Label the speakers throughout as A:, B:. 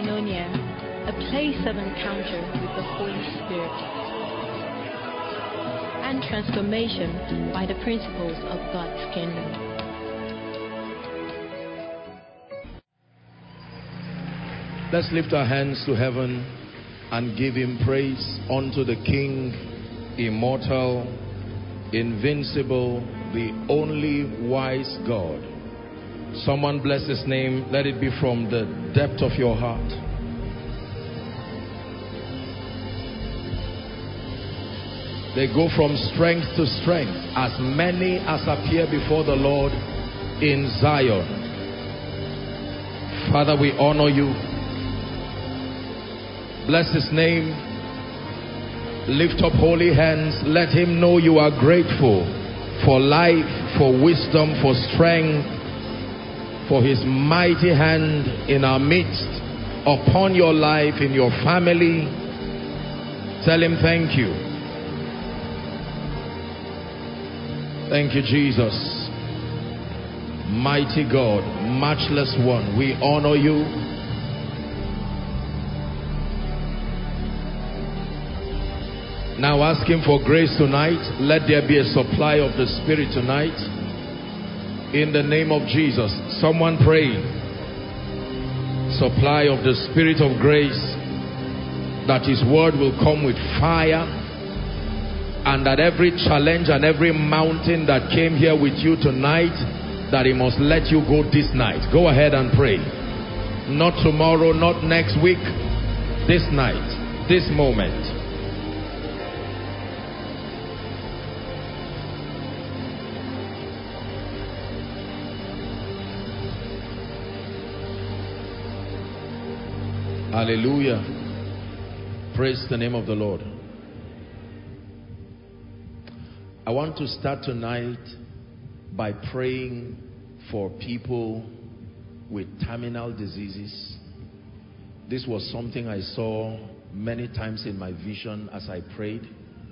A: Koinonia, a place of encounter with the Holy Spirit and transformation by the principles of God's kingdom.
B: Let's lift our hands to heaven and give him praise unto the King, immortal, invincible, the only wise God. Someone bless his name. Let it be from the depth of your heart. They go from strength to strength, as many as appear before the Lord in Zion. Father, we honor you. Bless his name. Lift up holy hands. Let him know you are grateful for life, for wisdom, for strength, for his mighty hand in our midst, upon your life, in your family. Tell him thank you. Thank you, Jesus. Mighty God, matchless one, we honor you. Now ask him for grace tonight. Let there be a supply of the Spirit tonight. In the name of Jesus. Someone pray. Supply of the Spirit of grace, that his word will come with fire, and that every challenge and every mountain that came here with you tonight, that he must let you go this night. Go ahead and pray. Not tomorrow, not next week. This night, this moment. Hallelujah. Praise the name of the Lord. I want to start tonight by praying for people with terminal diseases. This was something I saw many times in my vision as I prayed.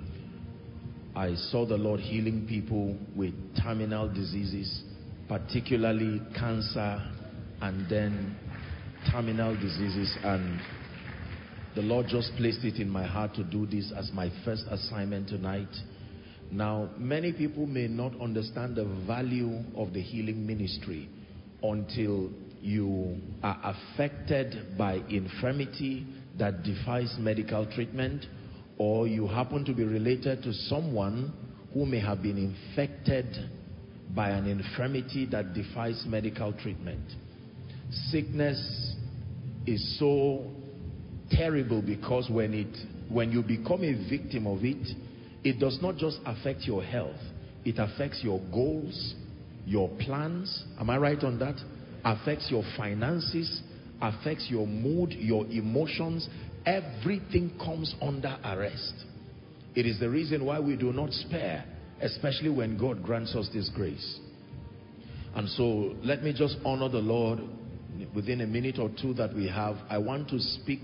B: I saw the Lord healing people with terminal diseases, particularly cancer and then terminal diseases, and the Lord just placed it in my heart to do this as my first assignment tonight. Now, many people may not understand the value of the healing ministry until you are affected by infirmity that defies medical treatment, or you happen to be related to someone who may have been infected by an infirmity that defies medical treatment. Sickness is so terrible because when you become a victim of it, it does not just affect your health, it affects your goals, your plans. Am I right on that? Affects your finances, affects your mood, your emotions. Everything comes under arrest. It is the reason why we do not spare, especially when God grants us this grace. And so let me just honor the Lord. Within a minute or two that we have, I want to speak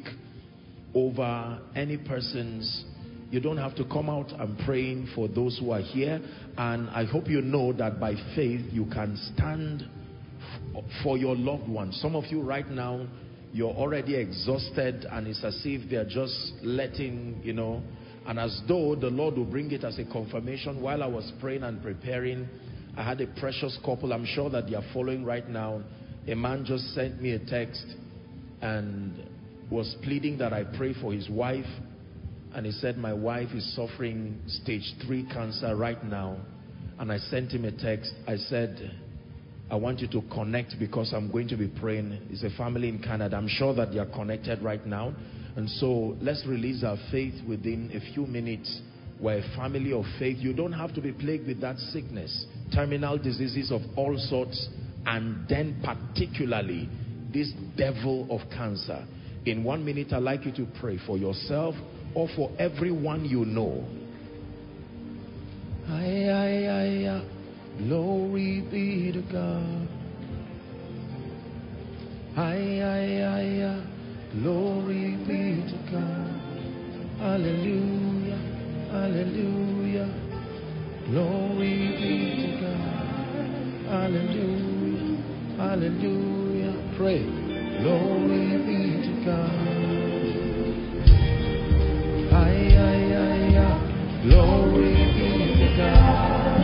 B: over any persons. You don't have to come out. I'm praying for those who are here, and I hope you know that by faith you can stand for your loved ones. Some of you right now, you're already exhausted, and it's as if they're just letting, and as though the Lord will bring it as a confirmation. While I was praying and preparing, I had a precious couple. I'm sure that they are following right now. A man just sent me a text and was pleading that I pray for his wife. And he said, my wife is suffering stage 3 cancer right now. And I sent him a text. I said, I want you to connect because I'm going to be praying. It's a family in Canada. I'm sure that they are connected right now. And so let's release our faith within a few minutes. We're a family of faith. You don't have to be plagued with that sickness. Terminal diseases of all sorts. And then particularly this devil of cancer. In 1 minute, I'd like you to pray for yourself or for everyone you know. Glory be to God. Glory be to God. Hallelujah. Hallelujah. Glory be to God. Hallelujah. Hallelujah. Pray. Glory be to God. God. Glory be to God.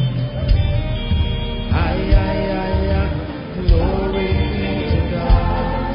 B: Glory be to God.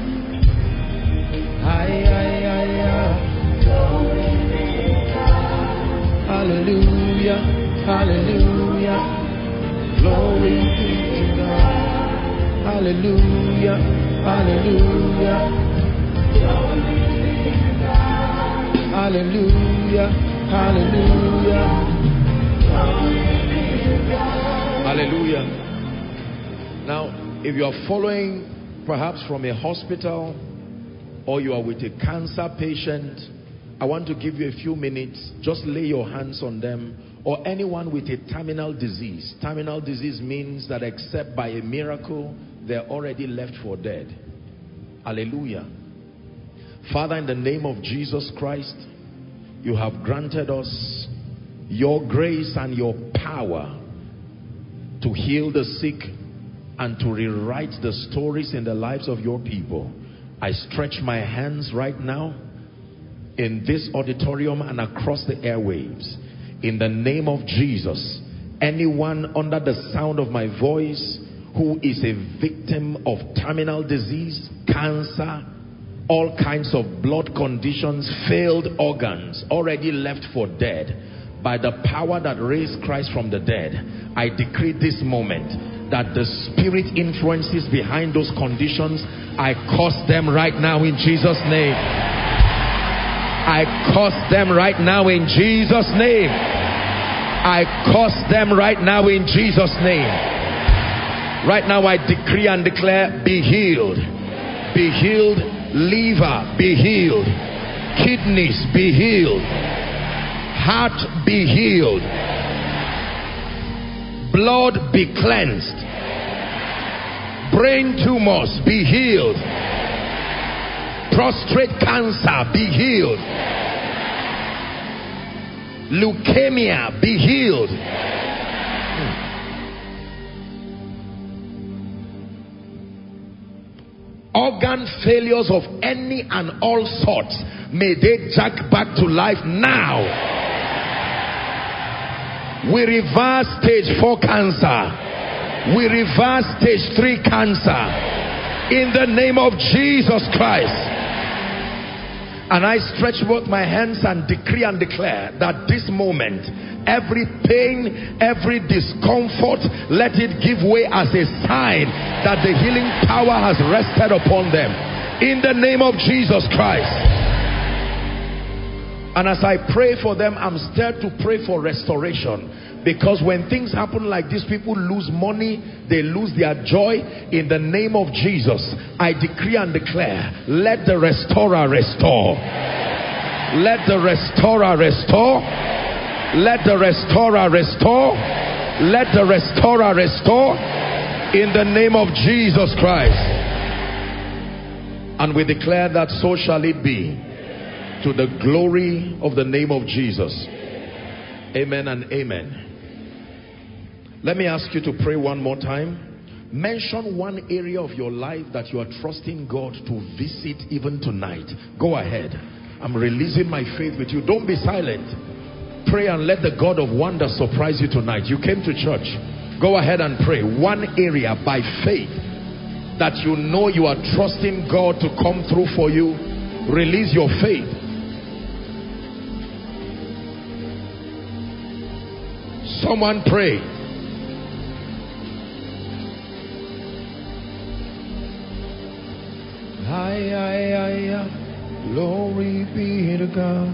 B: Glory be to God. Hallelujah, hallelujah. Glory be to God. Hallelujah, hallelujah. Glory be to God. Hallelujah, hallelujah. Glory be to God. Hallelujah. Now, if you are following perhaps from a hospital or you are with a cancer patient, I want to give you a few minutes. Just lay your hands on them. Or anyone with a terminal disease. Terminal disease means that except by a miracle, they're already left for dead. Hallelujah. Father, in the name of Jesus Christ, you have granted us your grace and your power to heal the sick and to rewrite the stories in the lives of your people. I stretch my hands right now in this auditorium and across the airwaves. In the name of Jesus, anyone under the sound of my voice who is a victim of terminal disease, cancer, all kinds of blood conditions, failed organs, already left for dead, by the power that raised Christ from the dead, I decree this moment that the spirit influences behind those conditions, I curse them right now in Jesus' name. I curse them right now in Jesus' name. I curse them right now in Jesus' name. Right now I decree and declare, be healed. Be healed. Liver, be healed. Kidneys, be healed. Heart, be healed. Blood, be cleansed. Brain tumors, be healed. Prostate cancer, be healed. Leukemia, be healed. Organ failures of any and all sorts, may they jack back to life now. We reverse stage 4 cancer. We reverse stage 3 cancer. In the name of Jesus Christ. And I stretch both my hands and decree and declare that this moment, every pain, every discomfort, let it give way as a sign that the healing power has rested upon them. In the name of Jesus Christ. And as I pray for them, I'm stirred to pray for restoration. Because when things happen like this, people lose money, they lose their joy. In the name of Jesus, I decree and declare, let the restorer restore. Let the restorer restore. Let the restorer restore. Let the restorer restore. In the name of Jesus Christ. And we declare that so shall it be, to the glory of the name of Jesus. Amen and amen. Let me ask you to pray one more time. Mention one area of your life that you are trusting God to visit even tonight. Go ahead. I'm releasing my faith with you. Don't be silent. Pray and let the God of wonder surprise you tonight. You came to church. Go ahead and pray. One area by faith that you know you are trusting God to come through for you. Release your faith. Someone pray. Glory be to God.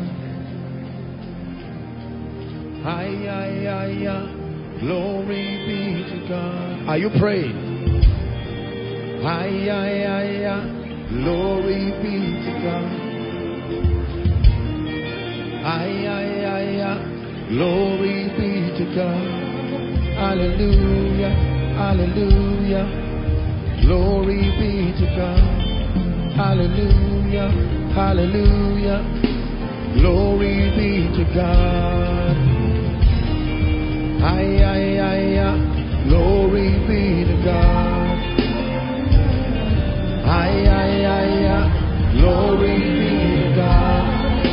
B: Glory be to God. Are you praying? Glory be to God. Glory be to God. Hallelujah. Hallelujah. Glory be to God. Hallelujah. Hallelujah. Glory be to God. Glory be to God. Glory be to God.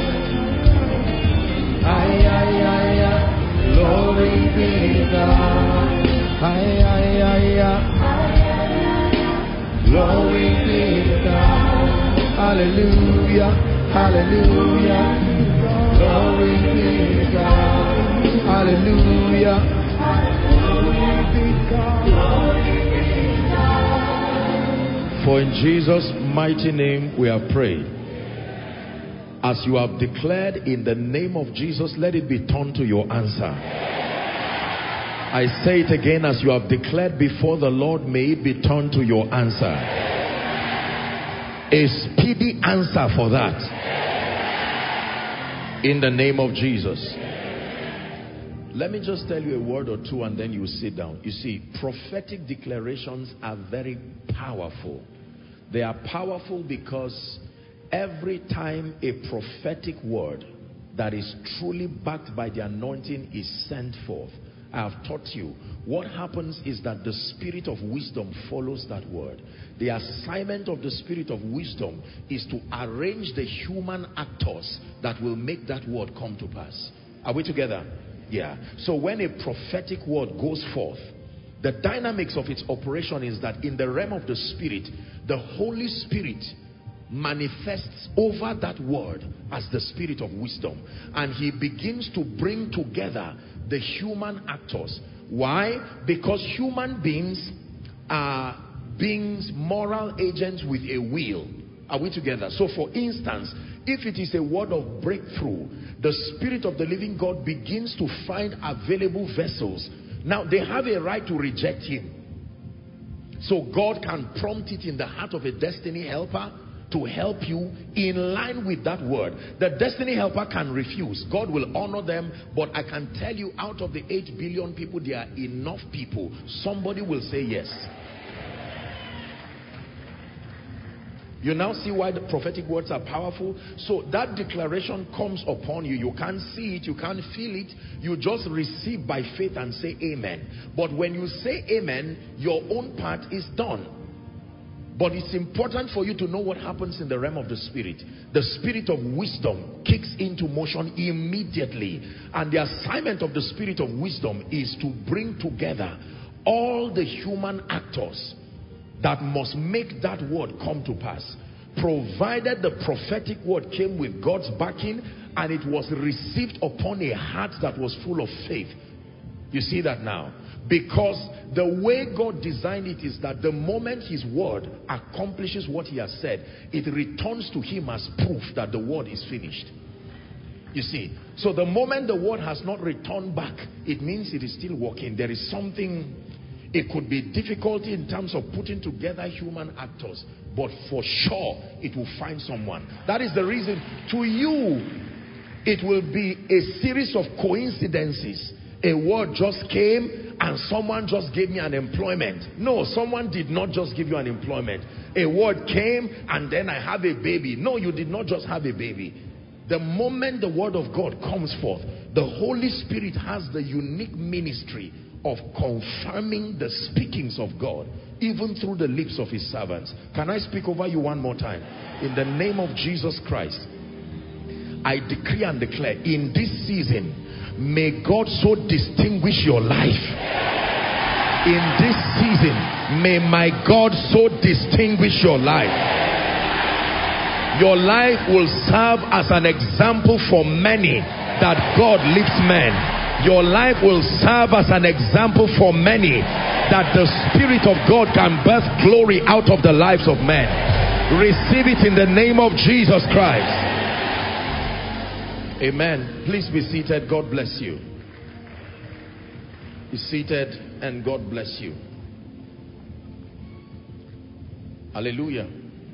B: Ay, ay, ay, ay. Glory be to God. Ay, ay, ay, ay. Glory be to God. Hallelujah. Hallelujah. Glory be to God. Hallelujah. For in Jesus' mighty name we have prayed. As you have declared in the name of Jesus, let it be turned to your answer. I say it again, as you have declared before the Lord, may it be turned to your answer. A speedy answer for that. In the name of Jesus. Let me just tell you a word or two and then you sit down. You see, prophetic declarations are very powerful. They are powerful because every time a prophetic word that is truly backed by the anointing is sent forth, I have taught you, what happens is that the spirit of wisdom follows that word. The assignment of the spirit of wisdom is to arrange the human actors that will make that word come to pass. Are we together? Yeah. So when a prophetic word goes forth, the dynamics of its operation is that in the realm of the spirit, the Holy Spirit manifests over that word as the spirit of wisdom, and he begins to bring together the human actors. Why? Because human beings are beings, moral agents with a will. Are we together? So for instance, if it is a word of breakthrough, the Spirit of the living God begins to find available vessels. Now they have a right to reject him, so God can prompt it in the heart of a destiny helper to help you in line with that word. The destiny helper can refuse. God will honor them, but I can tell you, out of the 8 billion people, there are enough people. Somebody will say yes. You now see why the prophetic words are powerful. So that declaration comes upon you. You can't see it, you can't feel it. You just receive by faith and say amen. But when you say amen, your own part is done. But it's important for you to know what happens in the realm of the spirit. The spirit of wisdom kicks into motion immediately. And the assignment of the spirit of wisdom is to bring together all the human actors that must make that word come to pass. Provided the prophetic word came with God's backing and it was received upon a heart that was full of faith. You see that now? Because the way God designed it is that the moment his word accomplishes what he has said, it returns to him as proof that the word is finished. You see? So the moment the word has not returned back, it means it is still working. There is something, it could be difficulty in terms of putting together human actors, but for sure it will find someone. That is the reason to you it will be a series of coincidences. A word just came and someone just gave me an employment. No, someone did not just give you an employment. A word came and then I have a baby. No, you did not just have a baby. The moment the word of God comes forth, the Holy Spirit has the unique ministry of confirming the speakings of God, even through the lips of his servants. Can I speak over you one more time? In the name of Jesus Christ, I decree and declare, in this season, may God so distinguish your life. In this season, may my God so distinguish your life. Your life will serve as an example for many that God lifts men. Your life will serve as an example for many that the Spirit of God can birth glory out of the lives of men. Receive it in the name of Jesus Christ. Amen. Please be seated. God bless you. Be seated and God bless you. Hallelujah.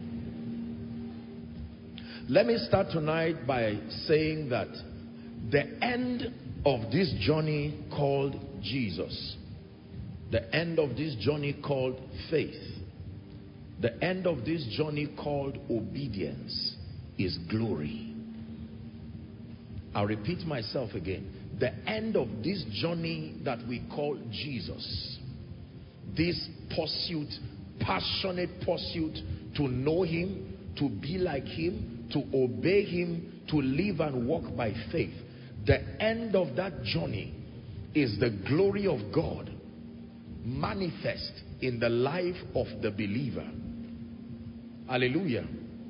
B: Let me start tonight by saying that the end of this journey called Jesus, the end of this journey called faith, the end of this journey called obedience is glory. I'll repeat myself again. The end of this journey that we call Jesus, this pursuit, passionate pursuit to know him, to be like him, to obey him, to live and walk by faith, the end of that journey is the glory of God manifest in the life of the believer. Hallelujah.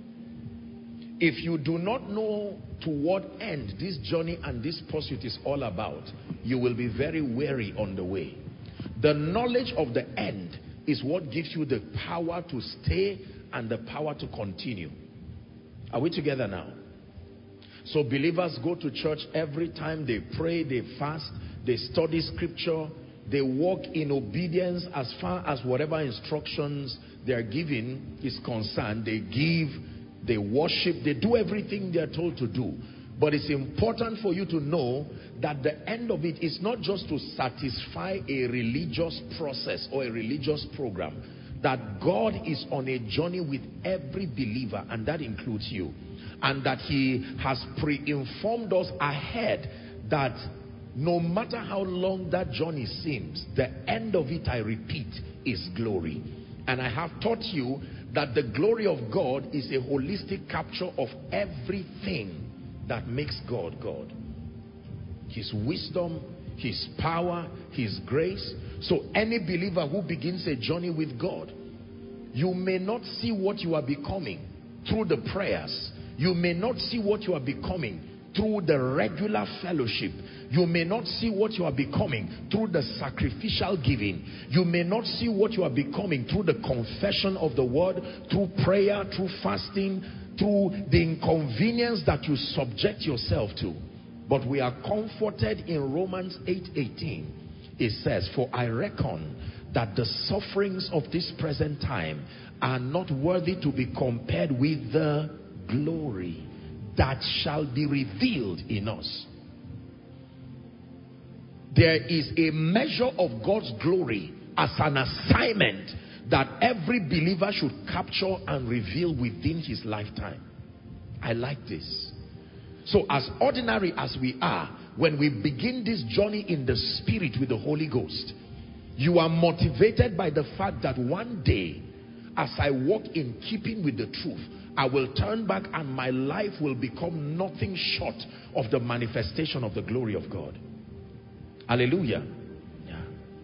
B: If you do not know to what end this journey and this pursuit is all about, you will be very weary on the way. The knowledge of the end is what gives you the power to stay and the power to continue. Are we together now? So believers go to church every time, they pray, they fast, they study scripture, they walk in obedience as far as whatever instructions they are given is concerned. They give, they worship, they do everything they are told to do. But it's important for you to know that the end of it is not just to satisfy a religious process or a religious program. That God is on a journey with every believer, and that includes you. And that he has pre-informed us ahead that no matter how long that journey seems, the end of it, I repeat, is glory. And I have taught you that the glory of God is a holistic capture of everything that makes God God. His wisdom, his power, his grace. So any believer who begins a journey with God, you may not see what you are becoming through the prayers. You may not see what you are becoming through the regular fellowship. You may not see what you are becoming through the sacrificial giving. You may not see what you are becoming through the confession of the word, through prayer, through fasting, through the inconvenience that you subject yourself to. But we are comforted in Romans 8:18. It says, for I reckon that the sufferings of this present time are not worthy to be compared with the glory that shall be revealed in us. There is a measure of God's glory as an assignment that every believer should capture and reveal within his lifetime. I like this. So as ordinary as we are, when we begin this journey in the Spirit with the Holy Ghost, you are motivated by the fact that one day, as I walk in keeping with the truth, I will turn back and my life will become nothing short of the manifestation of the glory of God. Hallelujah. Yeah.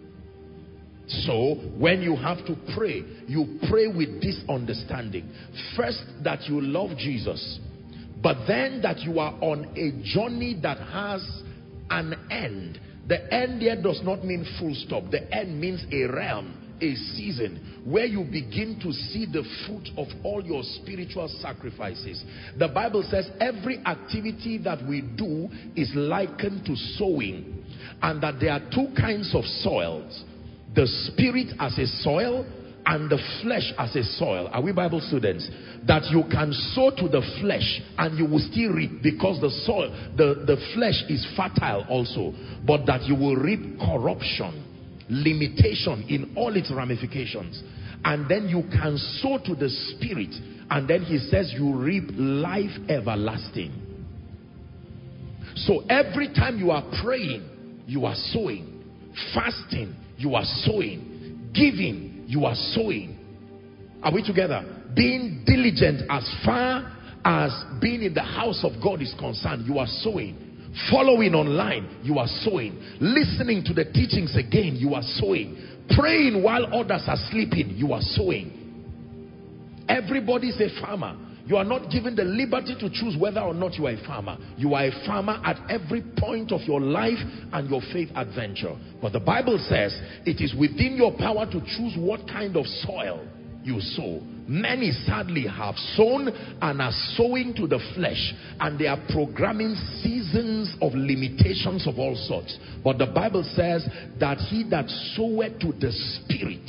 B: So when you have to pray, you pray with this understanding. First, that you love Jesus, but then that you are on a journey that has an end. The end here does not mean full stop. The end means a realm, a season where you begin to see the fruit of all your spiritual sacrifices. The Bible says every activity that we do is likened to sowing, and that there are two kinds of soils: the spirit as a soil and the flesh as a soil. Are we Bible students? That you can sow to the flesh and you will still reap, because the soil, the flesh is fertile also, but that you will reap corruption, limitation in all its ramifications. And then you can sow to the spirit, and then he says you reap life everlasting. So every time you are praying, you are sowing. Fasting, you are sowing. Giving, you are sowing. Are we together? Being diligent as far as being in the house of God is concerned, you are sowing. Following online, you are sowing. Listening to the teachings again, you are sowing. Praying while others are sleeping, you are sowing. Everybody is a farmer. You are not given the liberty to choose whether or not you are a farmer. You are a farmer at every point of your life and your faith adventure. But the Bible says it is within your power to choose what kind of soil you sow. Many sadly have sown and are sowing to the flesh, and they are programming seasons of limitations of all sorts. But the Bible says that he that soweth to the spirit.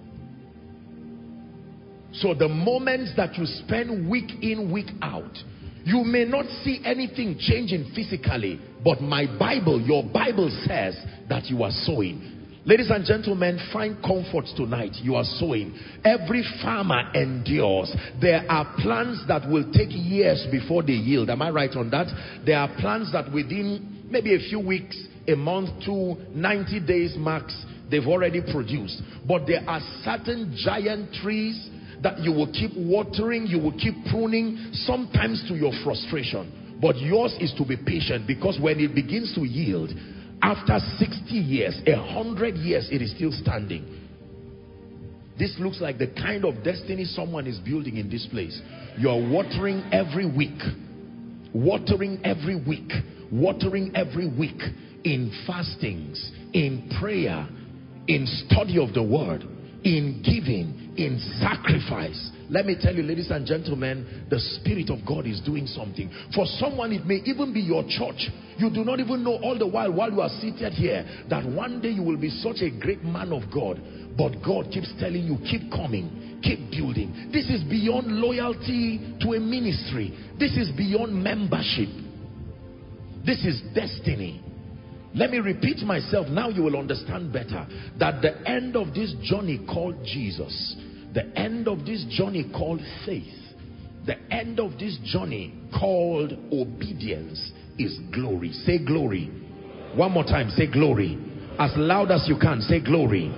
B: So the moments that you spend week in, week out, you may not see anything changing physically, but my Bible, your Bible says that you are sowing. Ladies and gentlemen, find comfort tonight. You are sowing. Every farmer endures. There are plants that will take years before they yield. Am I right on that? There are plants that within maybe a few weeks, a month to 90 days max, they've already produced. But there are certain giant trees that you will keep watering, you will keep pruning, sometimes to your frustration. But yours is to be patient, because when it begins to yield, after 60 years, 100 years, it is still standing. This looks like the kind of destiny someone is building in this place. You are watering every week. Watering every week. Watering every week. In fastings, in prayer, in study of the word, in giving, in sacrifice. Let me tell you, ladies and gentlemen, the Spirit of God is doing something. For someone, it may even be your church. You do not even know all the while you are seated here, that one day you will be such a great man of God. But God keeps telling you, keep coming, keep building. This is beyond loyalty to a ministry. This is beyond membership. This is destiny. Let me repeat myself, now you will understand better, that the end of this journey called Jesus, the end of this journey called faith, the end of this journey called obedience is glory. Say glory. One more time, say glory. As loud as you can, say glory.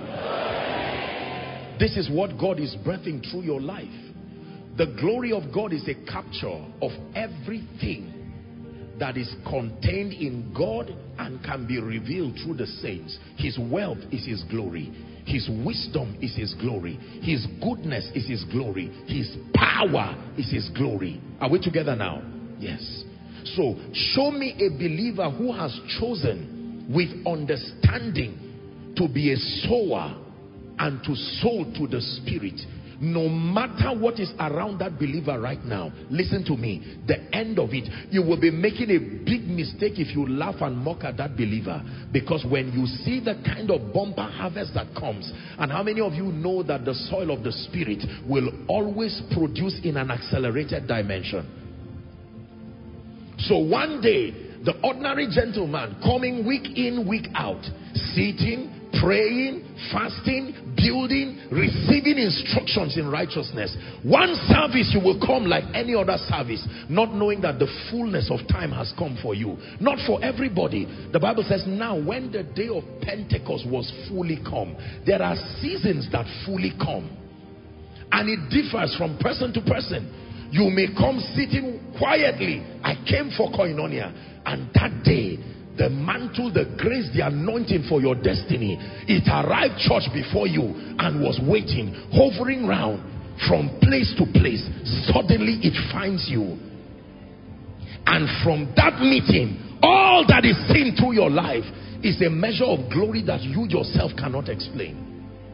B: This is what God is birthing through your life. The glory of God is a capture of everything that is contained in God and can be revealed through the saints. His wealth is His glory. His wisdom is His glory. His goodness is His glory. His power is His glory. Are we together now? Yes. So, show me a believer who has chosen with understanding to be a sower and to sow to the Spirit. No matter what is around that believer right now, listen to me, the end of it, you will be making a big mistake if you laugh and mock at that believer. Because when you see the kind of bumper harvest that comes, and how many of you know that the soil of the Spirit will always produce in an accelerated dimension? So one day, the ordinary gentleman coming week in, week out, sitting, praying, fasting, building, receiving instructions in righteousness. One service you will come like any other service, not knowing that the fullness of time has come for you. Not for everybody. The Bible says, now when the day of Pentecost was fully come, there are seasons that fully come. And it differs from person to person. You may come sitting quietly. I came for koinonia, and that day, the mantle, the grace, the anointing for your destiny, it arrived, church, before you and was waiting, hovering round from place to place. Suddenly it finds you. And from that meeting, all that is seen through your life is a measure of glory that you yourself cannot explain.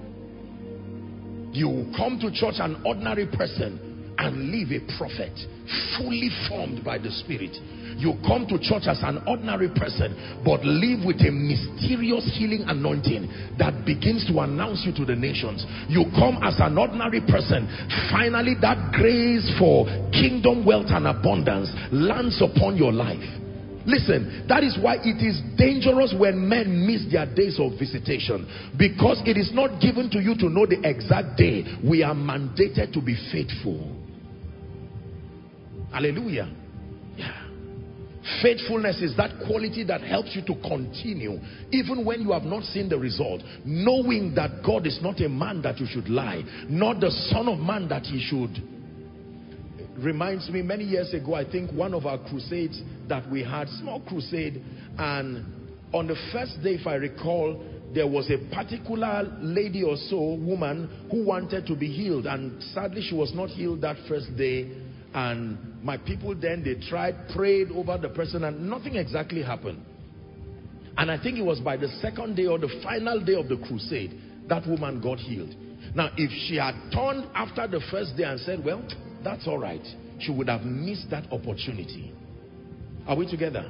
B: You come to church an ordinary person and live a prophet, fully formed by the Spirit. You come to church as an ordinary person, but live with a mysterious healing anointing that begins to announce you to the nations. You come as an ordinary person. Finally, that grace for kingdom wealth and abundance lands upon your life. Listen, that is why it is dangerous when men miss their days of visitation, because it is not given to you to know the exact day. We are mandated to be faithful. Hallelujah. Yeah. Faithfulness is that quality that helps you to continue even when you have not seen the result, knowing that God is not a man that you should lie, not the son of man that he should. It reminds me, many years ago, I think one of our crusades that we had, small crusade, and on the first day, if I recall, there was a particular lady or so, woman, who wanted to be healed, and sadly she was not healed that first day. And my people then, they tried, prayed over the person, and nothing exactly happened. And I think it was by the second day or the final day of the crusade, that woman got healed. Now, if she had turned after the first day and said, well, that's all right, she would have missed that opportunity. Are we together?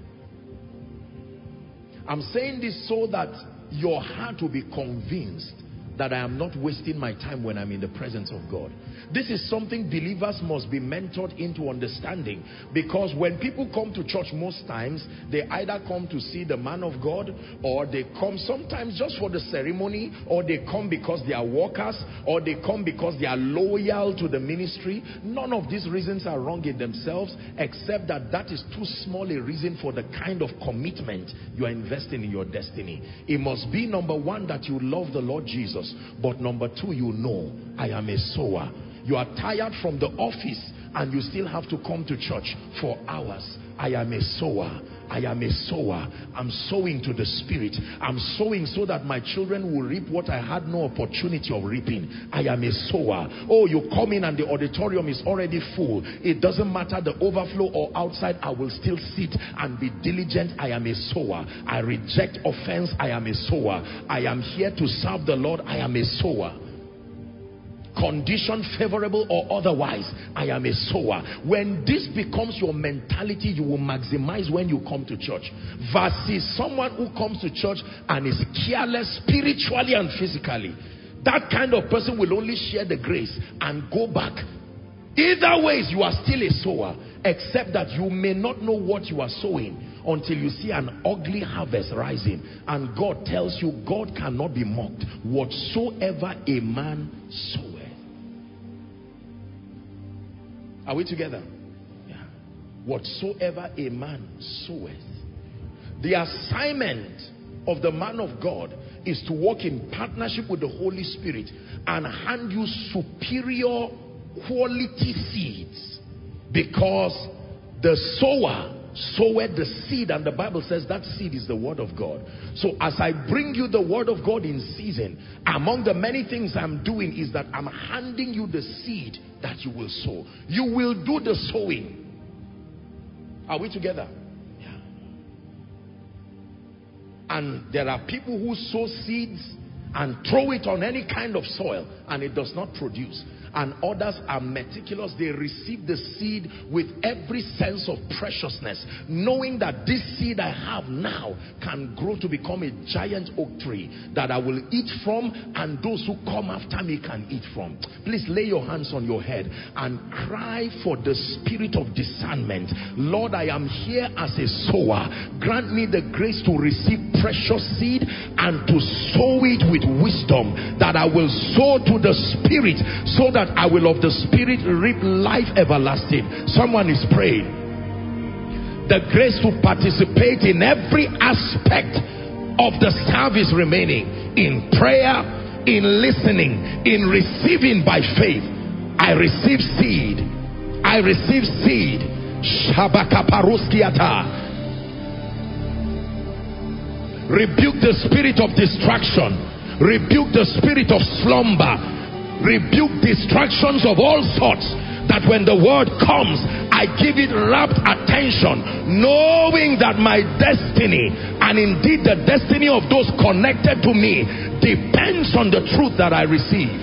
B: I'm saying this so that your heart will be convinced that I am not wasting my time when I'm in the presence of God. This is something believers must be mentored into understanding, because when people come to church, most times they either come to see the man of God, or they come sometimes just for the ceremony, or they come because they are workers, or they come because they are loyal to the ministry. None of these reasons are wrong in themselves, except that that is too small a reason for the kind of commitment you are investing in your destiny. It must be, number one, that you love the Lord Jesus. Jesus. But number two, you know, I am a sower. You are tired from the office and you still have to come to church for hours. I am a sower. I am a sower. I'm sowing to the Spirit. I'm sowing so that my children will reap what I had no opportunity of reaping. I am a sower. Oh, you come in and the auditorium is already full. It doesn't matter the overflow or outside, I will still sit and be diligent. I am a sower. I reject offense. I am a sower. I am here to serve the Lord. I am a sower. Condition favorable or otherwise, I am a sower. When this becomes your mentality, you will maximize when you come to church, versus someone who comes to church and is careless spiritually and physically. That kind of person will only share the grace and go back. Either ways, you are still a sower, except that you may not know what you are sowing until you see an ugly harvest rising. And God tells you, God cannot be mocked. Whatsoever a man soweth. Are we together? Yeah. Whatsoever a man soweth. The assignment of the man of God is to walk in partnership with the Holy Spirit and hand you superior quality seeds, because the sower sowed the seed, and the Bible says that seed is the word of God. So as I bring you the word of God in season, among the many things I'm doing is that I'm handing you the seed that you will sow. You will do the sowing. Are we together? Yeah. And there are people who sow seeds and throw it on any kind of soil and it does not produce. And others are meticulous. They receive the seed with every sense of preciousness, knowing that this seed I have now can grow to become a giant oak tree that I will eat from, and those who come after me can eat from. Please lay your hands on your head and cry for the spirit of discernment. Lord, I am here as a sower. Grant me the grace to receive precious seed and to sow it with wisdom, that I will sow to the Spirit, so that I will of the Spirit reap life everlasting. Someone is praying. The grace to participate in every aspect of the service remaining, in prayer, in listening, in receiving by faith. I receive seed. I receive seed. Rebuke the spirit of distraction. Rebuke the spirit of slumber. Rebuke distractions of all sorts, that when the word comes, I give it rapt attention, knowing that my destiny, and indeed the destiny of those connected to me, depends on the truth that I receive.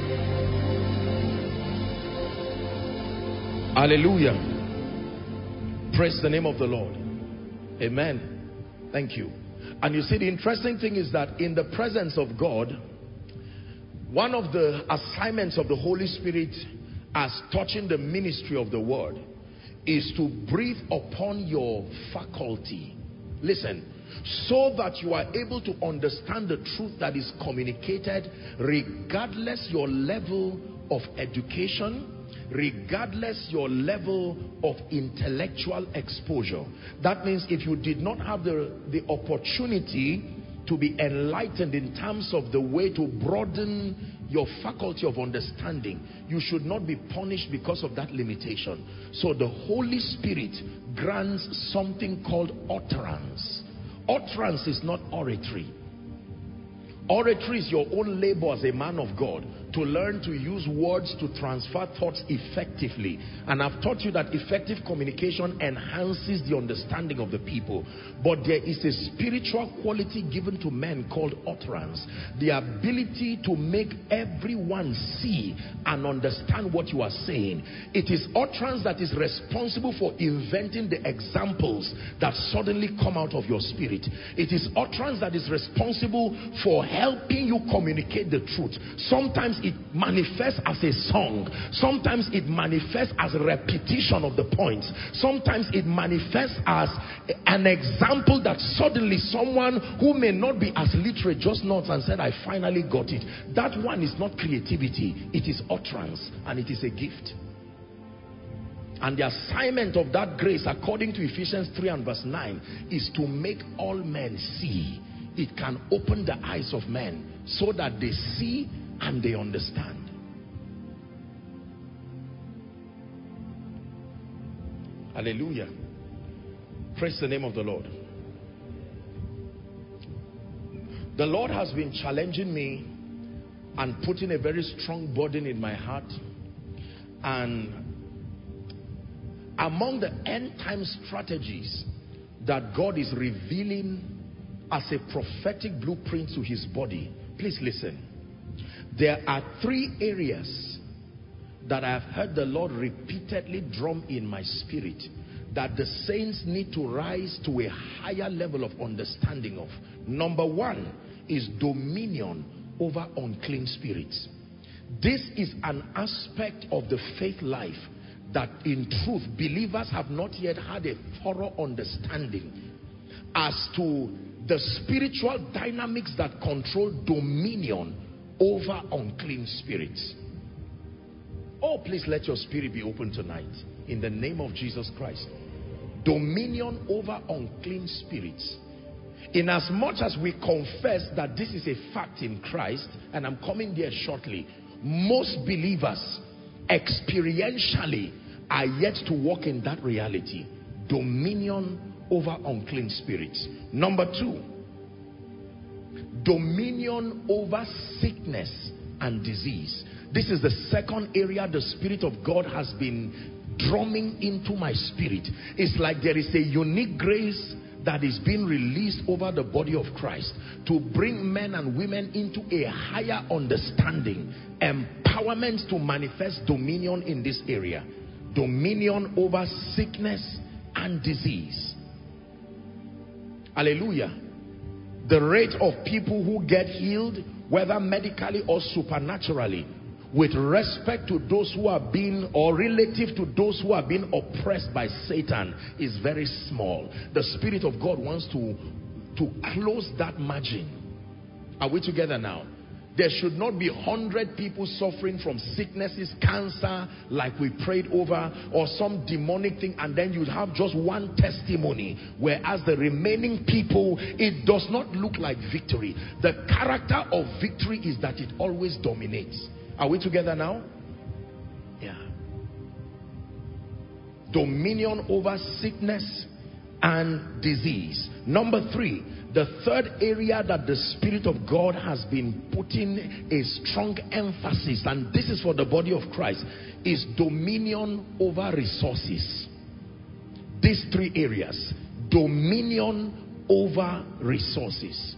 B: Hallelujah. Praise the name of the Lord. Amen. Thank you. And you see, the interesting thing is that in the presence of God, one of the assignments of the Holy Spirit as touching the ministry of the word is to breathe upon your faculty. Listen, so that you are able to understand the truth that is communicated, regardless your level of education, regardless your level of intellectual exposure. That means if you did not have the opportunity to be enlightened in terms of the way to broaden your faculty of understanding, you should not be punished because of that limitation. So the Holy Spirit grants something called utterance. Utterance is not oratory. Oratory is your own labor as a man of God, to learn to use words to transfer thoughts effectively. And I've taught you that effective communication enhances the understanding of the people. But there is a spiritual quality given to men called utterance. The ability to make everyone see and understand what you are saying. It is utterance that is responsible for inventing the examples that suddenly come out of your spirit. It is utterance that is responsible for helping you communicate the truth. Sometimes it manifests as a song. Sometimes it manifests as a repetition of the points. Sometimes it manifests as an example that suddenly someone who may not be as literate just nods and said, I finally got it. That one is not creativity. It is utterance, and it is a gift. And the assignment of that grace, according to Ephesians 3 and verse 9, is to make all men see. it can open the eyes of men so that they see and they understand. Hallelujah. Praise the name of the Lord. The Lord has been challenging me and putting a very strong burden in my heart. And among the end time strategies that God is revealing as a prophetic blueprint to his body, please listen. There are 3 areas that I have heard the Lord repeatedly drum in my spirit that the saints need to rise to a higher level of understanding of. Number 1 is dominion over unclean spirits. This is an aspect of the faith life that in truth believers have not yet had a thorough understanding as to the spiritual dynamics that control dominion over unclean spirits. Oh, please let your spirit be open tonight in the name of Jesus Christ. Dominion over unclean spirits. In as much as we confess that this is a fact in Christ, and I'm coming there shortly, most believers experientially are yet to walk in that reality. Dominion over unclean spirits. Number 2, dominion over sickness and disease. This is the second area the Spirit of God has been drumming into my spirit. It's like there is a unique grace that is being released over the body of Christ to bring men and women into a higher understanding, empowerment to manifest dominion in this area. Dominion over sickness and disease. Hallelujah. The rate of people who get healed, whether medically or supernaturally, with respect to those who are being, or relative to those who are being oppressed by Satan, is very small. The Spirit of God wants to close that margin. Are we together now? There should not be 100 people suffering from sicknesses, cancer, like we prayed over, or some demonic thing, and then you'd have just one testimony, whereas the remaining people, it does not look like victory. The character of victory is that it always dominates. Are we together now? Yeah. Dominion over sickness and disease. Number 3, the third area that the Spirit of God has been putting a strong emphasis, and this is for the body of Christ, is dominion over resources. These 3 areas. Dominion over resources.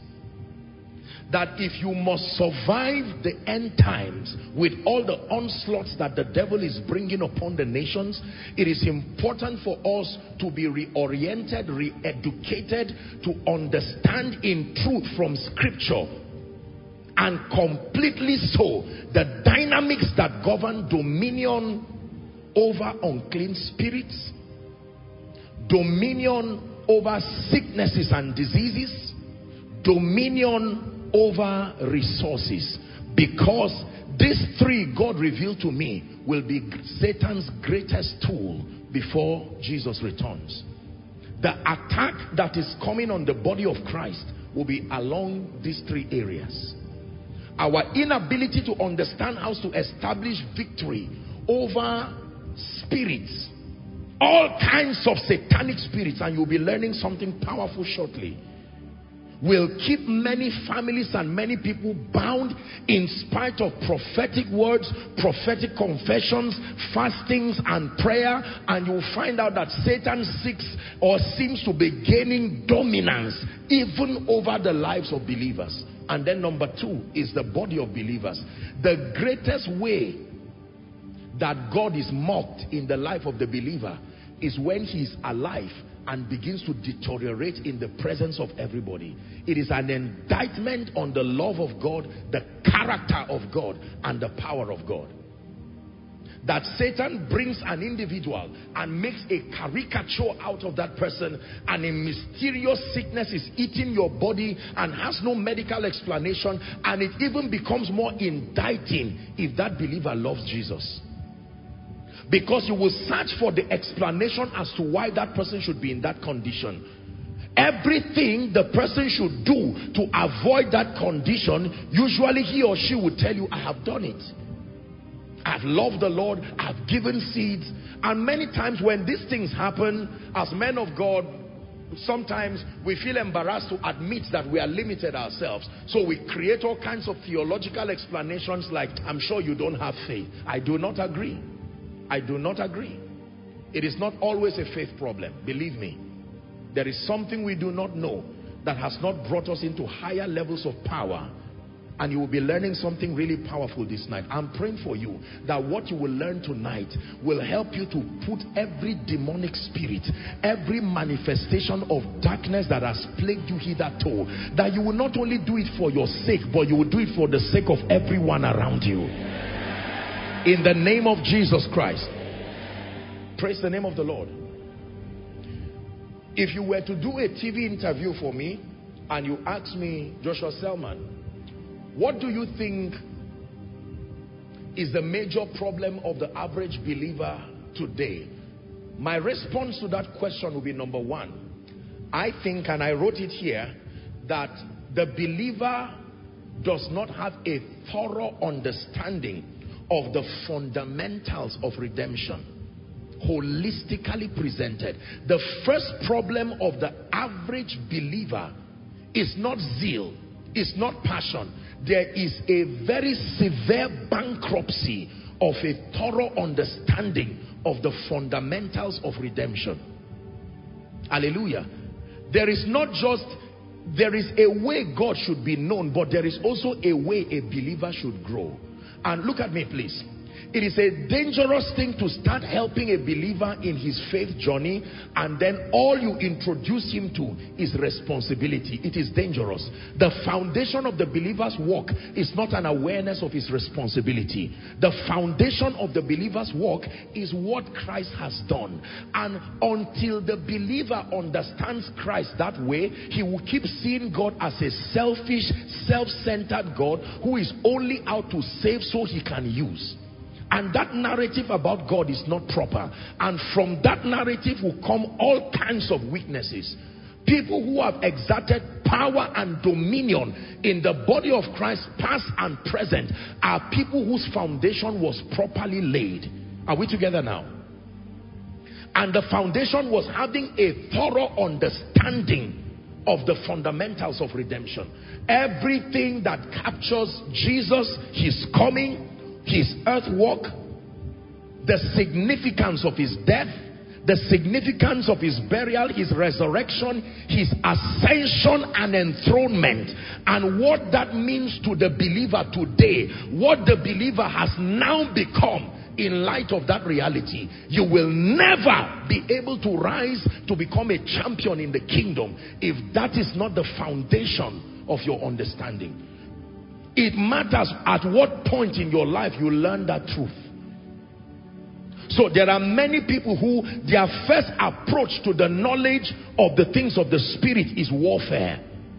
B: That if you must survive the end times with all the onslaughts that the devil is bringing upon the nations, it is important for us to be reoriented, re-educated, to understand in truth from scripture, and completely so, the dynamics that govern dominion over unclean spirits, dominion over sicknesses and diseases, dominion over resources. Because these 3, God revealed to me, will be Satan's greatest tool before Jesus returns. The attack that is coming on the body of Christ will be along these 3 areas. Our inability to understand how to establish victory over spirits, all kinds of satanic spirits, and you'll be learning something powerful shortly, will keep many families and many people bound in spite of prophetic words, prophetic confessions, fastings and prayer, and you'll find out that Satan seems to be gaining dominance even over the lives of believers. And then number 2 is the body of believers. The greatest way that God is mocked in the life of the believer is when he is alive and begins to deteriorate in the presence of everybody. It is an indictment on the love of God, the character of God, and the power of God. That Satan brings an individual and makes a caricature out of that person, and a mysterious sickness is eating your body and has no medical explanation, and it even becomes more indicting if that believer loves Jesus. Because you will search for the explanation as to why that person should be in that condition. Everything the person should do to avoid that condition, usually he or she would tell you, I have done it. I've loved the Lord, I've given seeds. And many times when these things happen, as men of God, sometimes we feel embarrassed to admit that we are limited ourselves. So we create all kinds of theological explanations like, I'm sure you don't have faith. I do not agree. I do not agree. It is not always a faith problem, believe me. There is something we do not know that has not brought us into higher levels of power. And you will be learning something really powerful this night. I'm praying for you that what you will learn tonight will help you to put every demonic spirit, every manifestation of darkness that has plagued you hitherto, that you will not only do it for your sake, but you will do it for the sake of everyone around you. In the name of Jesus Christ. Praise the name of the Lord. If you were to do a TV interview for me and you ask me, Joshua Selman, what do you think is the major problem of the average believer today? My response to that question will be number one. I think, and I wrote it here, that the believer does not have a thorough understanding of the fundamentals of redemption, holistically presented. The first problem of the average believer is not zeal, is not passion. There is a very severe bankruptcy of a thorough understanding of the fundamentals of redemption. Hallelujah. There is not just, there is a way God should be known, but there is also a way a believer should grow. And look at me, please. It is a dangerous thing to start helping a believer in his faith journey and then all you introduce him to is responsibility. It is dangerous. The foundation of the believer's walk is not an awareness of his responsibility. The foundation of the believer's walk is what Christ has done. And until the believer understands Christ that way, he will keep seeing God as a selfish, self-centered God who is only out to save so he can use. And that narrative about God is not proper. And from that narrative will come all kinds of weaknesses. People who have exerted power and dominion in the body of Christ, past and present, are people whose foundation was properly laid. Are we together now? And the foundation was having a thorough understanding of the fundamentals of redemption. Everything that captures Jesus, his coming, his earth walk, the significance of his death, the significance of his burial, his resurrection, his ascension and enthronement, and what that means to the believer today, what the believer has now become in light of that reality. You will never be able to rise to become a champion in the kingdom if that is not the foundation of your understanding. It matters at what point in your life you learn that truth. So there are many people who their first approach to the knowledge of the things of the spirit is warfare.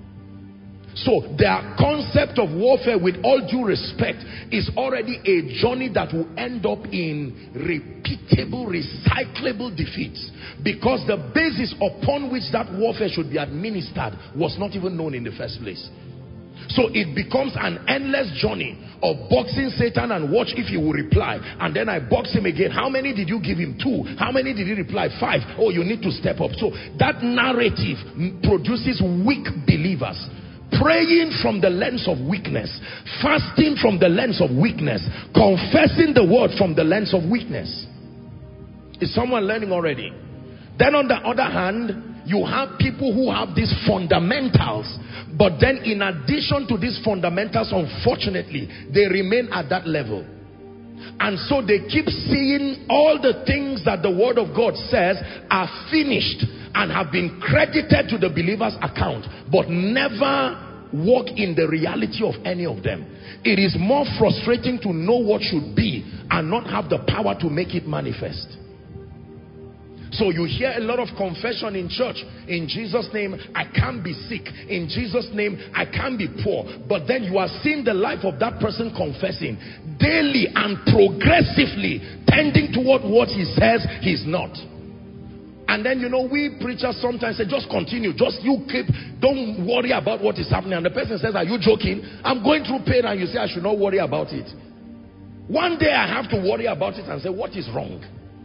B: So their concept of warfare, with all due respect, is already a journey that will end up in repeatable, recyclable defeats, because the basis upon which that warfare should be administered was not even known in the first place. So it becomes an endless journey of boxing Satan and watch if he will reply. And then I box him again. How many did you give him? 2. How many did he reply? 5. Oh, you need to step up. So that narrative produces weak believers. Praying from the lens of weakness. Fasting from the lens of weakness. Confessing the word from the lens of weakness. Is someone learning already? Then on the other hand, you have people who have these fundamentals, but then in addition to these fundamentals, unfortunately, they remain at that level. And so they keep seeing all the things that the word of God says are finished and have been credited to the believer's account, but never walk in the reality of any of them. It is more frustrating to know what should be and not have the power to make it manifest. So you hear a lot of confession in church. In Jesus' name, I can't be sick. In Jesus' name, I can't be poor. But then you are seeing the life of that person confessing daily and progressively tending toward what he says he's not. And then, you know, we preachers sometimes say, just continue, just you keep, don't worry about what is happening. And the person says, are you joking? I'm going through pain, and you say I should not worry about it. One day I have to worry about it and say, what is wrong?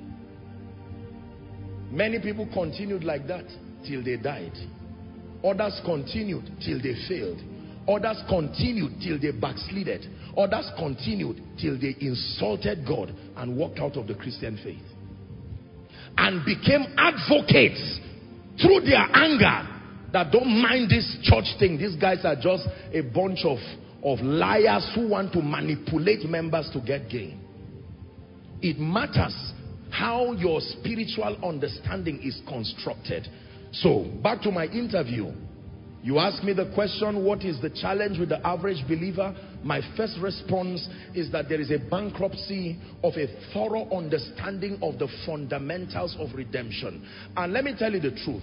B: Many people continued like that till they died. Others continued till they failed. Others continued till they backslided. Others continued till they insulted God and walked out of the Christian faith. And became advocates through their anger that don't mind this church thing. These guys are just a bunch of liars who want to manipulate members to get gain. It matters how your spiritual understanding is constructed. So, back to my interview. You ask me the question, what is the challenge with the average believer? My first response is that there is a bankruptcy of a thorough understanding of the fundamentals of redemption. And let me tell you the truth.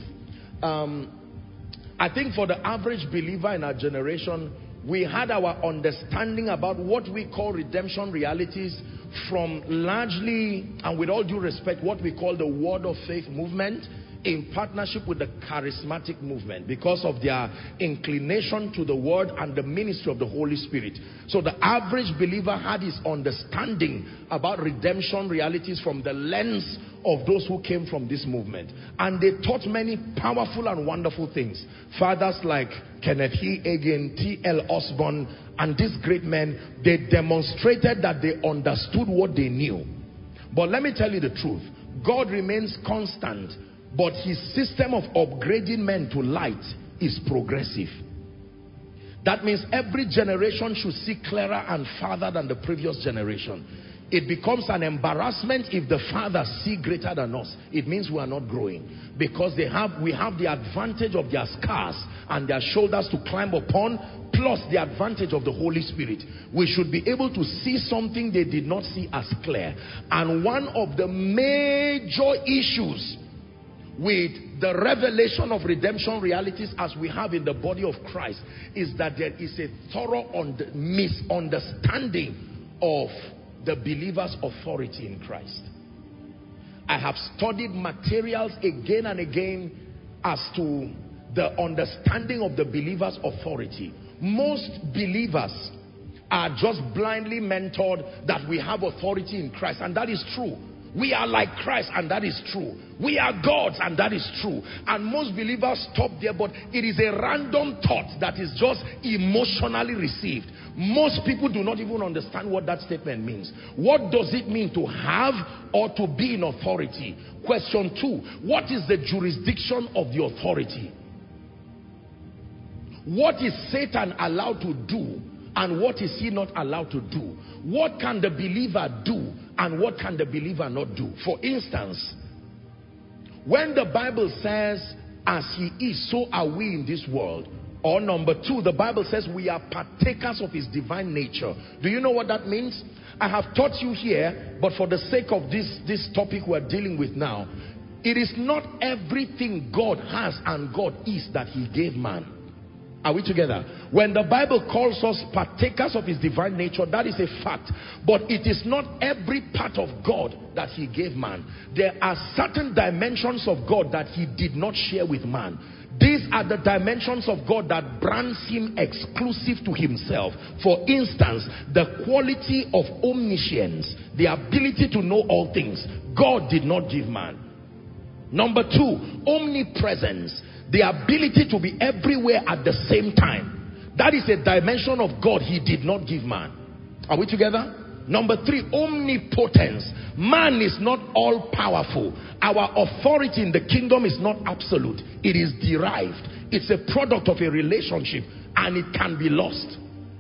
B: I think for the average believer in our generation, we had our understanding about what we call redemption realities from largely, and with all due respect, what we call the Word of Faith movement, in partnership with the charismatic movement, because of their inclination to the word and the ministry of the Holy Spirit. So the average believer had his understanding about redemption realities from the lens of those who came from this movement. And they taught many powerful and wonderful things. Fathers like Kenneth Hagin, T.L. Osborne, and these great men, they demonstrated that they understood what they knew. But let me tell you the truth. God remains constant, but his system of upgrading men to light is progressive. That means every generation should see clearer and farther than the previous generation. It becomes an embarrassment if the fathers see greater than us. It means we are not growing, because we have the advantage of their scars and their shoulders to climb upon, plus the advantage of the Holy Spirit. We should be able to see something they did not see as clear. And one of the major issues with the revelation of redemption realities as we have in the body of Christ is that there is a thorough misunderstanding of the believer's authority in Christ. I have studied materials again and again as to the understanding of the believer's authority. Most believers are just blindly mentored that we have authority in Christ, and that is true. We are like Christ, and that is true. We are gods, and that is true. And most believers stop there, but it is a random thought that is just emotionally received. Most people do not even understand what that statement means. What does it mean to have or to be in authority? Question 2, what is the jurisdiction of the authority? What is Satan allowed to do, and what is he not allowed to do? What can the believer do, and what can the believer not do? For instance, when the Bible says, as he is, so are we in this world. Or number 2, the Bible says we are partakers of his divine nature. Do you know what that means? I have taught you here, but for the sake of this topic we're dealing with now, it is not everything God has and God is that he gave man. Are we together? When the Bible calls us partakers of his divine nature, that is a fact. But it is not every part of God that he gave man. There are certain dimensions of God that he did not share with man. These are the dimensions of God that brands him exclusive to himself. For instance, the quality of omniscience, the ability to know all things, God did not give man. Number 2, omnipresence, the ability to be everywhere at the same time. That is a dimension of God he did not give man. Are we together? Number 3, omnipotence. Man is not all powerful. Our authority in the kingdom is not absolute. It is derived. It's a product of a relationship, and it can be lost.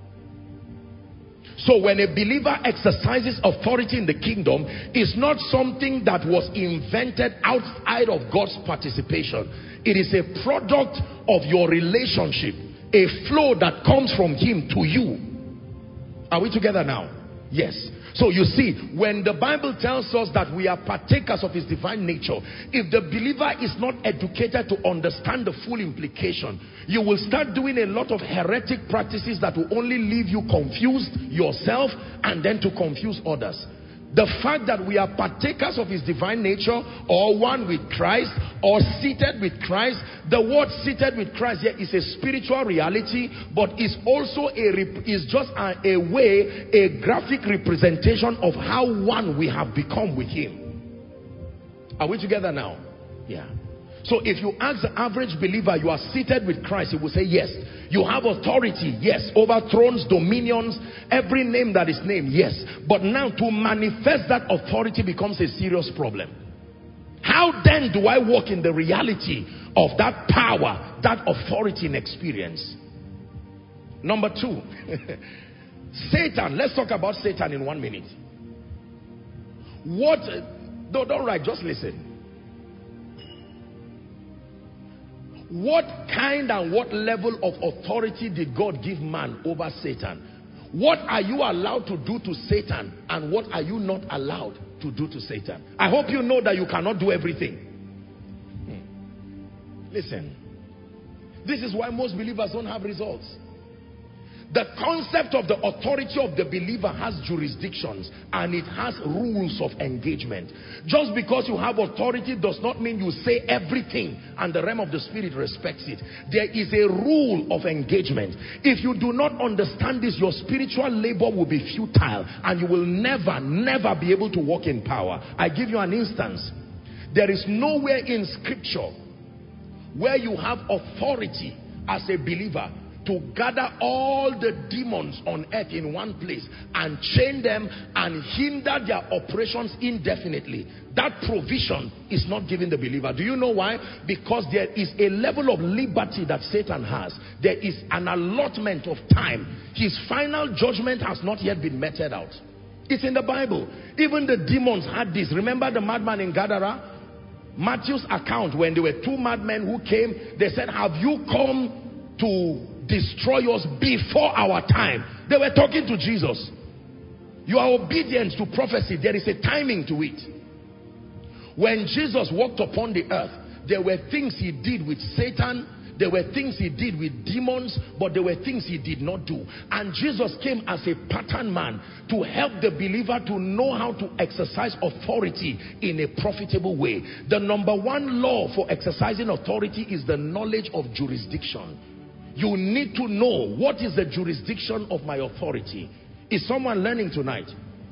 B: So when a believer exercises authority in the kingdom, it's not something that was invented outside of God's participation. It is a product of your relationship, a flow that comes from him to you. Are we together now? Yes. So you see, when the Bible tells us that we are partakers of his divine nature, if the believer is not educated to understand the full implication, you will start doing a lot of heretic practices that will only leave you confused yourself and then to confuse others. The fact that we are partakers of his divine nature, or one with Christ, or seated with Christ. The word seated with Christ here is a spiritual reality, but is also just a way, a graphic representation of how one we have become with him. Are we together now? Yeah. So if you ask the average believer, you are seated with Christ, he will say yes. You have authority, yes, over thrones, dominions, every name that is named, yes. But now to manifest that authority becomes a serious problem. How then do I walk in the reality of that power, that authority and experience? Number two, Satan. Let's talk about Satan in 1 minute. Don't write, just listen. What kind and what level of authority did God give man over Satan? What are you allowed to do to Satan, and what are you not allowed to do to Satan? I hope you know that you cannot do everything. Listen, this is why most believers don't have results. The concept of the authority of the believer has jurisdictions, and it has rules of engagement. Just because you have authority does not mean you say everything and the realm of the spirit respects it. There is a rule of engagement. If you do not understand this, your spiritual labor will be futile, and you will never be able to walk in power. I give you an instance. There is nowhere in scripture where you have authority as a believer to gather all the demons on earth in one place and chain them and hinder their operations indefinitely. That provision is not given the believer. Do you know why? Because there is a level of liberty that Satan has. There is an allotment of time. His final judgment has not yet been meted out. It's in the Bible. Even the demons had this. Remember the madman in Gadara? Matthew's account, when there were two madmen who came, they said, have you come to destroy us before our time? They were talking to Jesus. Your obedience to prophecy, there is a timing to it. When Jesus walked upon the earth, there were things he did with Satan, there were things he did with demons, but there were things he did not do. And Jesus came as a pattern man to help the believer to know how to exercise authority in a profitable way. The number one law for exercising authority is the knowledge of jurisdiction. You need to know, what is the jurisdiction of my authority? Is someone learning tonight?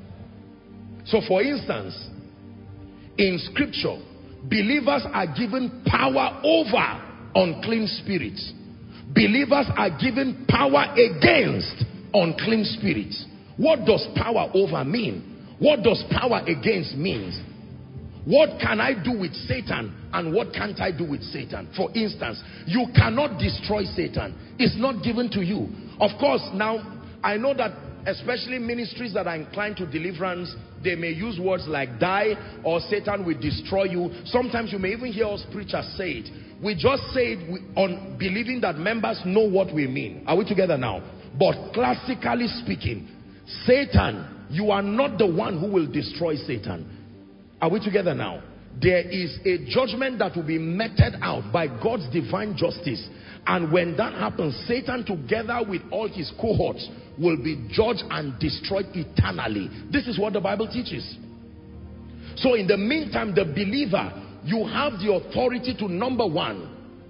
B: So for instance, in scripture, believers are given power over unclean spirits. Believers are given power against unclean spirits. What does power over mean? What does power against mean? What can I do with Satan and what can't I do with Satan? For instance, you cannot destroy Satan. It's not given to you. Of course, now I know that especially ministries that are inclined to deliverance, they may use words like die or Satan will destroy you. Sometimes you may even hear us preachers say it. We just say it on believing that members know what we mean. Are we together now? But classically speaking, Satan, you are not the one who will destroy Satan. Are we together now? There is a judgment that will be meted out by God's divine justice. And when that happens, Satan together with all his cohorts will be judged and destroyed eternally. This is what the Bible teaches. So in the meantime, the believer, you have the authority to, number one,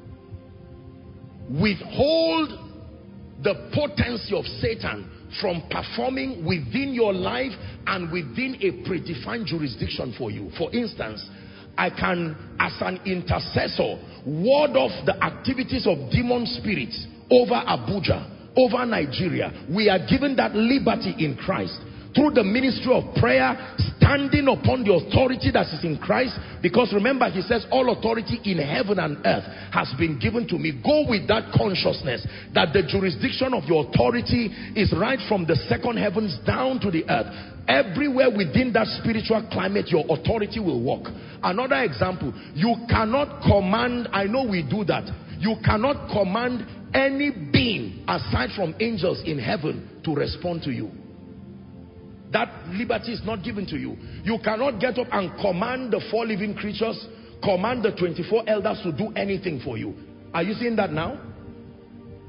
B: withhold the potency of Satan from performing within your life and within a predefined jurisdiction for you. For instance, I can, as an intercessor, ward off the activities of demon spirits over Abuja, over Nigeria. We are given that liberty in Christ through the ministry of prayer, standing upon the authority that is in Christ. Because remember, he says, all authority in heaven and earth has been given to me. Go with that consciousness that the jurisdiction of your authority is right from the second heavens down to the earth. Everywhere within that spiritual climate, your authority will work. Another example, you cannot command, I know we do that, you cannot command any being aside from angels in heaven to respond to you. That liberty is not given to you. You cannot get up and command the 4 living creatures, command the 24 elders to do anything for you. Are you seeing that now?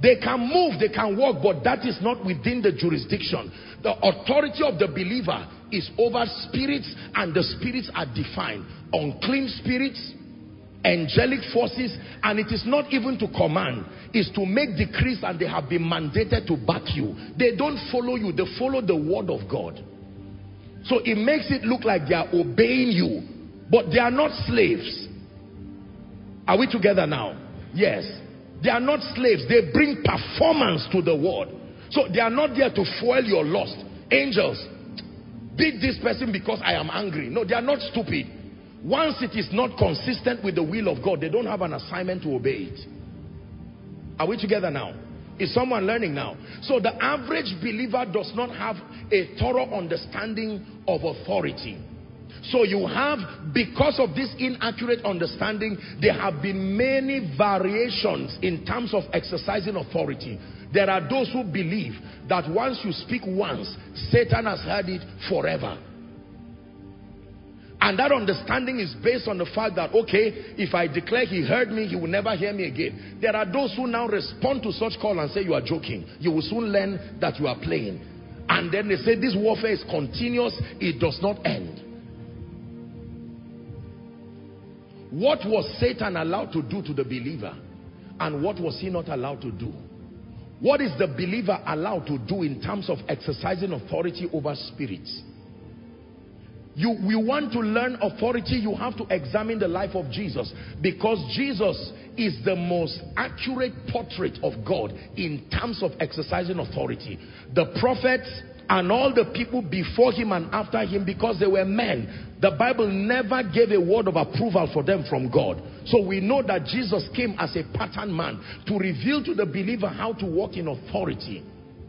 B: They can move, they can walk, but that is not within the jurisdiction. The authority of the believer is over spirits, and the spirits are defined. Unclean spirits, angelic forces, and it is not even to command, it's to make decrees, and they have been mandated to back you. They don't follow you, they follow the word of God. So it makes it look like they are obeying you, but they are not slaves. Are we together now? Yes. They are not slaves. They bring performance to the word. So they are not there to fuel your lust. Angels, beat this person because I am angry. No, they are not stupid. Once it is not consistent with the will of God, they don't have an assignment to obey it. Are we together now? Is someone learning now? So the average believer does not have a thorough understanding of authority. So you have, because of this inaccurate understanding, there have been many variations in terms of exercising authority. There are those who believe that once you speak once, Satan has heard it forever. And that understanding is based on the fact that, okay, if I declare he heard me, he will never hear me again. There are those who now respond to such call and say you are joking. You will soon learn that you are playing. And then they say this warfare is continuous, it does not end. What was Satan allowed to do to the believer? And what was he not allowed to do? What is the believer allowed to do in terms of exercising authority over spirits? We want to learn authority, you have to examine the life of Jesus, because Jesus is the most accurate portrait of God in terms of exercising authority. The prophets and all the people before him and after him, because they were men, the Bible never gave a word of approval for them from God. So we know that Jesus came as a pattern man to reveal to the believer how to walk in authority.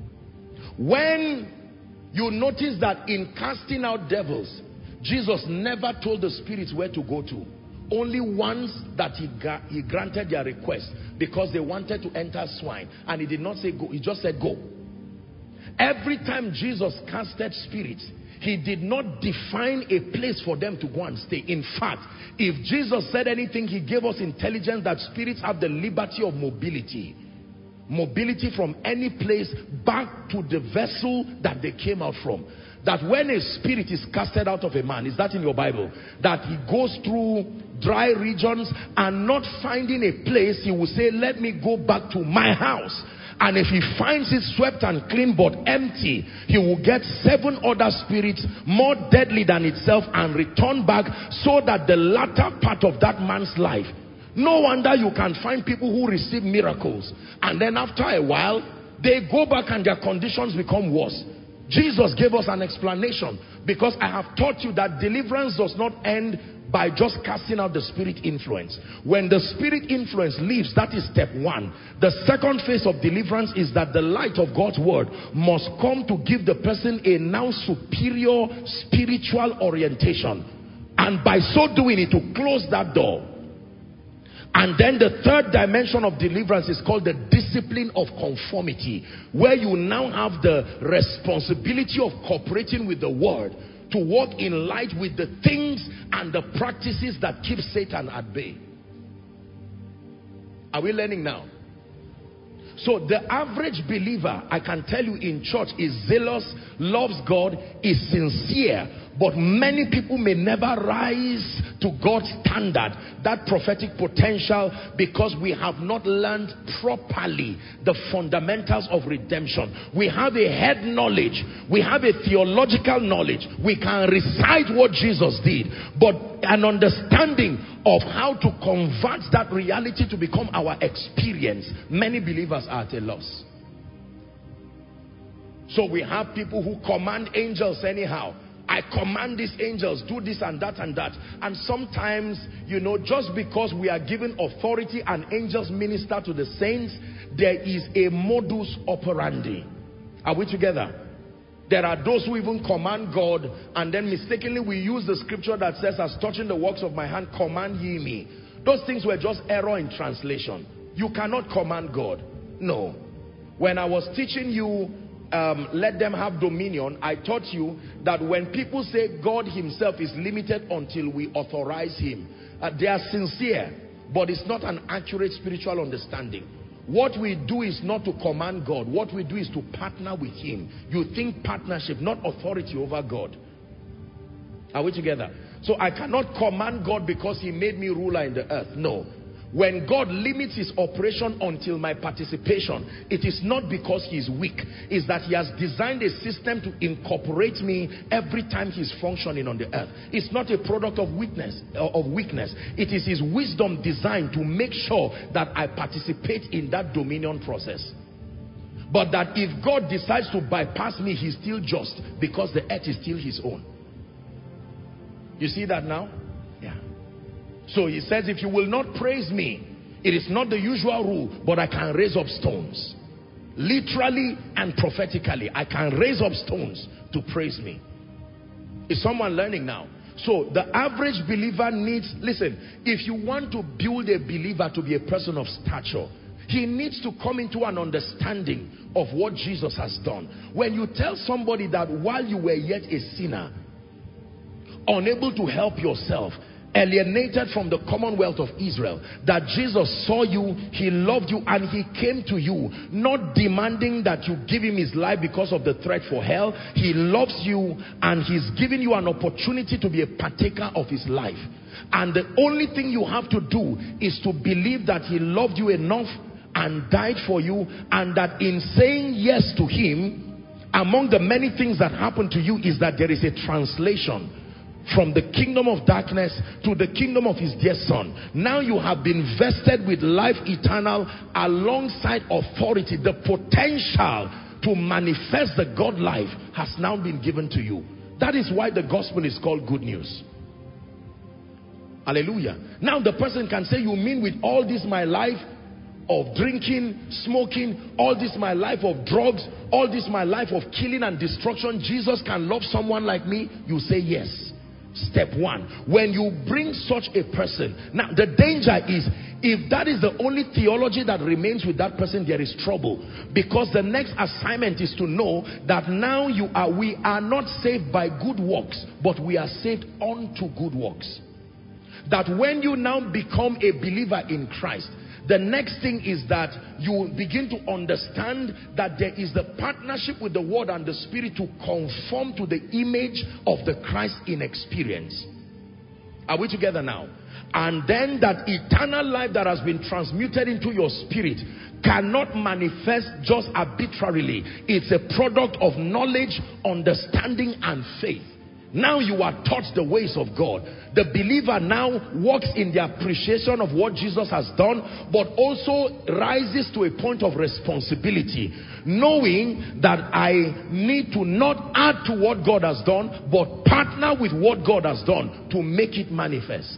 B: When you notice that in casting out devils, Jesus never told the spirits where to go to. Only once that he granted their request, because they wanted to enter swine, and he did not say go, he just said go. Every time Jesus casted spirits, he did not define a place for them to go and stay. In fact, if Jesus said anything, he gave us intelligence that spirits have the liberty of mobility. Mobility from any place back to the vessel that they came out from. That when a spirit is casted out of a man, is that in your Bible? That he goes through dry regions and not finding a place, he will say, let me go back to my house. And if he finds it swept and clean but empty, he will get 7 other spirits more deadly than itself and return back, so that the latter part of that man's life. No wonder you can find people who receive miracles, and then after a while, they go back and their conditions become worse. Jesus gave us an explanation, because I have taught you that deliverance does not end by just casting out the spirit influence. When the spirit influence leaves, that is step 1. The second phase of deliverance is that the light of God's word must come to give the person a now superior spiritual orientation, and by so doing it, to close that door. And then the third dimension of deliverance is called the discipline of conformity, where you now have the responsibility of cooperating with the word to walk in light with the things and the practices that keep Satan at bay. Are we learning now? So the average believer, I can tell you, in church is zealous, loves God, is sincere, but many people may never rise to God's standard, that prophetic potential, because we have not learned properly the fundamentals of redemption. We have a head knowledge, we have a theological knowledge, we can recite what Jesus did, but an understanding of how to convert that reality to become our experience, many believers are at a loss. So we have people who command angels anyhow. I command these angels, do this and that and that. And sometimes, you know, just because we are given authority and angels minister to the saints, there is a modus operandi. Are we together? There are those who even command God, and then mistakenly we use the scripture that says, as touching the works of my hand, command ye me. Those things were just error in translation. You cannot command God. No. When I was teaching you, let them have dominion, I taught you that when people say God himself is limited until we authorize him, they are sincere, but it's not an accurate spiritual understanding. What we do is not to command God. What we do is to partner with him. You think partnership, not authority over God. Are we together? So I cannot command God because he made me ruler in the earth. No. When God limits his operation until my participation, it is not because he is weak. It's that he has designed a system to incorporate me every time he's functioning on the earth. It's not a product of weakness. It is his wisdom designed to make sure that I participate in that dominion process. But that if God decides to bypass me, he's still just, because the earth is still his own. You see that now? Yeah. So he says, if you will not praise me, it is not the usual rule, but I can raise up stones. Literally and prophetically, I can raise up stones to praise me. Is someone learning now? So the average believer needs, listen, if you want to build a believer to be a person of stature, he needs to come into an understanding of what Jesus has done. When you tell somebody that while you were yet a sinner, unable to help yourself, alienated from the commonwealth of Israel, that Jesus saw you, he loved you, and he came to you, not demanding that you give him his life because of the threat for hell. He loves you and he's giving you an opportunity to be a partaker of his life. And the only thing you have to do is to believe that he loved you enough and died for you, and that in saying yes to him, among the many things that happen to you is that there is a translation from the kingdom of darkness to the kingdom of his dear son. Now you have been vested with life eternal alongside authority. The potential to manifest the God life has now been given to you. That is why the gospel is called good news. Hallelujah. Now the person can say, you mean with all this my life of drinking, smoking, all this my life of drugs, all this my life of killing and destruction, Jesus can love someone like me? You say yes. Step one, when you bring such a person, now the danger is, if that is the only theology that remains with that person, there is trouble. Because the next assignment is to know that now we are not saved by good works, but we are saved unto good works. That when you now become a believer in Christ, the next thing is that you begin to understand that there is the partnership with the Word and the Spirit to conform to the image of the Christ in experience. Are we together now? And then that eternal life that has been transmuted into your spirit cannot manifest just arbitrarily. It's a product of knowledge, understanding, and faith. Now you are taught the ways of God. The believer now walks in the appreciation of what Jesus has done, but also rises to a point of responsibility, knowing that I need to not add to what God has done, but partner with what God has done to make it manifest.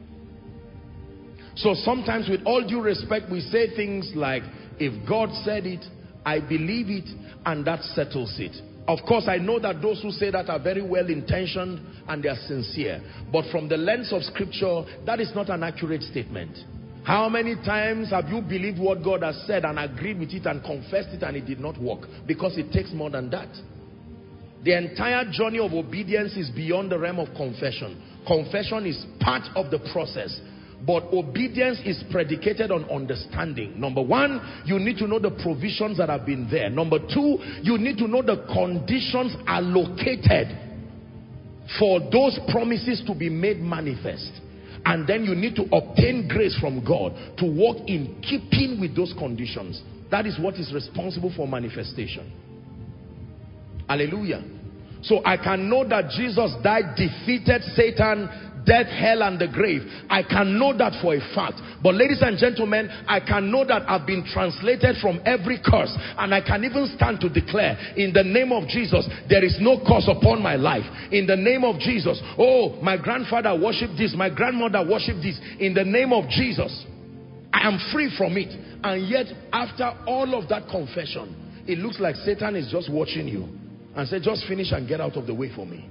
B: So sometimes, with all due respect, we say things like, if God said it, I believe it, and that settles it. Of course, I know that those who say that are very well intentioned and they are sincere. But from the lens of scripture, that is not an accurate statement. How many times have you believed what God has said and agreed with it and confessed it and it did not work? Because it takes more than that. The entire journey of obedience is beyond the realm of confession. Confession is part of the process. But obedience is predicated on understanding. Number one, you need to know the provisions that have been there. Number two, you need to know the conditions allocated for those promises to be made manifest. And then you need to obtain grace from God to walk in keeping with those conditions. That is what is responsible for manifestation. Hallelujah. So I can know that Jesus died, defeated Satan, death, hell, and the grave. I can know that for a fact. But ladies and gentlemen, I can know that I've been translated from every curse. And I can even stand to declare, in the name of Jesus, there is no curse upon my life. In the name of Jesus, oh, my grandfather worshipped this, my grandmother worshipped this. In the name of Jesus, I am free from it. And yet, after all of that confession, it looks like Satan is just watching you and say, just finish and get out of the way for me.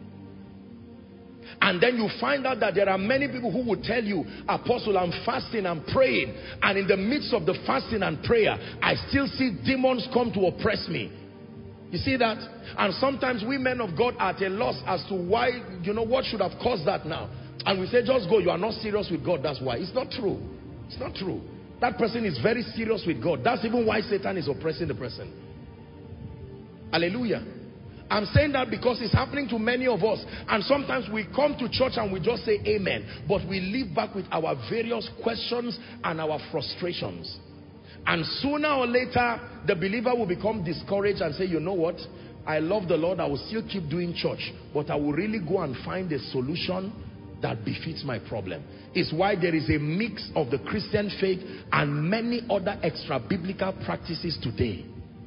B: And then you find out that there are many people who will tell you, Apostle, I'm fasting, I'm praying. And in the midst of the fasting and prayer, I still see demons come to oppress me. You see that? And sometimes we men of God are at a loss as to why, what should have caused that now? And we say, just go, you are not serious with God, that's why. It's not true. It's not true. that person is very serious with God. That's even why Satan is oppressing the person. Hallelujah. I'm saying that because it's happening to many of us. And sometimes we come to church and we just say amen. But we leave back with our various questions and our frustrations. And sooner or later, the believer will become discouraged and say, you know what? I love the Lord. I will still keep doing church. But I will really go and find a solution that befits my problem. It's why there is a mix of the Christian faith and many other extra biblical practices today.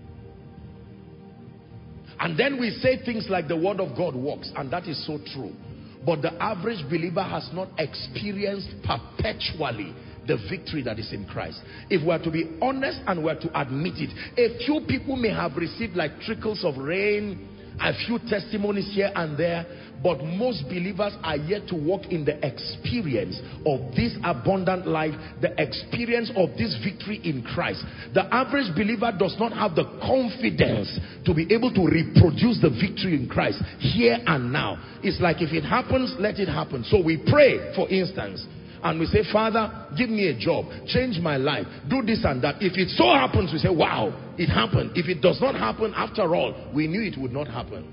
B: And then we say things like the word of God works, and that is so true. But the average believer has not experienced perpetually the victory that is in Christ. If we are to be honest and we are to admit it, a few people may have received like trickles of rain, a few testimonies here and there, but most believers are yet to walk in the experience of this abundant life, the experience of this victory in Christ. The average believer does not have the confidence to be able to reproduce the victory in Christ here and now. It's like if it happens, let it happen. So we pray, for instance, and we say, Father, give me a job, change my life, do this and that. If it so happens, we say, wow, it happened. If it does not happen, after all, we knew it would not happen.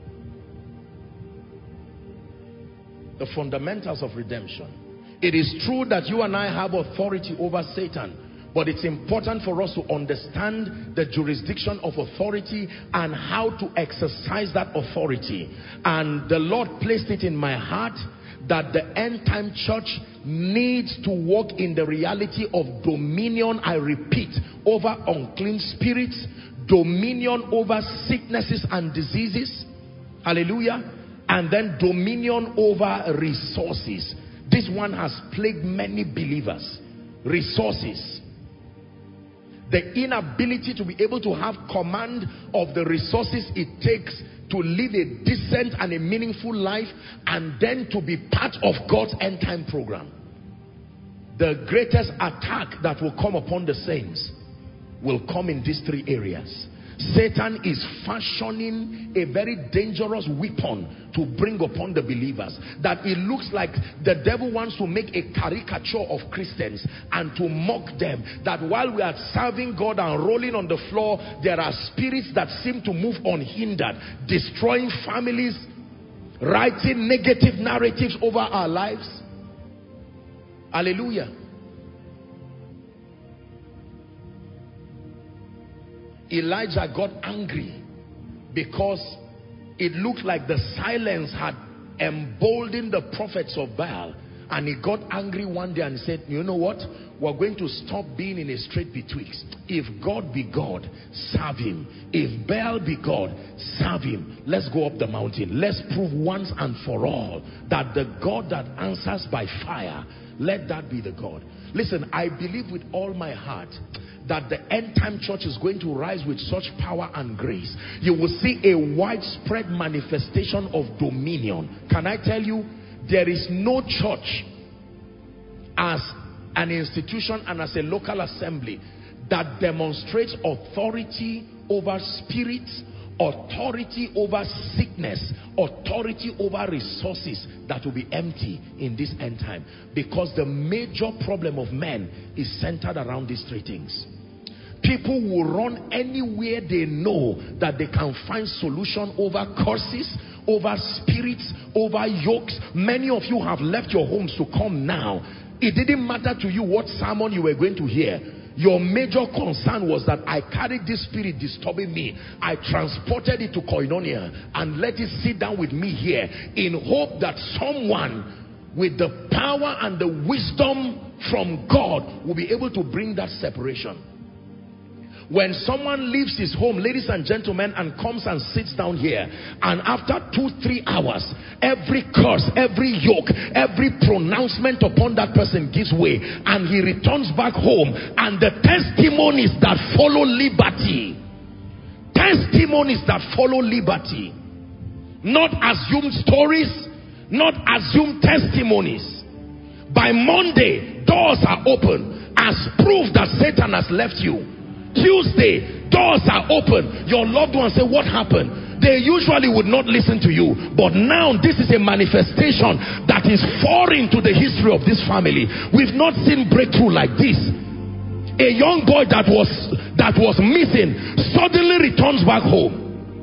B: The fundamentals of redemption. It is true that you and I have authority over Satan, but it's important for us to understand the jurisdiction of authority and how to exercise that authority. And the Lord placed it in my heart that the end time church needs to walk in the reality of dominion, I repeat, over unclean spirits, dominion over sicknesses and diseases, hallelujah, and then dominion over resources. This one has plagued many believers. Resources. The inability to be able to have command of the resources it takes to live a decent and a meaningful life, and then to be part of God's end time program. The greatest attack that will come upon the saints will come in these three areas. Satan is fashioning a very dangerous weapon to bring upon the believers, that it looks like the devil wants to make a caricature of Christians and to mock them, that while we are serving God and rolling on the floor, there are spirits that seem to move unhindered, destroying families, writing negative narratives over our lives. Hallelujah. Elijah got angry because it looked like the silence had emboldened the prophets of Baal, and he got angry one day and said, you know what, we're going to stop being in a strait betwixt. If God be God, serve him. If Baal be God, serve him. Let's go up the mountain. Let's prove once and for all that the God that answers by fire, let that be the God. Listen, I believe with all my heart that the end time church is going to rise with such power and grace. You will see a widespread manifestation of dominion. Can I tell you, there is no church as an institution and as a local assembly that demonstrates authority over spirits, authority over sickness, authority over resources that will be empty in this end time. Because the major problem of men is centered around these three things. People will run anywhere they know that they can find solution over curses, over spirits, over yokes. Many of you have left your homes to come now. It didn't matter to you what sermon you were going to hear. Your major concern was that I carried this spirit disturbing me. I transported it to Koinonia and let it sit down with me here in hope that someone with the power and the wisdom from God will be able to bring that separation. When someone leaves his home, ladies and gentlemen, and comes and sits down here, and after 2-3 hours, every curse, every yoke, every pronouncement upon that person gives way, and he returns back home, and the testimonies that follow liberty, not assumed stories, not assumed testimonies. By Monday, doors are open as proof that Satan has left you. Tuesday, doors are open. Your loved ones say, what happened? They usually would not listen to you, but now this is a manifestation that is foreign to the history of this family. We've not seen breakthrough like this. A young boy that was missing suddenly returns back home.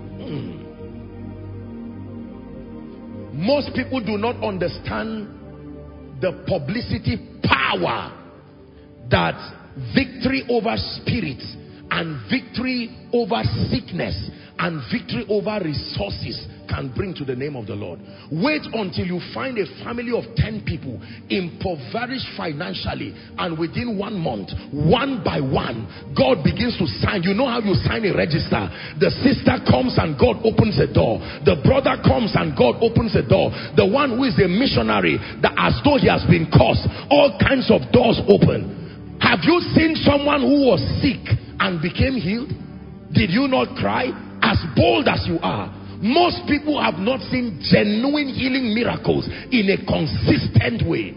B: Most people do not understand the publicity power that victory over spirits and victory over sickness and victory over resources can bring to the name of the Lord. Wait until you find a family of 10 people impoverished financially, and within 1 month, one by one, God begins to sign. You know how you sign a register? The sister comes and God opens a door. The brother comes and God opens a door. The one who is a missionary, that as though he has been cursed, all kinds of doors open. Have you seen someone who was sick and became healed? Did you not cry? As bold as you are, most people have not seen genuine healing miracles in a consistent way.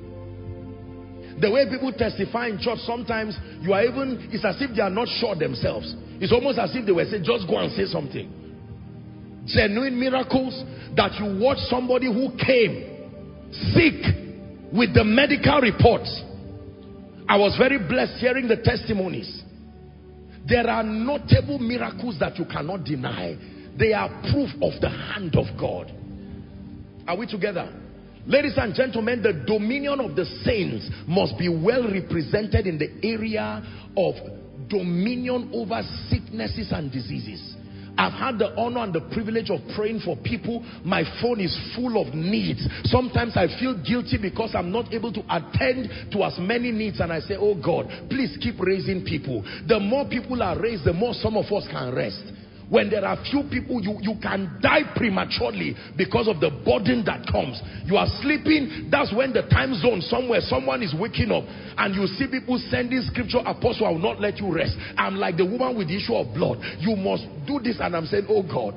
B: The way people testify in church, sometimes you are even, it's as if they are not sure themselves. It's almost as if they were saying, just go and say something. Genuine miracles that you watch somebody who came sick with the medical reports. I was very blessed hearing the testimonies. There are notable miracles that you cannot deny. They are proof of the hand of God. Are we together? Ladies and gentlemen, the dominion of the saints must be well represented in the area of dominion over sicknesses and diseases. I've had the honor and the privilege of praying for people. My phone is full of needs. Sometimes I feel guilty because I'm not able to attend to as many needs, and I say, oh God, please keep raising people. The more people are raised, the more some of us can rest. When there are few people, you can die prematurely because of the burden that comes. You are sleeping, that's when the time zone somewhere, someone is waking up, and you see people sending scripture, apostle, I will not let you rest. I'm like the woman with the issue of blood. You must do this, and I'm saying, oh God.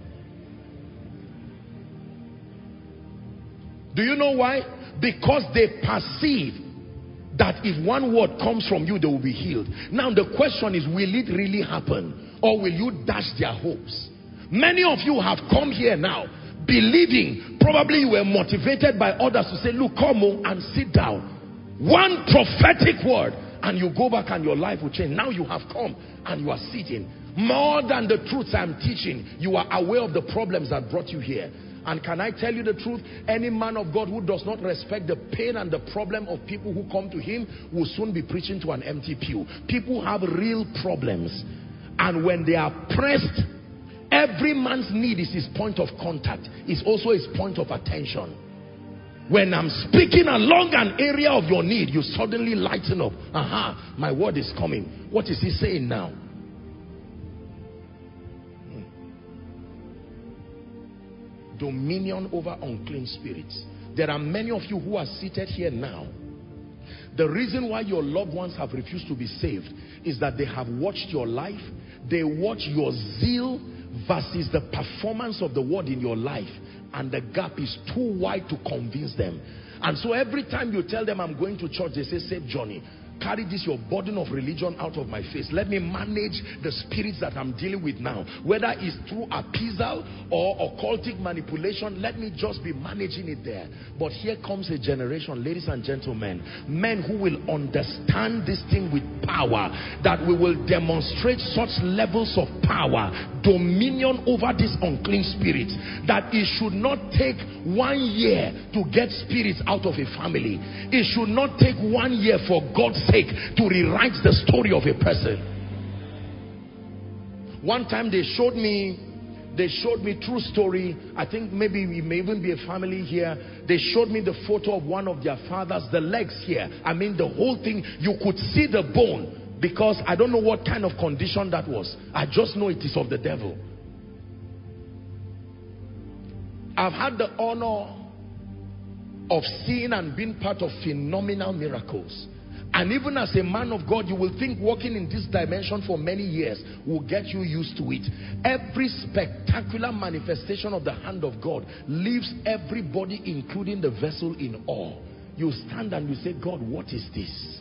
B: Do you know why? Because they perceive that if one word comes from you, they will be healed. Now the question is, will it really happen? Or will you dash their hopes? Many of you have come here now believing, probably you were motivated by others to say, look, come on and sit down. One prophetic word and you go back and your life will change. Now you have come and you are sitting. More than the truths I'm teaching, you are aware of the problems that brought you here. And can I tell you the truth? Any man of God who does not respect the pain and the problem of people who come to him will soon be preaching to an empty pew. People have real problems. And when they are pressed, every man's need is his point of contact. It's also his point of attention. When I'm speaking along an area of your need, you suddenly lighten up. Aha, my word is coming. What is he saying now? Dominion over unclean spirits. There are many of you who are seated here now. The reason why your loved ones have refused to be saved is that they have watched your life. They watch your zeal versus the performance of the word in your life, and the gap is too wide to convince them. And so every time you tell them, I'm going to church, they say, save Johnny. Carry this, your burden of religion, out of my face. Let me manage the spirits that I'm dealing with now. Whether it's through appeasal or occultic manipulation, let me just be managing it there. But here comes a generation, ladies and gentlemen, men who will understand this thing with power, that we will demonstrate such levels of power, dominion over these unclean spirits, that it should not take 1 year to get spirits out of a family. It should not take 1 year for God's sake to rewrite the story of a person. One time they showed me true story. I think maybe it may even be a family here. They showed me the photo of one of their fathers, the legs here. I mean the whole thing, you could see the bone, because I don't know what kind of condition that was. I just know it is of the devil. I've had the honor of seeing and being part of phenomenal miracles. And even as a man of God, you will think walking in this dimension for many years will get you used to it. Every spectacular manifestation of the hand of God leaves everybody, including the vessel, in awe. You stand and you say, God, what is this?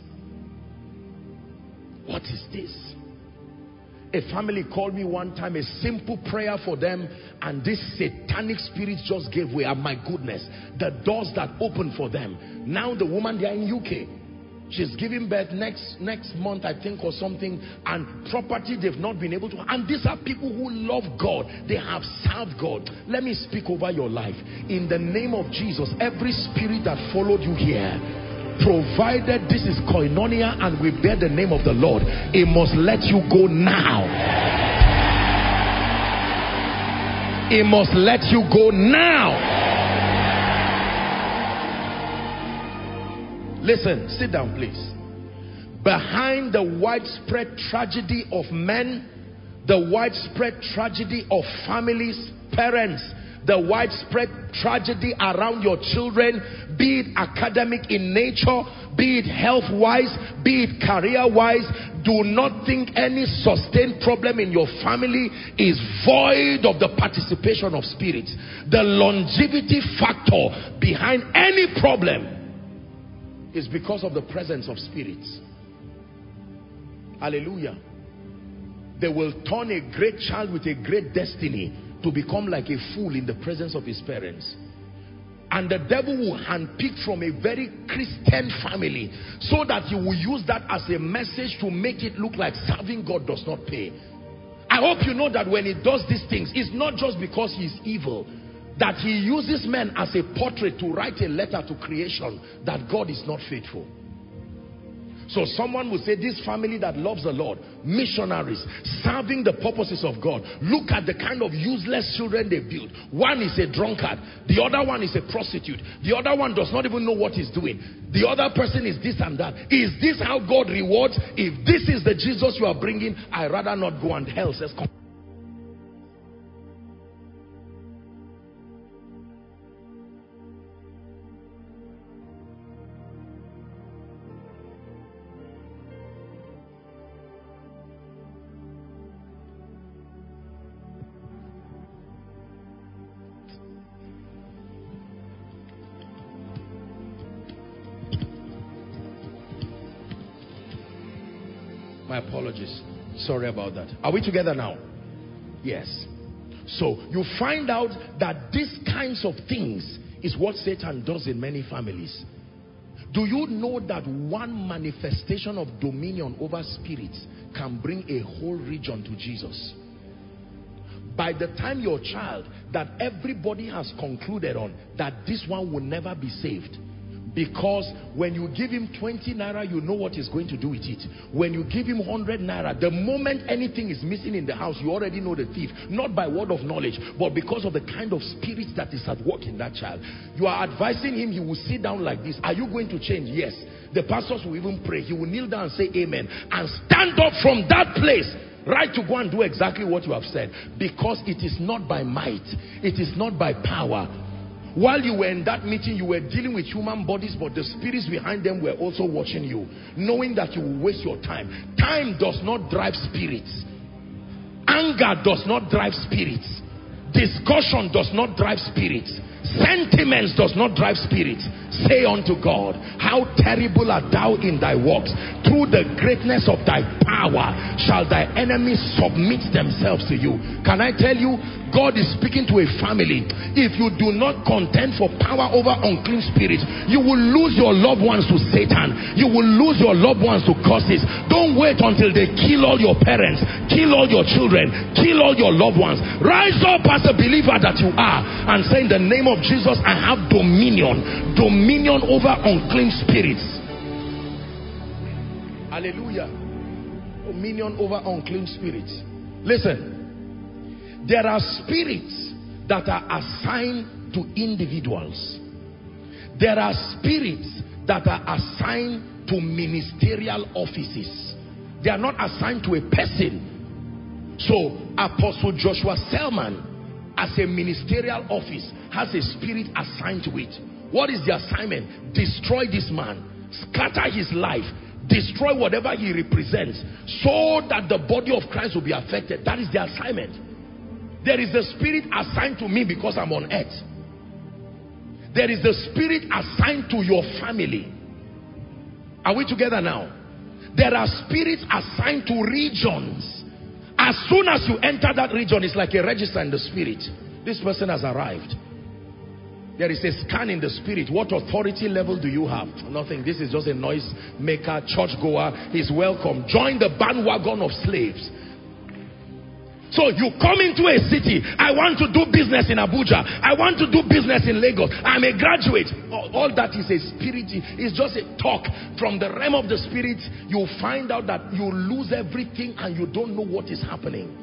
B: What is this? A family called me one time, a simple prayer for them, and this satanic spirit just gave way. And my goodness, the doors that opened for them. Now the woman, they are in UK. She's giving birth next month, I think, or something, and property they've not been able to. And these are people who love God. They have served God. Let me speak over your life. In the name of Jesus, every spirit that followed you here, provided this is koinonia and we bear the name of the Lord, it must let you go now. It must let you go now. Listen, sit down please. Behind the widespread tragedy of men, the widespread tragedy of families, parents, the widespread tragedy around your children, be it academic in nature, be it health-wise, be it career-wise, do not think any sustained problem in your family is void of the participation of spirits. The longevity factor behind any problem is because of the presence of spirits. Hallelujah. They will turn a great child with a great destiny to become like a fool in the presence of his parents. And the devil will handpick from a very Christian family so that he will use that as a message to make it look like serving God does not pay. I hope you know that when he does these things, it's not just because he's evil. That he uses men as a portrait to write a letter to creation that God is not faithful. So someone will say, this family that loves the Lord, missionaries, serving the purposes of God, look at the kind of useless children they build. One is a drunkard, the other one is a prostitute, the other one does not even know what he's doing, the other person is this and that. Is this how God rewards? If this is the Jesus you are bringing, I'd rather not go. And hell says, come. My apologies. Sorry about that. Are we together now? Yes. So you find out that these kinds of things is what Satan does in many families. Do you know that one manifestation of dominion over spirits can bring a whole region to Jesus? By the time your child, that everybody has concluded on, that this one will never be saved. Because when you give him 20 naira, you know what he's going to do with it. When you give him 100 naira, the moment anything is missing in the house, you already know the thief. Not by word of knowledge, but because of the kind of spirit that is at work in that child. You are advising him, he will sit down like this. Are you going to change? Yes. The pastors will even pray. He will kneel down and say amen. And stand up from that place, right, to go and do exactly what you have said. Because it is not by might. It is not by power. While you were in that meeting, you were dealing with human bodies, but the spirits behind them were also watching you, knowing that you will waste your time. Time does not drive spirits. Anger does not drive spirits. Discussion does not drive spirits. Sentiments does not drive spirits. Say unto God, how terrible art thou in thy works. Through the greatness of thy power shall thy enemies submit themselves to you. Can I tell you, God is speaking to a family. If you do not contend for power over unclean spirits, you will lose your loved ones to Satan. You will lose your loved ones to curses. Don't wait until they kill all your parents, kill all your children, kill all your loved ones. Rise up as a believer that you are and say, in the name of Jesus, I have dominion. Dominion over unclean spirits. Hallelujah. Dominion over unclean spirits. Listen. There are spirits that are assigned to individuals. There are spirits that are assigned to ministerial offices. They are not assigned to a person. So Apostle Joshua Selman, as a ministerial office, has a spirit assigned to it. What is the assignment? Destroy this man, scatter his life, destroy whatever he represents, so that the body of Christ will be affected. That is the assignment. There is a spirit assigned to me because I'm on earth. There is a spirit assigned to your family. Are we together now? There are spirits assigned to regions. As soon as you enter that region, it's like a register in the spirit. This person has arrived. There is a scan in the spirit. What authority level do you have? Nothing. This is just a noise maker, churchgoer. He's welcome. Join the bandwagon of slaves. So you come into a city. I want to do business in Abuja. I want to do business in Lagos. I'm a graduate. All that is a spirit. It's just a talk. From the realm of the spirit, you find out that you lose everything and you don't know what is happening.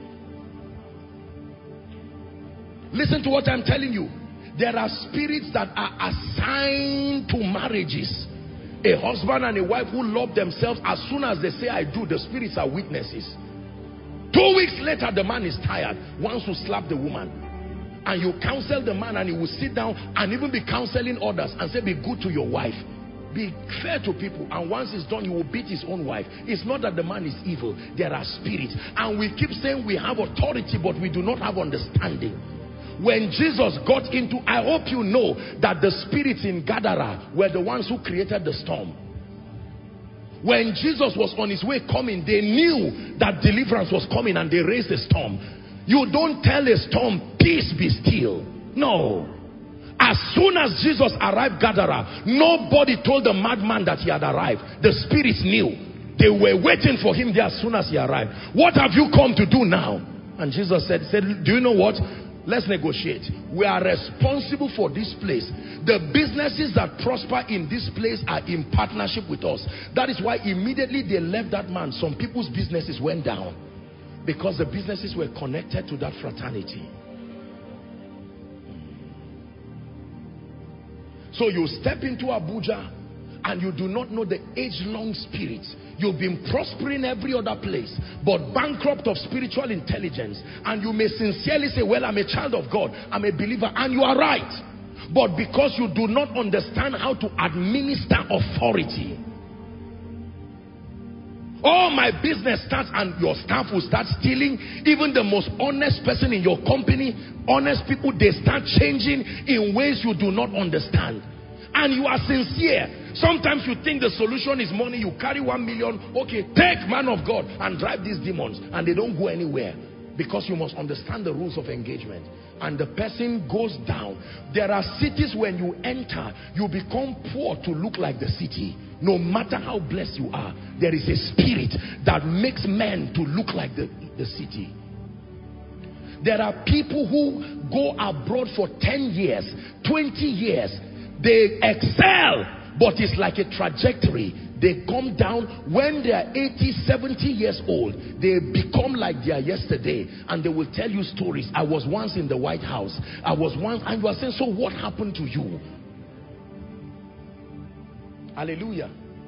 B: Listen to what I'm telling you. There are spirits that are assigned to marriages. A husband and a wife who love themselves, as soon as they say I do, the spirits are witnesses. 2 weeks later, the man is tired, wants to slap the woman. And you counsel the man and he will sit down and even be counseling others and say, be good to your wife. Be fair to people. And once it's done, he will beat his own wife. It's not that the man is evil. There are spirits. And we keep saying we have authority, but we do not have understanding. When Jesus got into, I hope you know that the spirits in Gadara were the ones who created the storm. When Jesus was on his way coming, they knew that deliverance was coming and they raised a storm. You don't tell a storm, peace be still. No. As soon as Jesus arrived Gadara, nobody told the madman that he had arrived. The spirits knew. They were waiting for him there as soon as he arrived. What have you come to do now? And Jesus said, do you know what? Let's negotiate. We are responsible for this place. The businesses that prosper in this place are in partnership with us. That is why immediately they left that man, some people's businesses went down. Because the businesses were connected to that fraternity. So you step into Abuja and you do not know the age-long spirits. You've been prospering every other place, but bankrupt of spiritual intelligence. And you may sincerely say, well, I'm a child of God, I'm a believer, and you are right. But because you do not understand how to administer authority, my business starts and your staff will start stealing. Even the most honest person in your company, honest people, they start changing in ways you do not understand. And you are sincere. Sometimes you think the solution is money. You carry 1 million. Okay, take, man of God, and drive these demons. And they don't go anywhere. Because you must understand the rules of engagement. And the person goes down. There are cities when you enter, you become poor to look like the city. No matter how blessed you are, there is a spirit that makes men to look like the city. There are people who go abroad for 10 years, 20 years. They excel, but it's like a trajectory. They come down when they are 80, 70 years old. They become like they are yesterday. And they will tell you stories. I was once in the White House. I was once, and you are saying, so what happened to you? Hallelujah.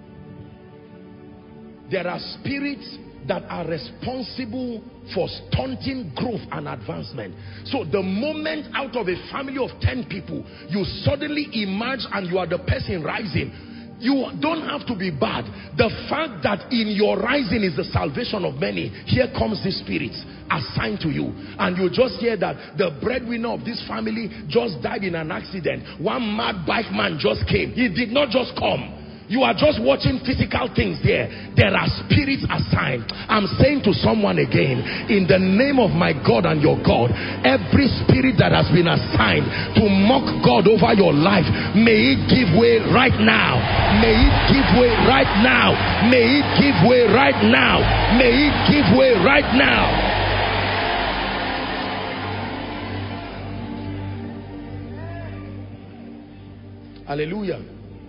B: There are spirits that are responsible for stunting growth and advancement. So the moment out of a family of 10 people, you suddenly emerge and you are the person rising, you don't have to be bad. The fact that in your rising is the salvation of many, here comes the spirits assigned to you. And you just hear that the breadwinner of this family just died in an accident. One mad bike man just came. He did not just come. You are just watching physical things there. There are spirits assigned. I'm saying to someone again, in the name of my God and your God, every spirit that has been assigned to mock God over your life, may it give way right now. May it give way right now. May it give way right now. May it give way right now. Hallelujah.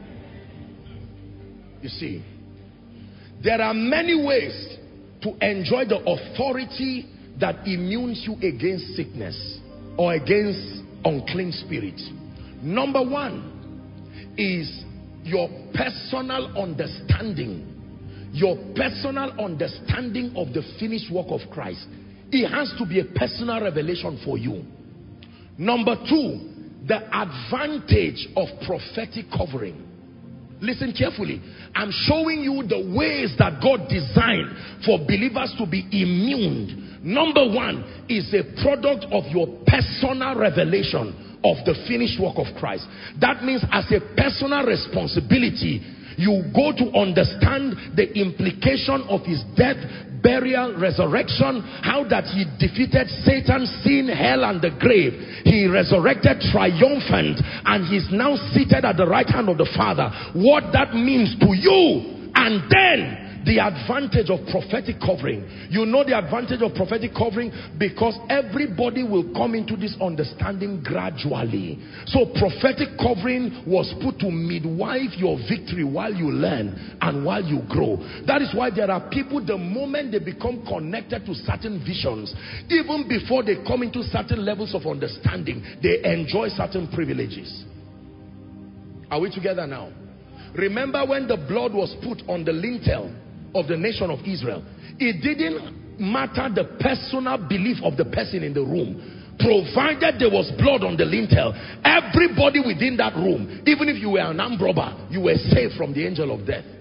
B: You see, there are many ways to enjoy the authority that immunes you against sickness or against unclean spirits. Number one is your personal understanding. Your personal understanding of the finished work of Christ. It has to be a personal revelation for you. Number two, the advantage of prophetic covering. Listen carefully. I'm showing you the ways that God designed for believers to be immune. Number one is a product of your personal revelation of the finished work of Christ. That means as a personal responsibility, you go to understand the implication of his death, burial, resurrection, how that he defeated Satan, sin, hell, and the grave. He resurrected triumphant, and he's now seated at the right hand of the Father. What that means to you, and then the advantage of prophetic covering. You know the advantage of prophetic covering because everybody will come into this understanding gradually. So prophetic covering was put to midwife your victory while you learn and while you grow. That is why there are people, the moment they become connected to certain visions, even before they come into certain levels of understanding, they enjoy certain privileges. Are we together now? Remember when the blood was put on the lintel of the nation of Israel, it didn't matter the personal belief of the person in the room. Provided there was blood on the lintel, everybody within that room, even if you were an armed robber, you were saved from the angel of death.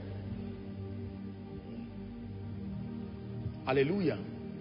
B: Hallelujah.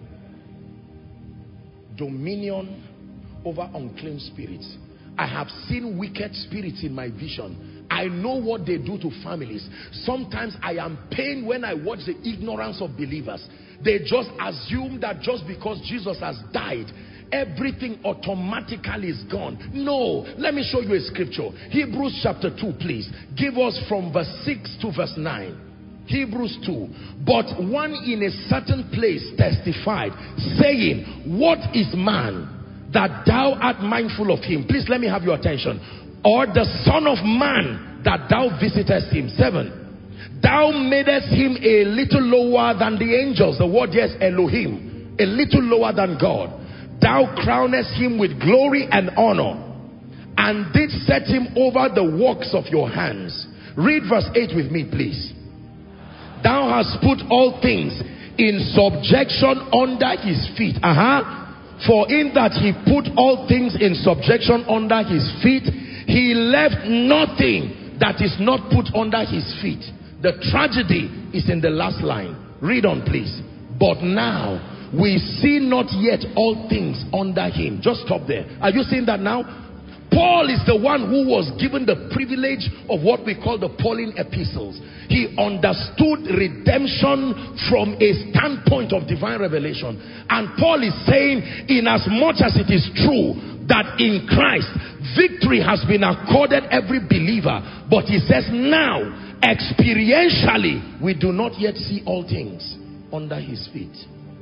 B: Dominion over unclean spirits. I have seen wicked spirits in my vision. I know what they do to families. Sometimes I am pained when I watch the ignorance of believers. They just assume that just because Jesus has died, everything automatically is gone. No, let me show you a scripture. Hebrews chapter 2, please. Give us from verse 6 to verse 9. Hebrews 2. But one in a certain place testified, saying, what is man that thou art mindful of him? Please let me have your attention. Or the son of man that thou visitest him. 7. Thou madest him a little lower than the angels. The word yes, Elohim. A little lower than God. Thou crownest him with glory and honor, and did set him over the works of your hands. Read verse 8 with me, please. Thou hast put all things in subjection under his feet. For in that he put all things in subjection under his feet, he left nothing that is not put under his feet. The tragedy is in the last line. Read on, please. But now we see not yet all things under him. Just stop there. Are you seeing that now? Paul is the one who was given the privilege of what we call the Pauline epistles. He understood redemption from a standpoint of divine revelation. And Paul is saying, in as much as it is true that in Christ victory has been accorded every believer, but he says now experientially we do not yet see all things under his feet.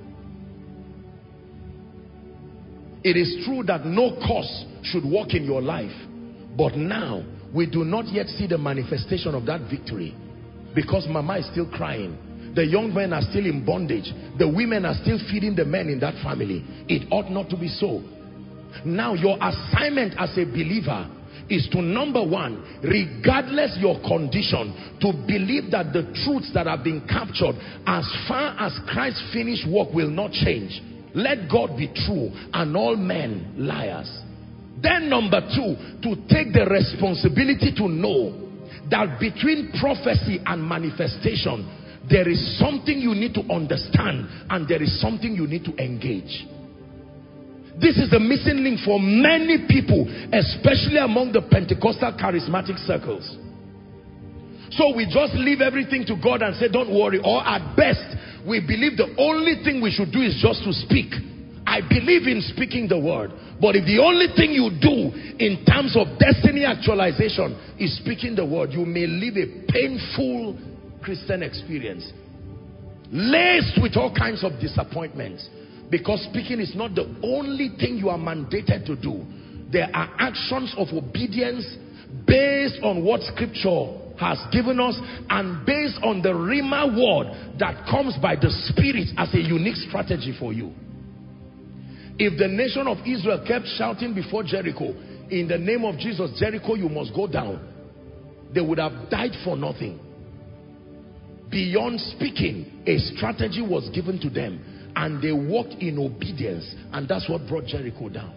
B: It is true that no curse should walk in your life, but now we do not yet see the manifestation of that victory because mama is still crying, the young men are still in bondage, the women are still feeding the men in that family. It ought not to be so. Now your assignment as a believer is to, number one, regardless your condition, to believe that the truths that have been captured as far as Christ's finished work will not change. Let God be true and all men liars. Then number two, to take the responsibility to know that between prophecy and manifestation, there is something you need to understand and there is something you need to engage. This is the missing link for many people, especially among the Pentecostal charismatic circles. So we just leave everything to God and say, don't worry. Or at best, we believe the only thing we should do is just to speak. I believe in speaking the word. But if the only thing you do in terms of destiny actualization is speaking the word, you may live a painful Christian experience, laced with all kinds of disappointments. Because speaking is not the only thing you are mandated to do. There are actions of obedience based on what scripture has given us and based on the Rhema word that comes by the Spirit as a unique strategy for you. If the nation of Israel kept shouting before Jericho, in the name of Jesus, Jericho, you must go down, they would have died for nothing. Beyond speaking, a strategy was given to them and they walked in obedience, and that's what brought Jericho down.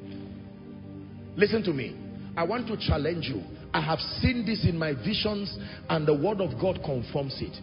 B: Listen to me. I want to challenge you. I have seen this in my visions and the word of God confirms it.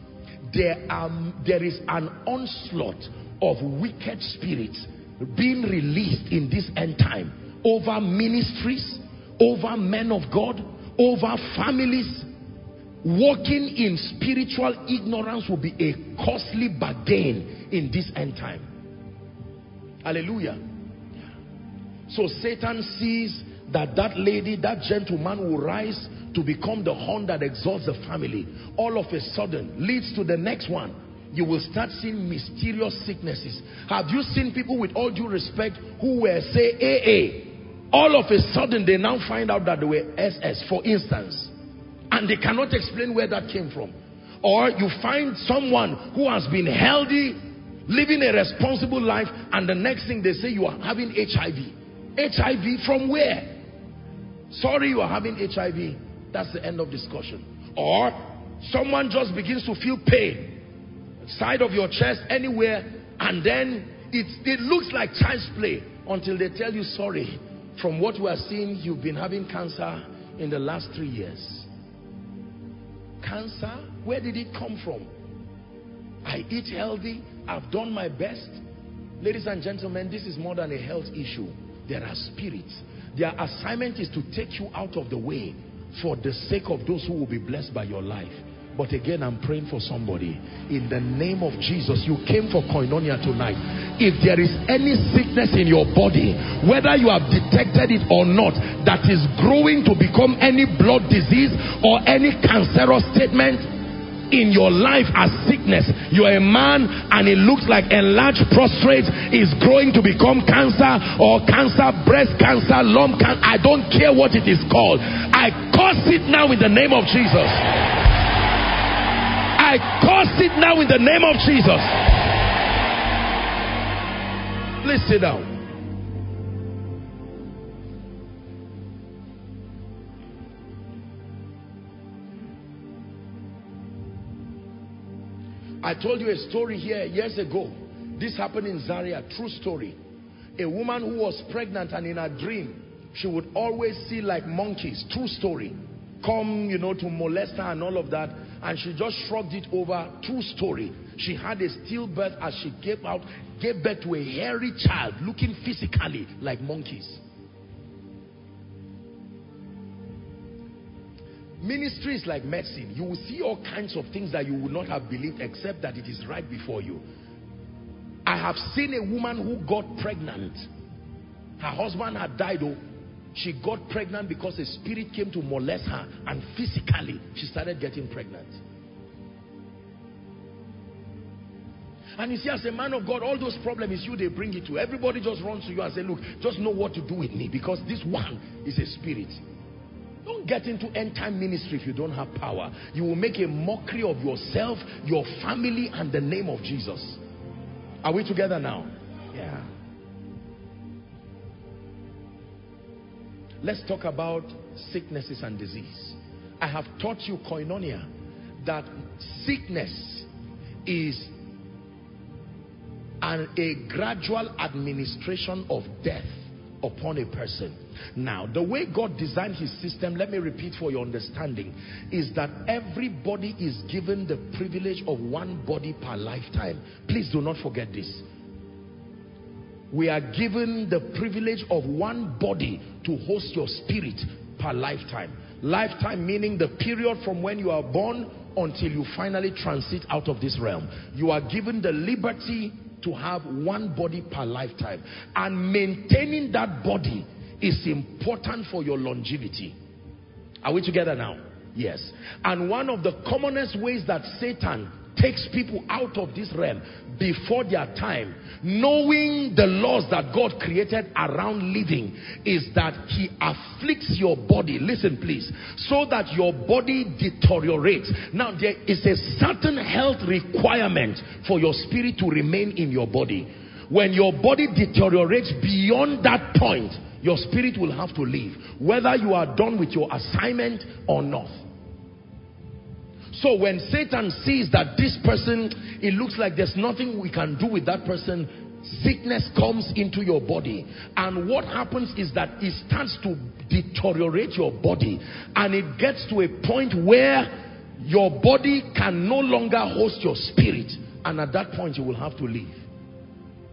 B: There is an onslaught of wicked spirits being released in this end time over ministries, over men of God, over families. Walking in spiritual ignorance will be a costly bargain in this end time. Hallelujah. So Satan sees that that lady, that gentleman will rise to become the horn that exalts the family. All of a sudden leads to the next one. You will start seeing mysterious sicknesses. Have you seen people, with all due respect, who were, say, AA? All of a sudden they now find out that they were SS, for instance. And they cannot explain where that came from. Or you find someone who has been healthy, living a responsible life, and the next thing they say, you are having HIV. HIV from where? Sorry, you are having HIV. That's the end of discussion. Or someone just begins to feel pain, side of your chest, anywhere, and then it looks like child's play until they tell you, sorry, from what we are seeing, you've been having cancer in the last 3 years. Cancer? Where did it come from? I eat healthy. I've done my best. Ladies and gentlemen, this is more than a health issue. There are spirits. Their assignment is to take you out of the way for the sake of those who will be blessed by your life. But again, I'm praying for somebody. In the name of Jesus, you came for Koinonia tonight. If there is any sickness in your body, whether you have detected it or not, that is growing to become any blood disease or any cancerous statement in your life as sickness, you are a man and it looks like enlarged prostate is growing to become cancer, or cancer, breast cancer, lung cancer, I don't care what it is called. I curse it now in the name of Jesus. I curse it now in the name of Jesus. Please sit down. I told you a story here years ago. This happened in Zaria, true story. A woman who was pregnant, and in her dream, she would always see like monkeys, true story, come, to molest her and all of that. And she just shrugged it over, true story. She had a stillbirth. As she gave birth to a hairy child, looking physically like monkeys. Ministry is like medicine. You will see all kinds of things that you would not have believed, except that it is right before you. I have seen a woman who got pregnant. Her husband had died. She got pregnant because a spirit came to molest her, and physically she started getting pregnant. And you see, as a man of God, all those problems is you they bring it to. Everybody just runs to you and say, look, just know what to do with me, because this one is a spirit. Don't get into end time ministry if you don't have power. You will make a mockery of yourself, your family, and the name of Jesus. Are we together now? Yeah. Let's talk about sicknesses and disease. I have taught you, Koinonia, that sickness is a gradual administration of death upon a person. Now, the way God designed his system, let me repeat for your understanding, is that everybody is given the privilege of one body per lifetime. Please do not forget this. We are given the privilege of one body to host your spirit per lifetime. Lifetime meaning the period from when you are born until you finally transit out of this realm. You are given the liberty to have one body per lifetime. And maintaining that body is important for your longevity. Are we together now? Yes. And one of the commonest ways that Satan takes people out of this realm before their time, knowing the laws that God created around living, is that he afflicts your body. Listen please. So that your body deteriorates. Now there is a certain health requirement for your spirit to remain in your body. When your body deteriorates beyond that point, your spirit will have to leave, whether you are done with your assignment or not. So when Satan sees that this person, it looks like there's nothing we can do with that person, sickness comes into your body. And what happens is that it starts to deteriorate your body. And it gets to a point where your body can no longer host your spirit. And at that point you will have to leave.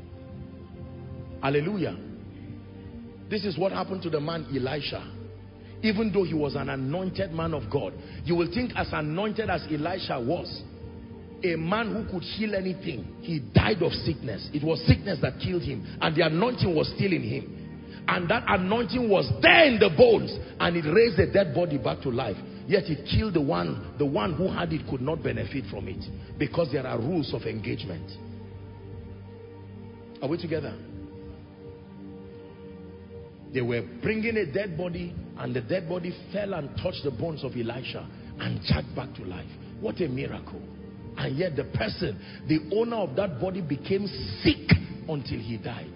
B: Hallelujah. This is what happened to the man Elisha. even though he was an anointed man of God. You will think as anointed as Elisha was, a man who could heal anything, he died of sickness. It was sickness that killed him, and the anointing was still in him. And that anointing was there in the bones, and it raised the dead body back to life. Yet it killed the one who had it could not benefit from it, because there are rules of engagement. Are we together? They were bringing a dead body, and the dead body fell and touched the bones of Elisha and jacked back to life. What a miracle. And yet the person, the owner of that body, became sick until he died.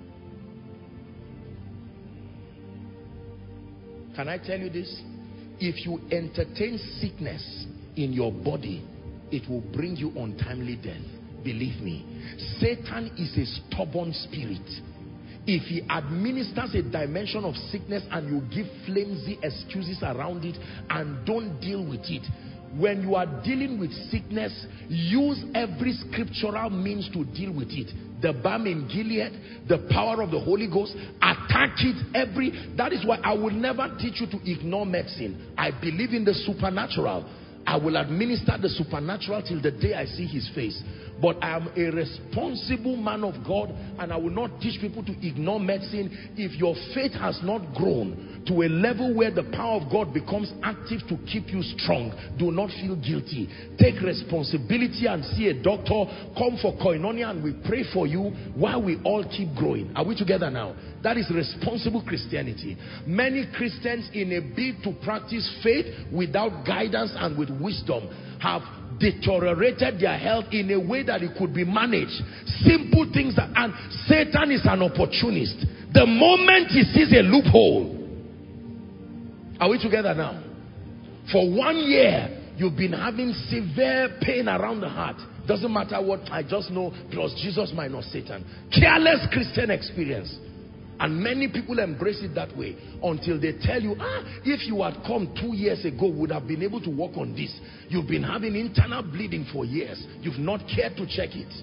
B: Can I tell you this? If you entertain sickness in your body, it will bring you untimely death. Believe me. Satan is a stubborn spirit. If he administers a dimension of sickness and you give flimsy excuses around it and don't deal with it, when you are dealing with sickness, use every scriptural means to deal with it. The balm in Gilead, the power of the Holy Ghost, attack it. That is why I will never teach you to ignore medicine. I believe in the supernatural. I will administer the supernatural till the day I see his face. But I am a responsible man of God, and I will not teach people to ignore medicine. If your faith has not grown to a level where the power of God becomes active to keep you strong, do not feel guilty. Take responsibility and see a doctor. Come for koinonia and we pray for you while we all keep growing. Are we together now? That is responsible Christianity. Many Christians, in a bid to practice faith without guidance and with wisdom, have deteriorated their health in a way that it could be managed. Simple things and Satan is an opportunist. The moment he sees a loophole. Are we together now? For 1 year, you've been having severe pain around the heart. Doesn't matter what, I just know plus Jesus minus Satan. Careless Christian experience. And many people embrace it that way until they tell you, if you had come 2 years ago, would have been able to work on this. You've been having internal bleeding for years. You've not cared to check it.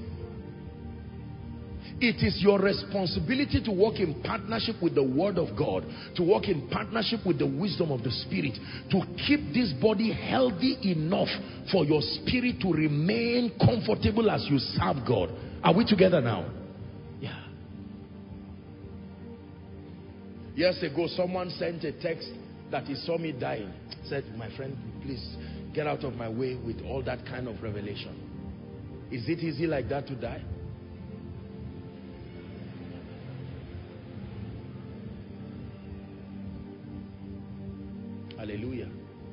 B: It is your responsibility to walk in partnership with the Word of God, to walk in partnership with the wisdom of the Spirit, to keep this body healthy enough for your spirit to remain comfortable as you serve God. Are we together now? Yeah. Years ago, someone sent a text that he saw me dying. Said, my friend, please get out of my way with all that kind of revelation. Is it easy like that to die? Hallelujah.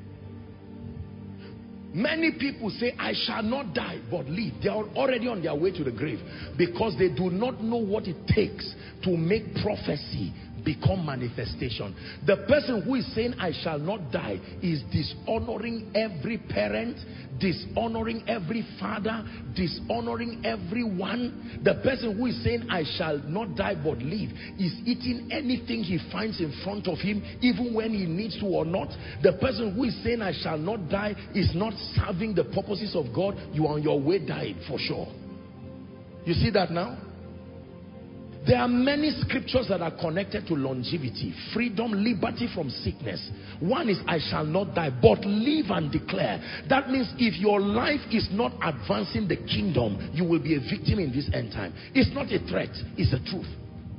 B: Many people say, I shall not die but live. They are already on their way to the grave because they do not know what it takes to make prophecy become manifestation. The person who is saying I shall not die is dishonoring every parent, dishonoring every father, dishonoring everyone. The person who is saying I shall not die but live is eating anything he finds in front of him, even when he needs to or not. The person who is saying I shall not die is not serving the purposes of God. You are on your way dying for sure. You see that now? There are many scriptures that are connected to longevity, freedom, liberty from sickness. One is, I shall not die, but live and declare. That means if your life is not advancing the kingdom, you will be a victim in this end time. It's not a threat, it's the truth.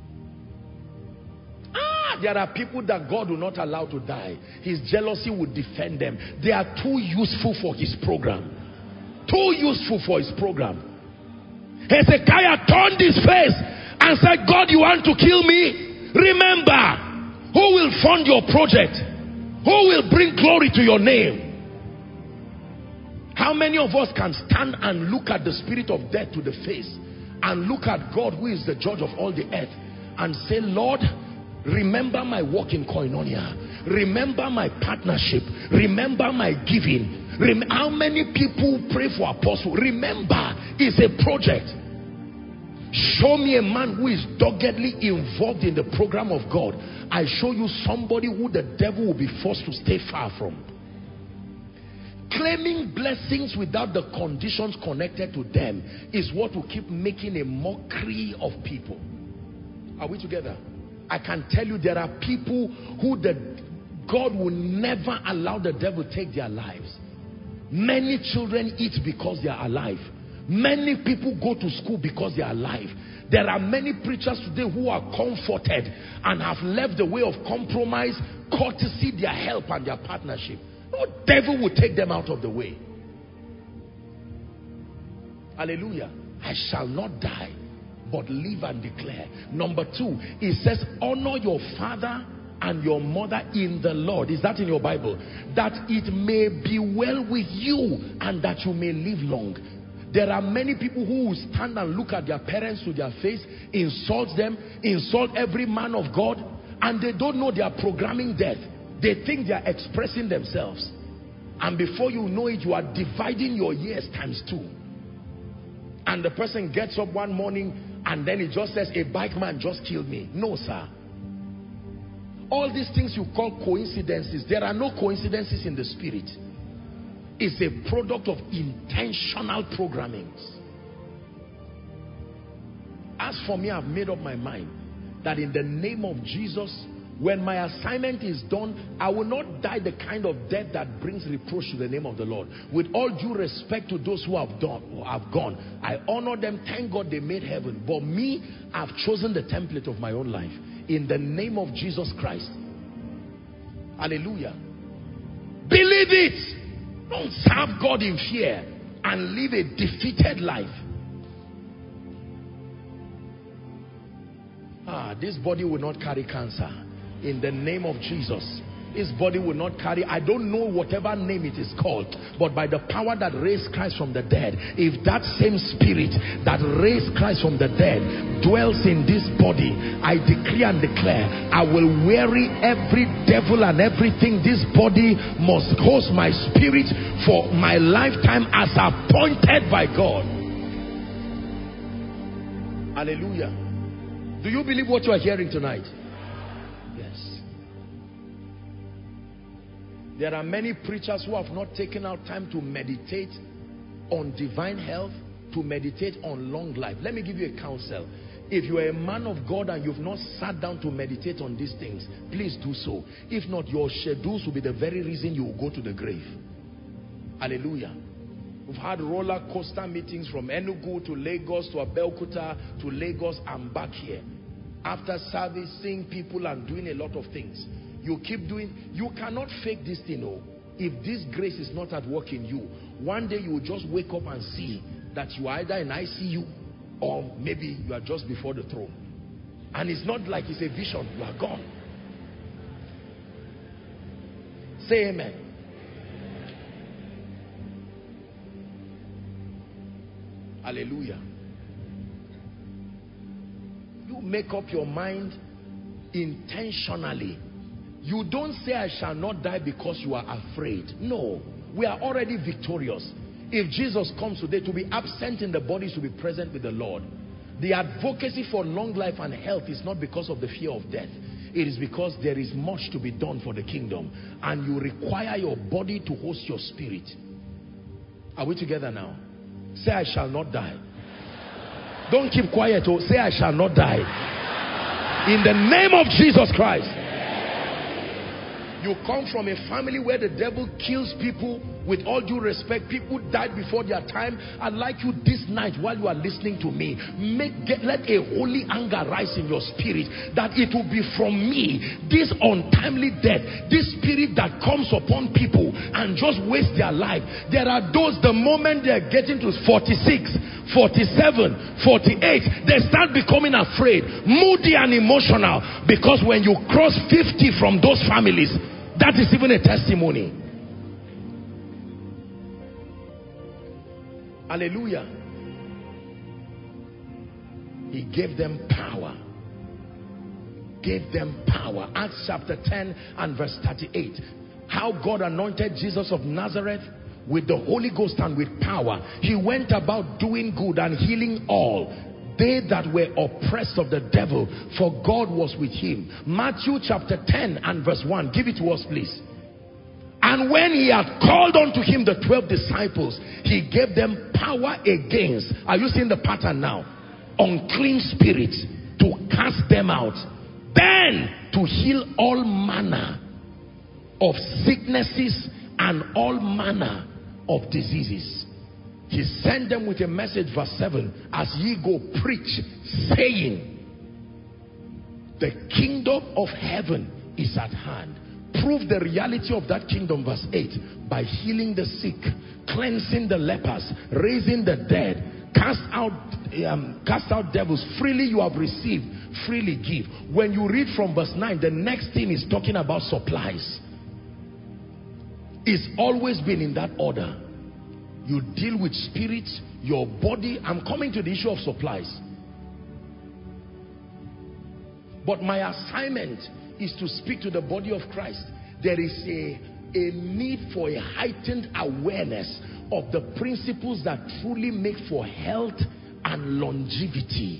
B: There are people that God will not allow to die. His jealousy would defend them. They are too useful for his program. Too useful for his program. Hezekiah turned his face and said, God, you want to kill me? Remember, who will fund your project? Who will bring glory to your name? How many of us can stand and look at the spirit of death to the face and look at God, who is the judge of all the earth, and say, Lord, remember my walk in koinonia. Remember my partnership. Remember my giving. How many people pray for apostle? Remember, it's a project. Show me a man who is doggedly involved in the program of God. I show you somebody who the devil will be forced to stay far from. Claiming blessings without the conditions connected to them is what will keep making a mockery of people. Are we together? I can tell you there are people who the God will never allow the devil to take their lives. Many children eat because they are alive. Many people go to school because they are alive. There are many preachers today who are comforted and have left the way of compromise, courtesy, their help and their partnership. No devil will take them out of the way. Hallelujah. I shall not die, but live and declare. Number 2, it says, honor your father and your mother in the Lord. Is that in your Bible? That it may be well with you and that you may live long. There are many people who will stand and look at their parents to their face, insult them, insult every man of God, and they don't know they are programming death. They think they are expressing themselves. And before you know it, you are dividing your years times 2. And the person gets up one morning and then he just says, a bike man just killed me. No, sir. All these things you call coincidences, there are no coincidences in the spirit. It's a product of intentional programmings. As for me, I've made up my mind that in the name of Jesus, when my assignment is done, I will not die the kind of death that brings reproach to the name of the Lord. With all due respect to those who have gone, I honor them. Thank God they made heaven. But me, I've chosen the template of my own life. In the name of Jesus Christ. Hallelujah. Believe it. Don't serve God in fear and live a defeated life. This body will not carry cancer. In the name of Jesus. This body will not carry, I don't know whatever name it is called, but by the power that raised Christ from the dead, if that same spirit that raised Christ from the dead dwells in this body, I decree and declare, I will weary every devil and everything. This body must host my spirit for my lifetime as appointed by God. Hallelujah. Do you believe what you are hearing tonight? There are many preachers who have not taken out time to meditate on divine health, to meditate on long life. Let me give you a counsel. If you are a man of God and you've not sat down to meditate on these things, please do so. If not, your schedules will be the very reason you will go to the grave. Hallelujah. We've had roller coaster meetings from Enugu to Lagos to Abeokuta to Lagos and back here. After service, seeing people and doing a lot of things. You keep doing, you cannot fake this thing. Oh. If this grace is not at work in you, one day you will just wake up and see that you are either in ICU or maybe you are just before the throne. And it's not like it's a vision, you are gone. Say amen. Hallelujah. You make up your mind intentionally. You don't say, I shall not die because you are afraid. No, we are already victorious. If Jesus comes today, to be absent in the body is to be present with the Lord. The advocacy for long life and health is not because of the fear of death. It is because there is much to be done for the kingdom. And you require your body to host your spirit. Are we together now? Say, I shall not die. Don't keep quiet. Oh, say, I shall not die. In the name of Jesus Christ. You come from a family where the devil kills people. With all due respect, people died before their time. I'd like you this night, while you are listening to me, let a holy anger rise in your spirit, that it will be from me, this untimely death, this spirit that comes upon people and just waste their life. There are those, the moment they're getting to 46, 47, 48, they start becoming afraid, moody and emotional, because when you cross 50 from those families, that is even a testimony. Hallelujah. He gave them power. Gave them power. Acts chapter 10 and verse 38. How God anointed Jesus of Nazareth with the Holy Ghost and with power. He went about doing good and healing all they that were oppressed of the devil, for God was with him. Matthew chapter 10 and verse 1. Give it to us, please. And when he had called unto him the 12 disciples, he gave them power against, are you seeing the pattern now? Unclean spirits, to cast them out. Then to heal all manner of sicknesses and all manner of diseases. He sent them with a message, verse 7, as ye go preach, saying, the kingdom of heaven is at hand. Prove the reality of that kingdom, verse 8, by healing the sick, cleansing the lepers, raising the dead, cast out devils. Freely you have received, freely give. When you read from verse 9, the next thing is talking about supplies. It's always been in that order. You deal with spirits, your body. I'm coming to the issue of supplies. But my assignment is to speak to the body of Christ. There is a need for a heightened awareness of the principles that truly make for health and longevity.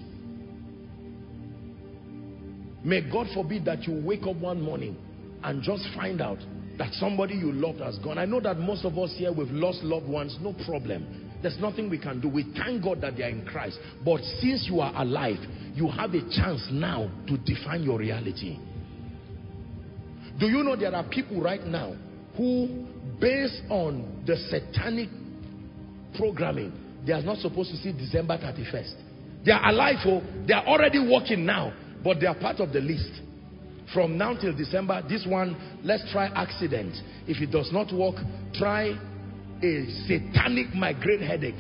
B: May God forbid that you wake up one morning and just find out that somebody you loved has gone. I know that most of us here, we've lost loved ones, no problem. There's nothing we can do. We thank God that they are in Christ. But since you are alive, you have a chance now to define your reality. Do you know there are people right now who, based on the satanic programming, they are not supposed to see December 31st. They are alive, they are already working now, but they are part of the list. From now till December, this one, let's try accident. If it does not work, try a satanic migraine headache.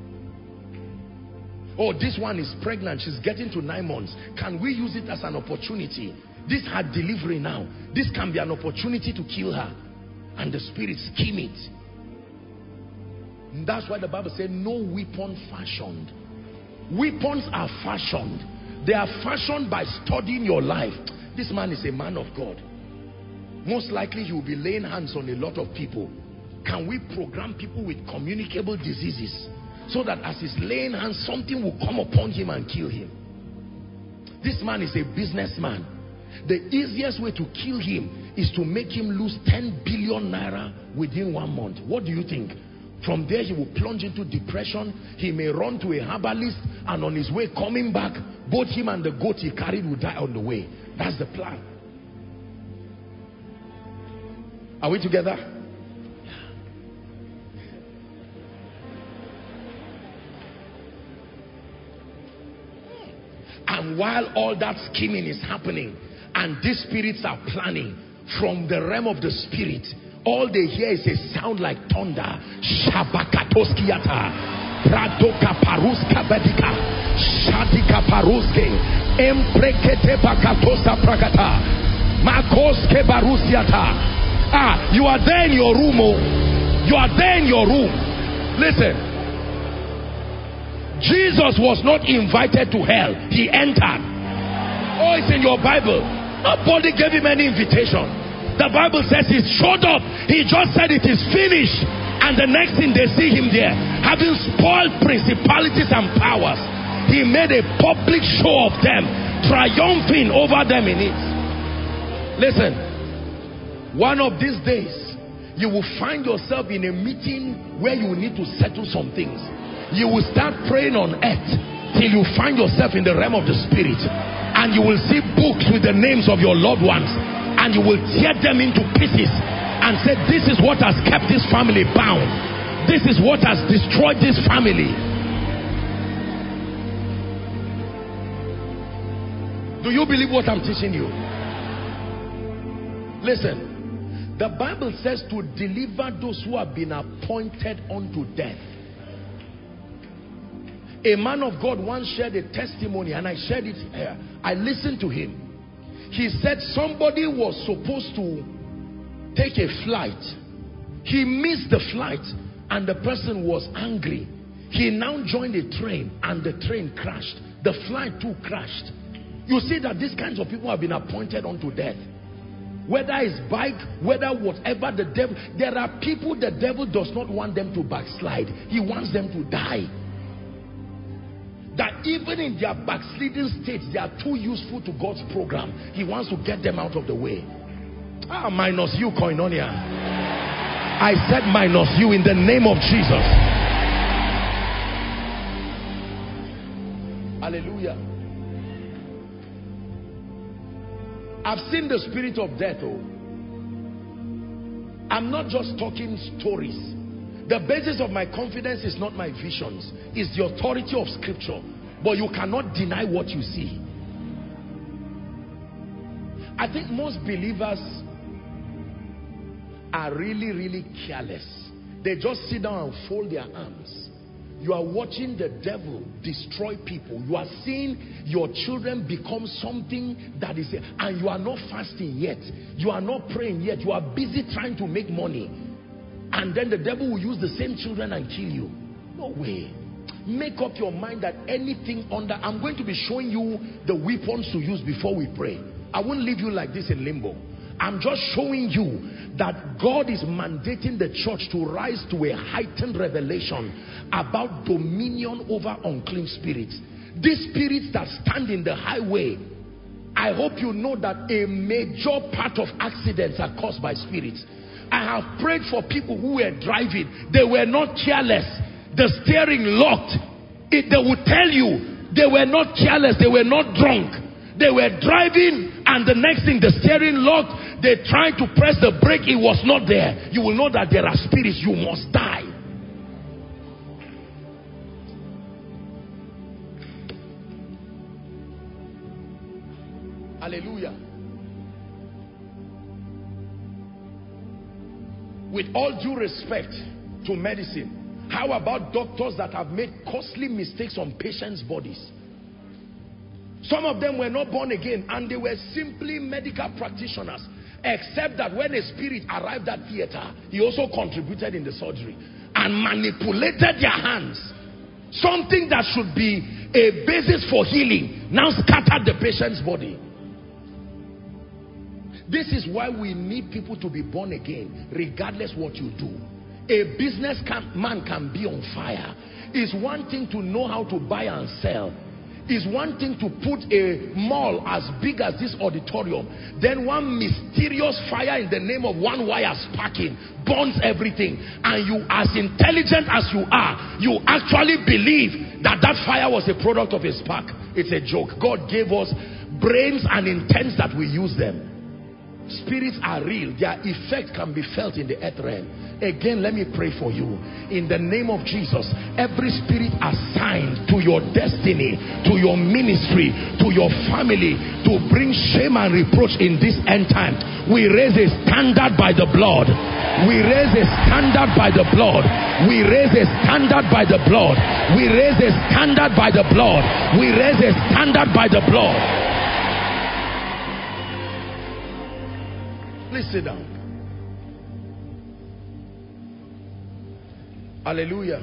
B: Oh, this one is pregnant, she's getting to 9 months. Can we use it as an opportunity? This had delivery now. This can be an opportunity to kill her. And the spirit scheme it. And that's why the Bible said no weapon fashioned. Weapons are fashioned. They are fashioned by studying your life. This man is a man of God. Most likely he will be laying hands on a lot of people. Can we program people with communicable diseases so that as he's laying hands, something will come upon him and kill him? This man is a businessman. The easiest way to kill him is to make him lose 10 billion naira within 1 month. What do you think? From there he will plunge into depression. He may run to a herbalist, and on his way coming back, both him and the goat he carried will die on the way. That's the plan. Are we together? And while all that scheming is happening and these spirits are planning, from the realm of the spirit, all they hear is a sound like thunder. Shabakatoskiata, Pradoka Paruska Bedika, Shadika Paruske, Emprekete Bakatosa Prakata, Makoske Barusiata. You are there in your room. Oh. You are there in your room. Listen. Jesus was not invited to hell. He entered. Oh, it's in your Bible. Nobody gave him any invitation. The Bible says he showed up. He just said it is finished. And the next thing they see him there, having spoiled principalities and powers, he made a public show of them, triumphing over them in it. Listen, one of these days, you will find yourself in a meeting where you will need to settle some things. You will start praying on earth till you find yourself in the realm of the spirit, and you will see books with the names of your loved ones, and you will tear them into pieces and say, this is what has kept this family bound. This is what has destroyed this family. Do you believe what I'm teaching you? Listen, the Bible says to deliver those who have been appointed unto death. A man of God once shared a testimony, and I shared it here. I listened to him. He said somebody was supposed to take a flight. He missed the flight, and the person was angry. He now joined a train, and the train crashed. The flight too crashed. You see that these kinds of people have been appointed unto death. Whether it's bike, whether whatever the devil. There are people the devil does not want them to backslide. He wants them to die. That even in their backsliding state, they are too useful to God's program. He wants to get them out of the way. Minus you, Koinonia. I said minus you in the name of Jesus. Hallelujah. I've seen the spirit of death. I'm not just talking stories. The basis of my confidence is not my visions. It's the authority of scripture. But you cannot deny what you see. I think most believers are really, really careless. They just sit down and fold their arms. You are watching the devil destroy people. You are seeing your children become something that is, and you are not fasting yet. You are not praying yet. You are busy trying to make money. And then the devil will use the same children and kill you. No way. Make up your mind that anything under, I'm going to be showing you the weapons to use before we pray. I won't leave you like this in limbo. I'm just showing you that God is mandating the church to rise to a heightened revelation about dominion over unclean spirits. These spirits that stand in the highway, I hope you know that a major part of accidents are caused by spirits. I have prayed for people who were driving. They were not careless. The steering locked. They would tell you they were not careless. They were not drunk. They were driving, and the next thing, the steering locked. They tried to press the brake. It was not there. You will know that there are spirits. You must die. Hallelujah. With all due respect to medicine, how about doctors that have made costly mistakes on patients' bodies? Some of them were not born again, and they were simply medical practitioners, except that when a spirit arrived at theater, he also contributed in the surgery and manipulated their hands. Something that should be a basis for healing now scattered the patient's body. This is why we need people to be born again, regardless what you do. A businessman can be on fire. It's one thing to know how to buy and sell. It's one thing to put a mall as big as this auditorium. Then one mysterious fire in the name of one wire sparking burns everything. And you, as intelligent as you are, you actually believe that that fire was a product of a spark. It's a joke. God gave us brains and intents that we use them. Spirits are real. Their effect can be felt in the earth realm. Again, let me pray for you. In the name of Jesus, every spirit assigned to your destiny, to your ministry, to your family, to bring shame and reproach in this end time, we raise a standard by the blood. We raise a standard by the blood. We raise a standard by the blood. We raise a standard by the blood. We raise a standard by the blood. Please sit down. Hallelujah.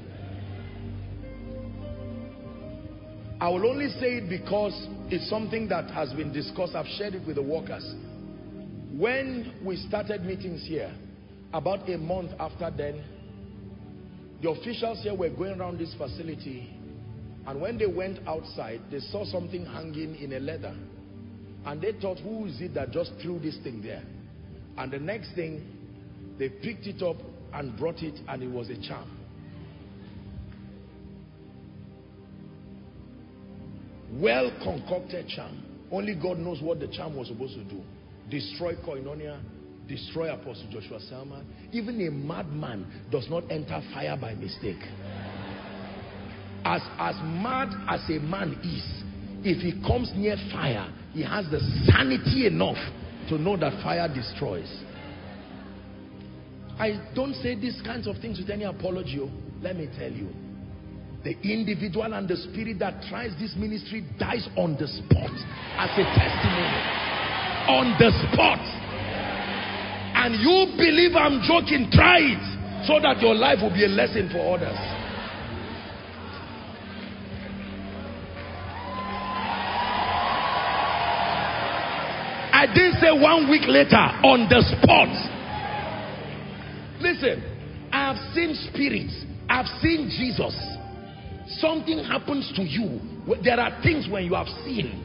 B: I will only say it because it's something that has been discussed. I've shared it with the workers. When we started meetings here, about a month after then, the officials here were going around this facility, and when they went outside, they saw something hanging in a leather, and they thought, who is it that just threw this thing there? And the next thing, they picked it up and brought it, and it was a charm. Well concocted charm. Only God knows what the charm was supposed to do. Destroy Koinonia, destroy Apostle Joshua Selman. Even a madman does not enter fire by mistake. As mad as a man is, if he comes near fire, he has the sanity enough to know that fire destroys. I don't say these kinds of things with any apology. Let me tell you, the individual and the spirit that tries this ministry dies on the spot as a testimony. On the spot. And you believe I'm joking, try it, so that your life will be a lesson for others. I didn't say 1 week later, on the spot. Listen, I have seen spirits. I've seen Jesus. Something happens to you. There are things when you have seen.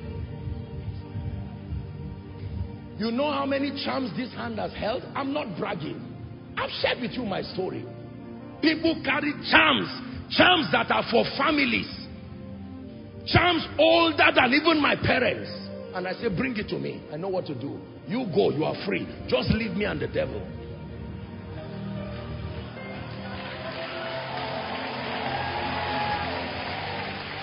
B: You know how many charms this hand has held? I'm not bragging. I've shared with you my story. People carry charms. Charms that are for families. Charms older than even my parents. And I say, bring it to me. I know what to do. You go, you are free. Just leave me and the devil.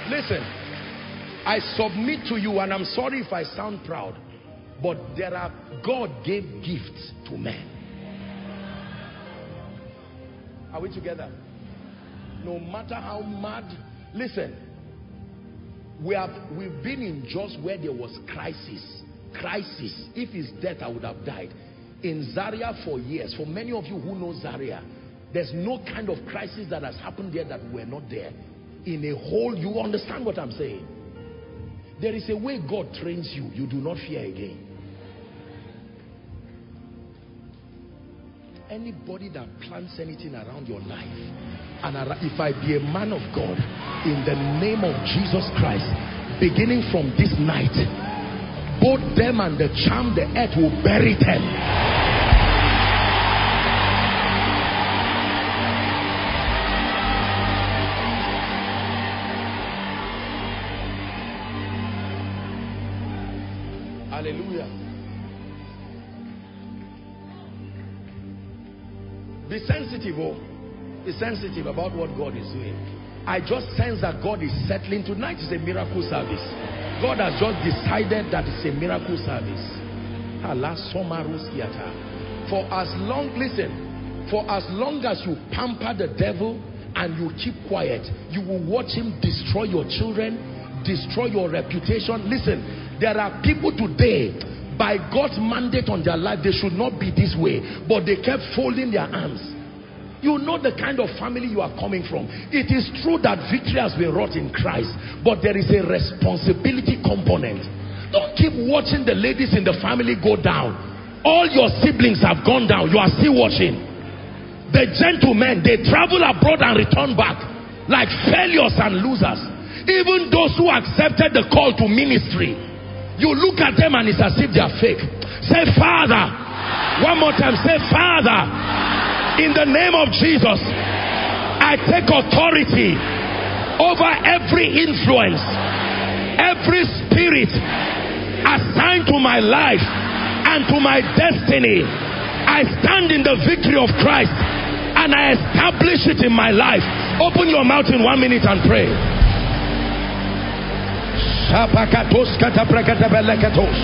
B: Listen, I submit to you, and I'm sorry if I sound proud, but God gave gifts to men. Are we together? No matter how mad, listen, we've been in just where there was crisis. If it's death, I would have died. In Zaria for years, for many of you who know Zaria, there's no kind of crisis that has happened there that we're not there. In a whole, you understand what I'm saying? There is a way God trains you. You do not fear again. Anybody that plans anything around your life, and if I be a man of God, in the name of Jesus Christ, beginning from this night, both them and the charm, the earth will bury them. Hallelujah. Be sensitive, be sensitive about what God is doing. I just sense that God is settling. Tonight is a miracle service. God has just decided that it's a miracle service. For as long, listen, for as long as you pamper the devil and you keep quiet, you will watch him destroy your children, destroy your reputation. Listen, there are people today, by God's mandate on their life, they should not be this way, but they kept folding their arms. You know the kind of family you are coming from. It is true that victory has been wrought in Christ, but there is a responsibility component. Don't keep watching the ladies in the family go down. All your siblings have gone down. You are still watching. The gentlemen, they travel abroad and return back like failures and losers. Even those who accepted the call to ministry, you look at them and it's as if they are fake. Say, Father. One more time. Say, Father, in the name of Jesus, I take authority over every influence, every spirit assigned to my life and to my destiny. I stand in the victory of Christ and I establish it in my life. Open your mouth in 1 minute and pray. Shapakatos kataprakatapelekatos.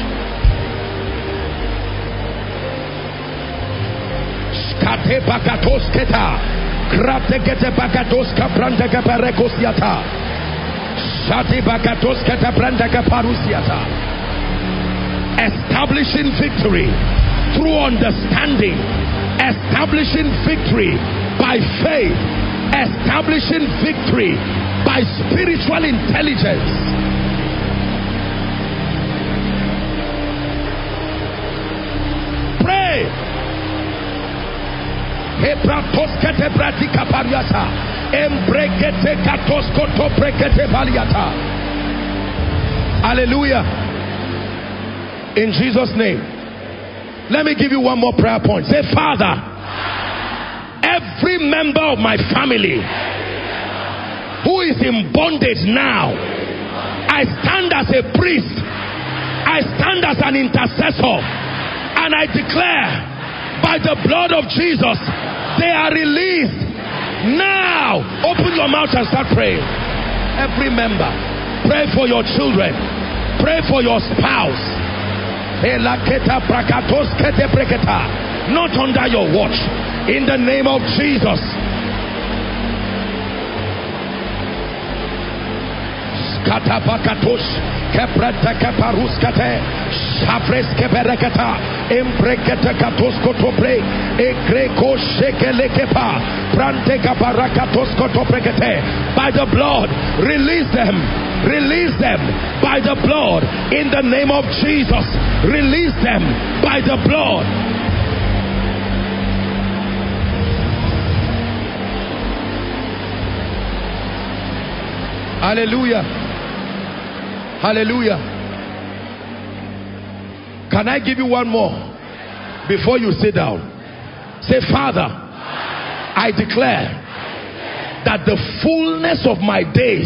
B: Skatepakatos keta. Krateketepakatos kaprantekaparekosiata. Shatipakatos ketaprantekaparusiata. Establishing victory through understanding. Establishing victory by faith. Establishing victory by spiritual intelligence. Pray. Hallelujah. In Jesus' name. Let me give you one more prayer point. Say, Father, every member of my family who is in bondage now, I stand as a priest, I stand as an intercessor, and I declare by the blood of Jesus, they are released now. Open your mouth and start praying. Every member, pray for your children, pray for your spouse. Not under your watch. In the name of Jesus. Katapakatos, Kepreta Kaparuskate, Shafres Keperekata, Impreketa Katoskotobre, Ekreko Shekelekepa, Pranteka Parakatoskotoprekete. By the blood, release them. Release them by the blood. In the name of Jesus, release them by the blood. Hallelujah. Hallelujah. Can I give you one more before you sit down? Say, Father, I declare that the fullness of my days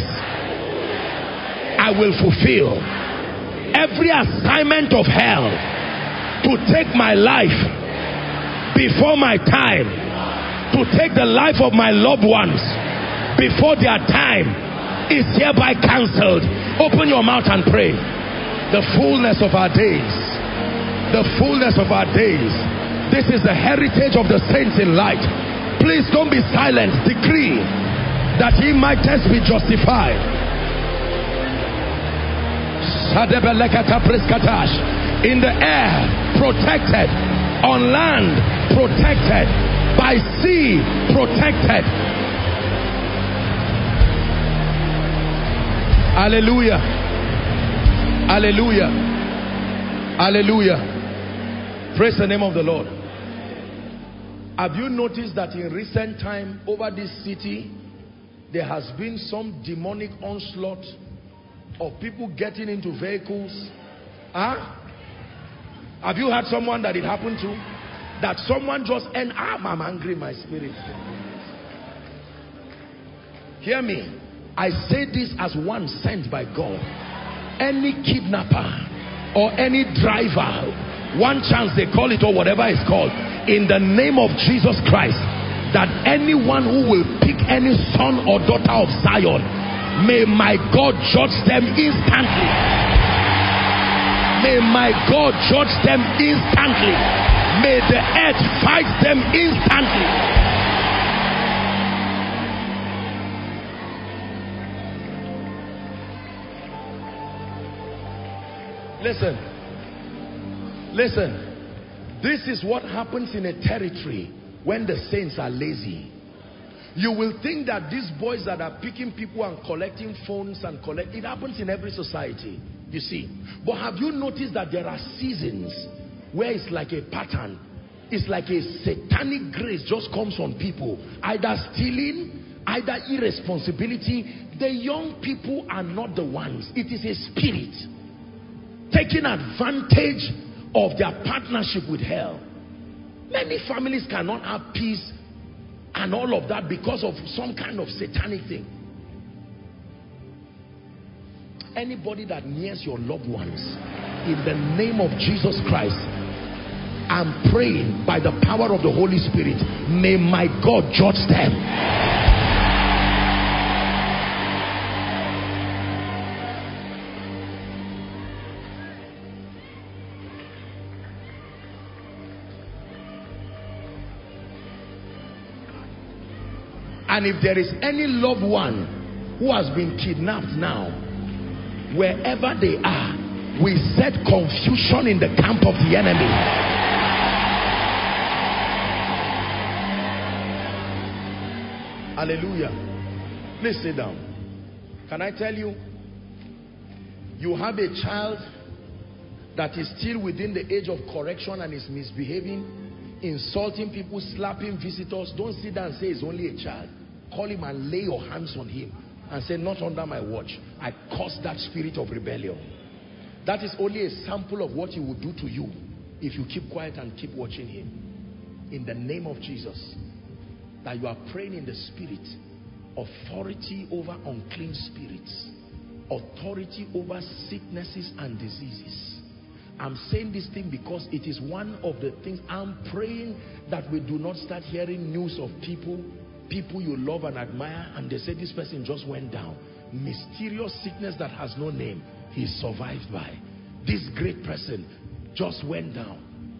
B: I will fulfill. Every assignment of hell to take my life before my time, to take the life of my loved ones before their time, is hereby cancelled. Open your mouth and pray. The fullness of our days. The fullness of our days. This is the heritage of the saints in light. Please don't be silent. Decree that ye might be justified. In the air, protected. On land, protected. By sea, protected. Hallelujah. Hallelujah. Hallelujah. Praise the name of the Lord. Have you noticed that in recent time over this city, there has been some demonic onslaught of people getting into vehicles? Have you had someone that it happened to? That someone just I'm angry in my spirit. Hear me. I say this as one sent by God. Any kidnapper or any driver, one chance they call it or whatever it's called, in the name of Jesus Christ, that anyone who will pick any son or daughter of Zion, may my God judge them instantly. May my God judge them instantly. May the earth fight them instantly. Listen. This is what happens in a territory when the saints are lazy. You will think that these boys that are picking people and collecting phones and it happens in every society, you see. But have you noticed that there are seasons where it's like a pattern? It's like a satanic grace just comes on people. Either stealing, either irresponsibility. The young people are not the ones. It is a spirit taking advantage of their partnership with hell. Many families cannot have peace and all of that because of some kind of satanic thing. Anybody that nears your loved ones, in the name of Jesus Christ, I'm praying by the power of the Holy Spirit, may my God judge them. And if there is any loved one who has been kidnapped now, wherever they are, we set confusion in the camp of the enemy. Hallelujah. Please sit down. Can I tell you, you have a child that is still within the age of correction and is misbehaving, insulting people, slapping visitors. Don't sit down and say it's only a child. Call him and lay your hands on him and say, not under my watch. I curse that spirit of rebellion. That is only a sample of what he will do to you if you keep quiet and keep watching him. In the name of Jesus, that you are praying in the spirit, authority over unclean spirits, authority over sicknesses and diseases. I'm saying this thing because it is one of the things I'm praying, that we do not start hearing news of people you love and admire, and they say this person just went down. Mysterious sickness that has no name, he survived by. This great person just went down.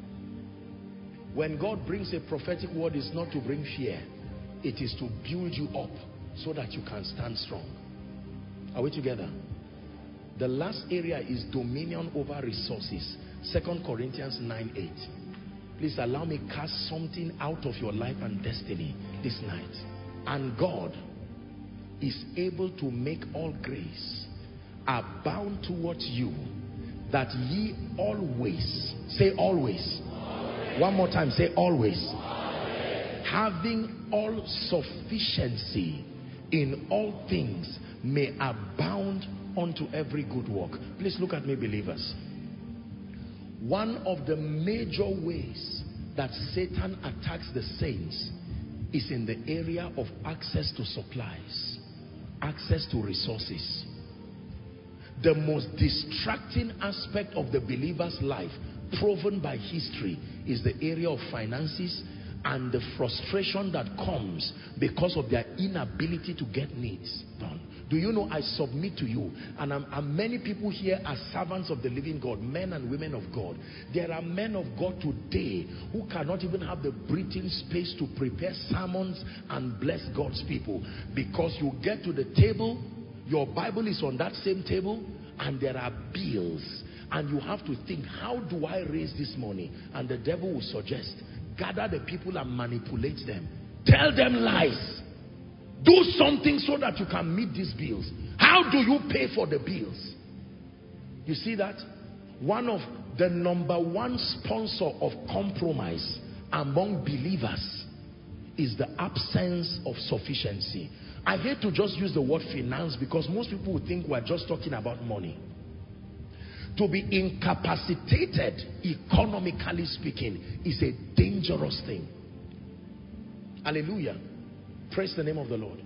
B: When God brings a prophetic word, it's not to bring fear. It is to build you up so that you can stand strong. Are we together? The last area is dominion over resources. 2 Corinthians 9:8. Please allow me cast something out of your life and destiny this night. And God is able to make all grace abound towards you, that ye always, say always. One more time, say always. Having all sufficiency in all things, may abound unto every good work. Please look at me, believers. One of the major ways that Satan attacks the saints is in the area of access to supplies, access to resources. The most distracting aspect of the believer's life, proven by history, is the area of finances and the frustration that comes because of their inability to get needs done. Do you know I submit to you? And many people here are servants of the living God, men and women of God. There are men of God today who cannot even have the breathing space to prepare sermons and bless God's people. Because you get to the table, your Bible is on that same table, and there are bills. And you have to think, how do I raise this money? And the devil will suggest, gather the people and manipulate them. Tell them lies. Do something so that you can meet these bills. How do you pay for the bills? You see that? One of the number one sponsor of compromise among believers is the absence of sufficiency. I hate to just use the word finance because most people would think we're just talking about money. To be incapacitated, economically speaking, is a dangerous thing. Hallelujah. Praise the name of the Lord.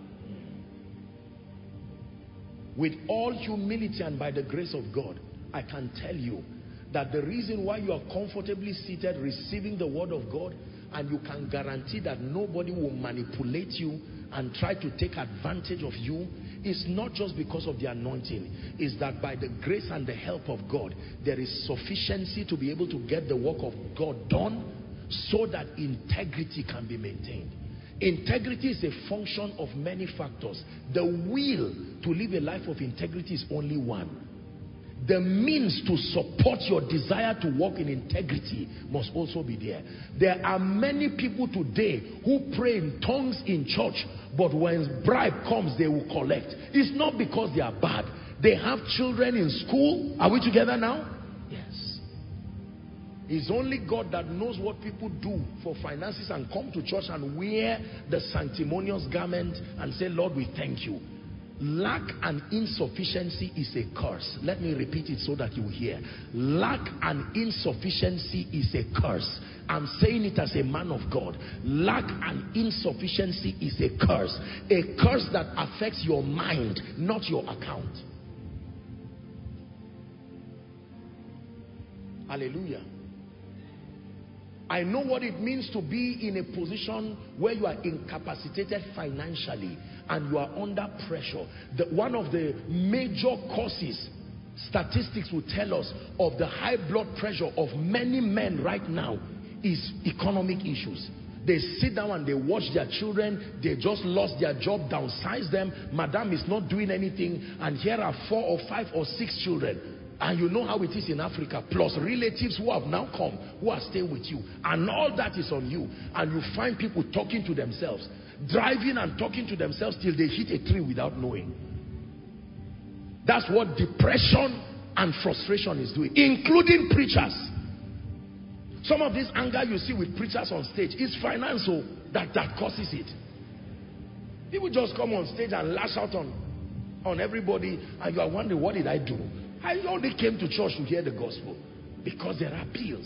B: With all humility and by the grace of God, I can tell you that the reason why you are comfortably seated receiving the word of God, and you can guarantee that nobody will manipulate you and try to take advantage of you, is not just because of the anointing. Is that by the grace and the help of God, there is sufficiency to be able to get the work of God done, so that integrity can be maintained. Integrity is a function of many factors. The will to live a life of integrity is only one. The means to support your desire to walk in integrity must also be there. There are many people today who pray in tongues in church, but when bribe comes, they will collect. It's not because they are bad. They have children in school. Are we together now? Yes. It's only God that knows what people do for finances and come to church and wear the sanctimonious garment and say, Lord, we thank you. Lack and insufficiency is a curse. Let me repeat it so that you hear. Lack and insufficiency is a curse. I'm saying it as a man of God. Lack and insufficiency is a curse. A curse that affects your mind, not your account. Hallelujah. I know what it means to be in a position where you are incapacitated financially and you are under pressure. One of the major causes, statistics will tell us, of the high blood pressure of many men right now is economic issues. They sit down and they watch their children. They just lost their job, downsize them. Madam is not doing anything, and here are 4 or 5 or 6 children. And you know how it is in Africa, plus relatives who have now come, who are staying with you. And all that is on you. And you find people talking to themselves, driving and talking to themselves till they hit a tree without knowing. That's what depression and frustration is doing, including preachers. Some of this anger you see with preachers on stage is financial that causes it. People just come on stage and lash out on everybody, and you are wondering, what did I do? I only came to church to hear the gospel. Because there are bills.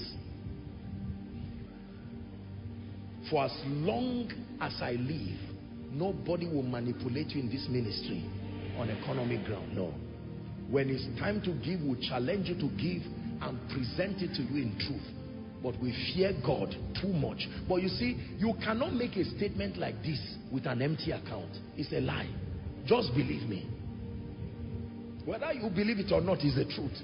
B: For as long as I live, nobody will manipulate you in this ministry on economic ground. No. When it's time to give, we'll challenge you to give and present it to you in truth. But we fear God too much. But you see, you cannot make a statement like this with an empty account. It's a lie. Just believe me. Whether you believe it or not is the truth.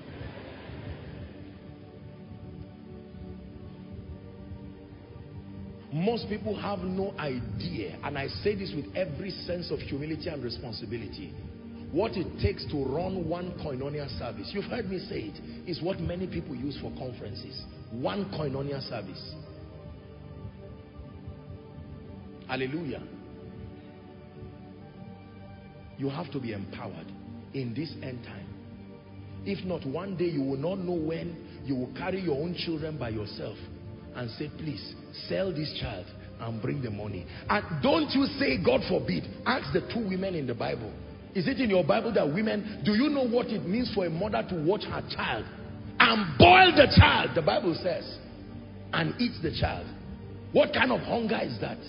B: Most people have no idea, and I say this with every sense of humility and responsibility, what it takes to run one koinonia service. You've heard me say it. Is what many people use for conferences. One koinonia service. Hallelujah. You have to be empowered in this end time. If not, one day you will not know when you will carry your own children by yourself and say, please sell this child and bring the money. And don't you say, God forbid, ask the 2 women in the Bible. Is it in your Bible that women, do you know what it means for a mother to watch her child and boil the child, the Bible says, and eat the child? What kind of hunger is that?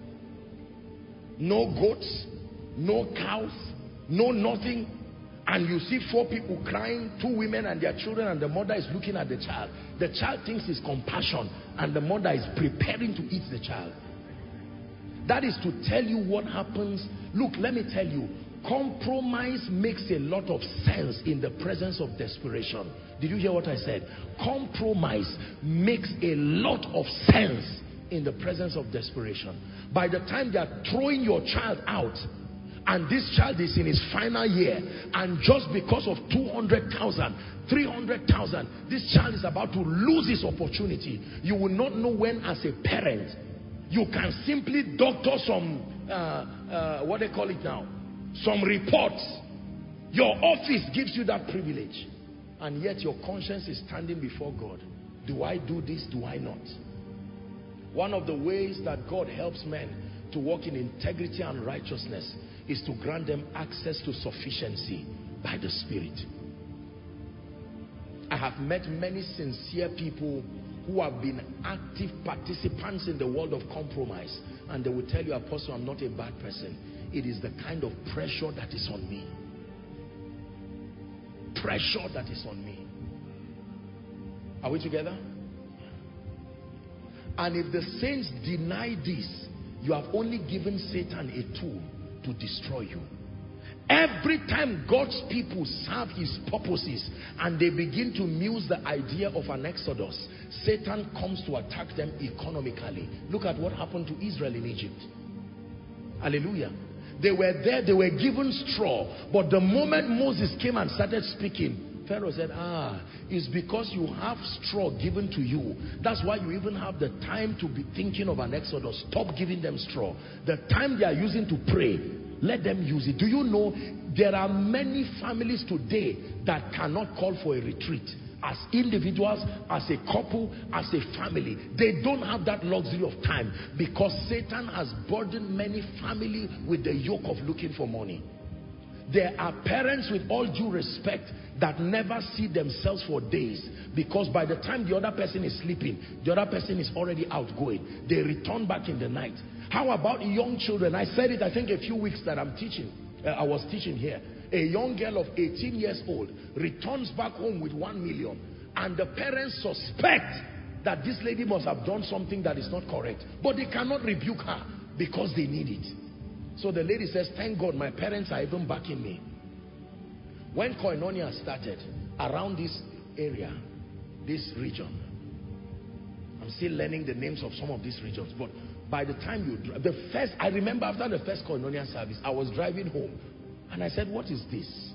B: No goats, no cows, no nothing. And you see 4 people crying, 2 women and their children, and the mother is looking at the child. The child thinks it's compassion, and the mother is preparing to eat the child. That is to tell you what happens. Look, let me tell you, Compromise makes a lot of sense in the presence of desperation. Did you hear what I said? Compromise makes a lot of sense in the presence of desperation. By the time they are throwing your child out, and this child is in his final year, and just because of 200,000, 300,000, this child is about to lose his opportunity. You will not know when, as a parent, you can simply doctor some, what they call it now, some reports. Your office gives you that privilege, and yet your conscience is standing before God. Do I do this? Do I not? One of the ways that God helps men to walk in integrity and righteousness is to grant them access to sufficiency by the Spirit. I have met many sincere people who have been active participants in the world of compromise, and they will tell you, Apostle, I'm not a bad person. It is the kind of pressure that is on me. Pressure that is on me. Are we together? And if the saints deny this, you have only given Satan a tool to destroy you. Every time God's people serve his purposes and they begin to muse the idea of an exodus, Satan comes to attack them economically. Look at what happened to Israel in Egypt. Hallelujah. They were there, they were given straw, but the moment Moses came and started speaking, Pharaoh said, it's because you have straw given to you. That's why you even have the time to be thinking of an exodus. Stop giving them straw. The time they are using to pray, let them use it. Do you know there are many families today that cannot call for a retreat? As individuals, as a couple, as a family, they don't have that luxury of time because Satan has burdened many families with the yoke of looking for money. There are parents, with all due respect, that never see themselves for days because by the time the other person is sleeping, the other person is already outgoing. They return back in the night. How about young children? I said it, I think, a few weeks that I was teaching here. A young girl of 18 years old returns back home with 1 million, and the parents suspect that this lady must have done something that is not correct, but they cannot rebuke her because they need it. So the lady says, thank God my parents are even backing me. When Koinonia started around this area, this region, I'm still learning the names of some of these regions, but by the time you drive, I remember after the first Koinonia service, I was driving home and I said, what is this?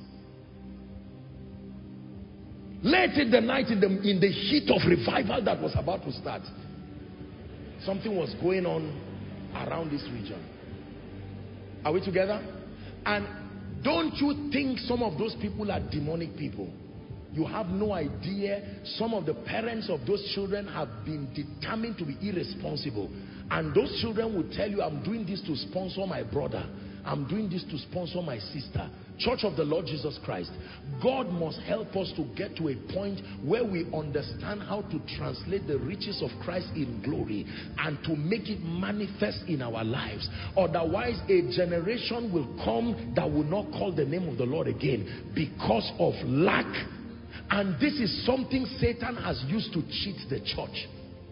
B: Late in the night, in the heat of revival that was about to start, something was going on around this region. Are we together? And don't you think some of those people are demonic people? You have no idea. Some of the parents of those children have been determined to be irresponsible. And those children will tell you, I'm doing this to sponsor my brother. I'm doing this to sponsor my sister. Church of the Lord Jesus Christ, God must help us to get to a point where we understand how to translate the riches of Christ in glory and to make it manifest in our lives. Otherwise, a generation will come that will not call the name of the Lord again because of lack. And this is something Satan has used to cheat the church.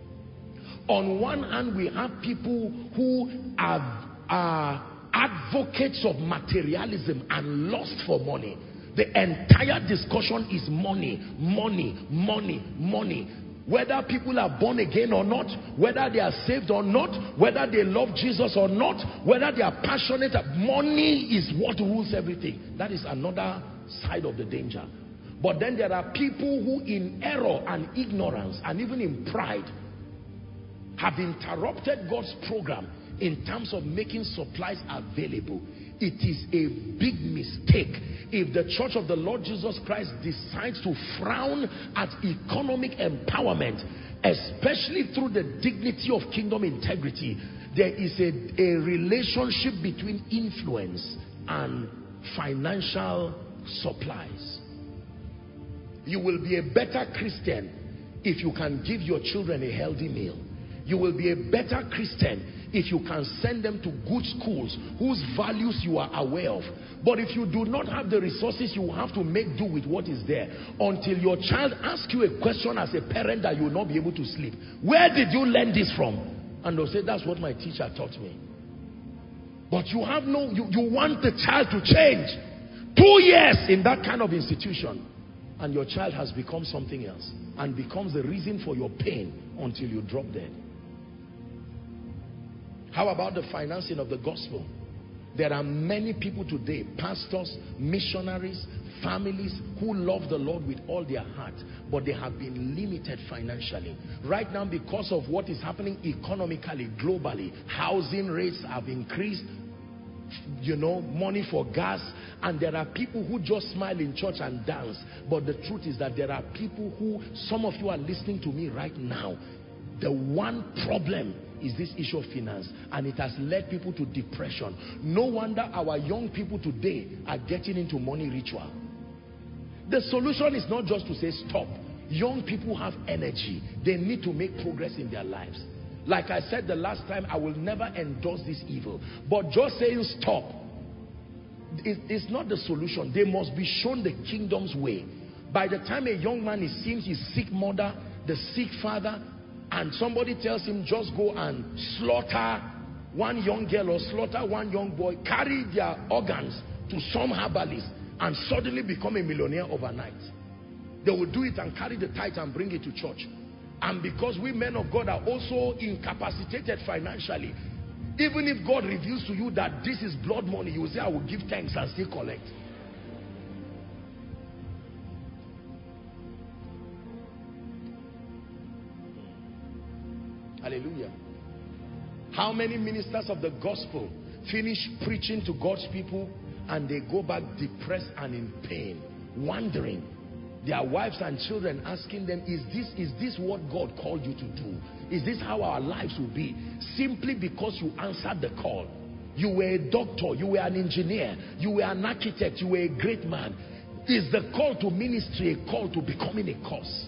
B: On one hand, we have people who are advocates of materialism and lust for money. The entire discussion is money, money, money, money. Whether people are born again or not, whether they are saved or not, whether they love Jesus or not, whether they are passionate, money is what rules everything. That is another side of the danger. But then there are people who in error and ignorance and even in pride have interrupted God's program in terms of making supplies available. It is a big mistake if the Church of the Lord Jesus Christ decides to frown at economic empowerment, especially through the dignity of kingdom integrity. There is a relationship between influence and financial supplies. You will be a better Christian if you can give your children a healthy meal. You will be a better Christian if you can send them to good schools whose values you are aware of. But if you do not have the resources, you will have to make do with what is there until your child asks you a question as a parent that you will not be able to sleep. Where did you learn this from? And they'll say, that's what my teacher taught me. But you have no, you want the child to change. 2 years in that kind of institution, and your child has become something else and becomes the reason for your pain until you drop dead. How about the financing of the gospel? There are many people today, pastors, missionaries, families who love the Lord with all their heart, but they have been limited financially. Right now, because of what is happening economically, globally, housing rates have increased, money for gas, and there are people who just smile in church and dance. But the truth is that there are people who, some of you are listening to me right now, the one problem is this issue of finance, and it has led people to depression. No wonder our young people today are getting into money ritual. The solution is not just to say stop. Young people have energy. They need to make progress in their lives. Like I said the last time, I will never endorse this evil. But just saying stop is not the solution. They must be shown the kingdom's way. By the time a young man is seeing his sick mother, the sick father, and somebody tells him just go and slaughter one young girl or slaughter one young boy, carry their organs to some herbalist, and suddenly become a millionaire overnight. They will do it and carry the tithe and bring it to church. And because we men of God are also incapacitated financially, even if God reveals to you that this is blood money, you will say, I will give thanks and still collect. Hallelujah. How many ministers of the gospel finish preaching to God's people and they go back depressed and in pain, wondering, their wives and children asking them, is this what God called you to do? Is this how our lives will be? Simply because you answered the call. You were a doctor, you were an engineer, you were an architect, you were a great man. Is the call to ministry a call to becoming a curse?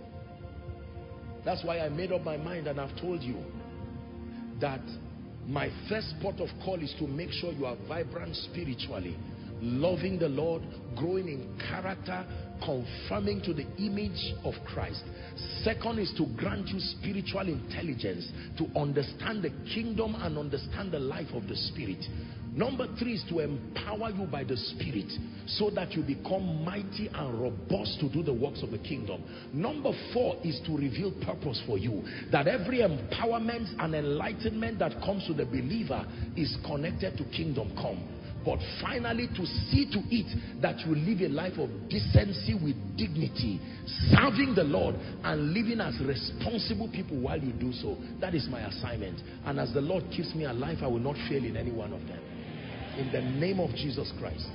B: That's why I made up my mind, and I've told you that my first port of call is to make sure you are vibrant spiritually, loving the Lord, growing in character, conforming to the image of Christ. Second is to grant you spiritual intelligence to understand the kingdom and understand the life of the Spirit. Number 3 is to empower you by the Spirit so that you become mighty and robust to do the works of the kingdom. Number 4 is to reveal purpose for you, that every empowerment and enlightenment that comes to the believer is connected to kingdom come. But finally, to see to it that you live a life of decency with dignity, serving the Lord and living as responsible people while you do so. That is my assignment. And as the Lord keeps me alive, I will not fail in any one of them. In the name of Jesus Christ.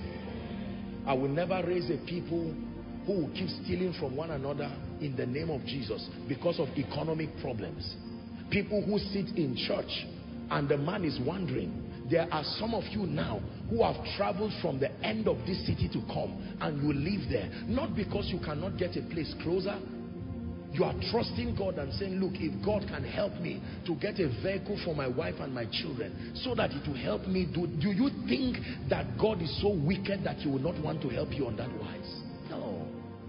B: I will never raise a people who will keep stealing from one another in the name of Jesus because of economic problems. People who sit in church and the man is wondering. There are some of you now who have traveled from the end of this city to come, and you live there. Not because you cannot get a place closer. You are trusting God and saying, look, if God can help me to get a vehicle for my wife and my children so that it will help me do you think that God is so wicked that he will not want to help you on that wise? No.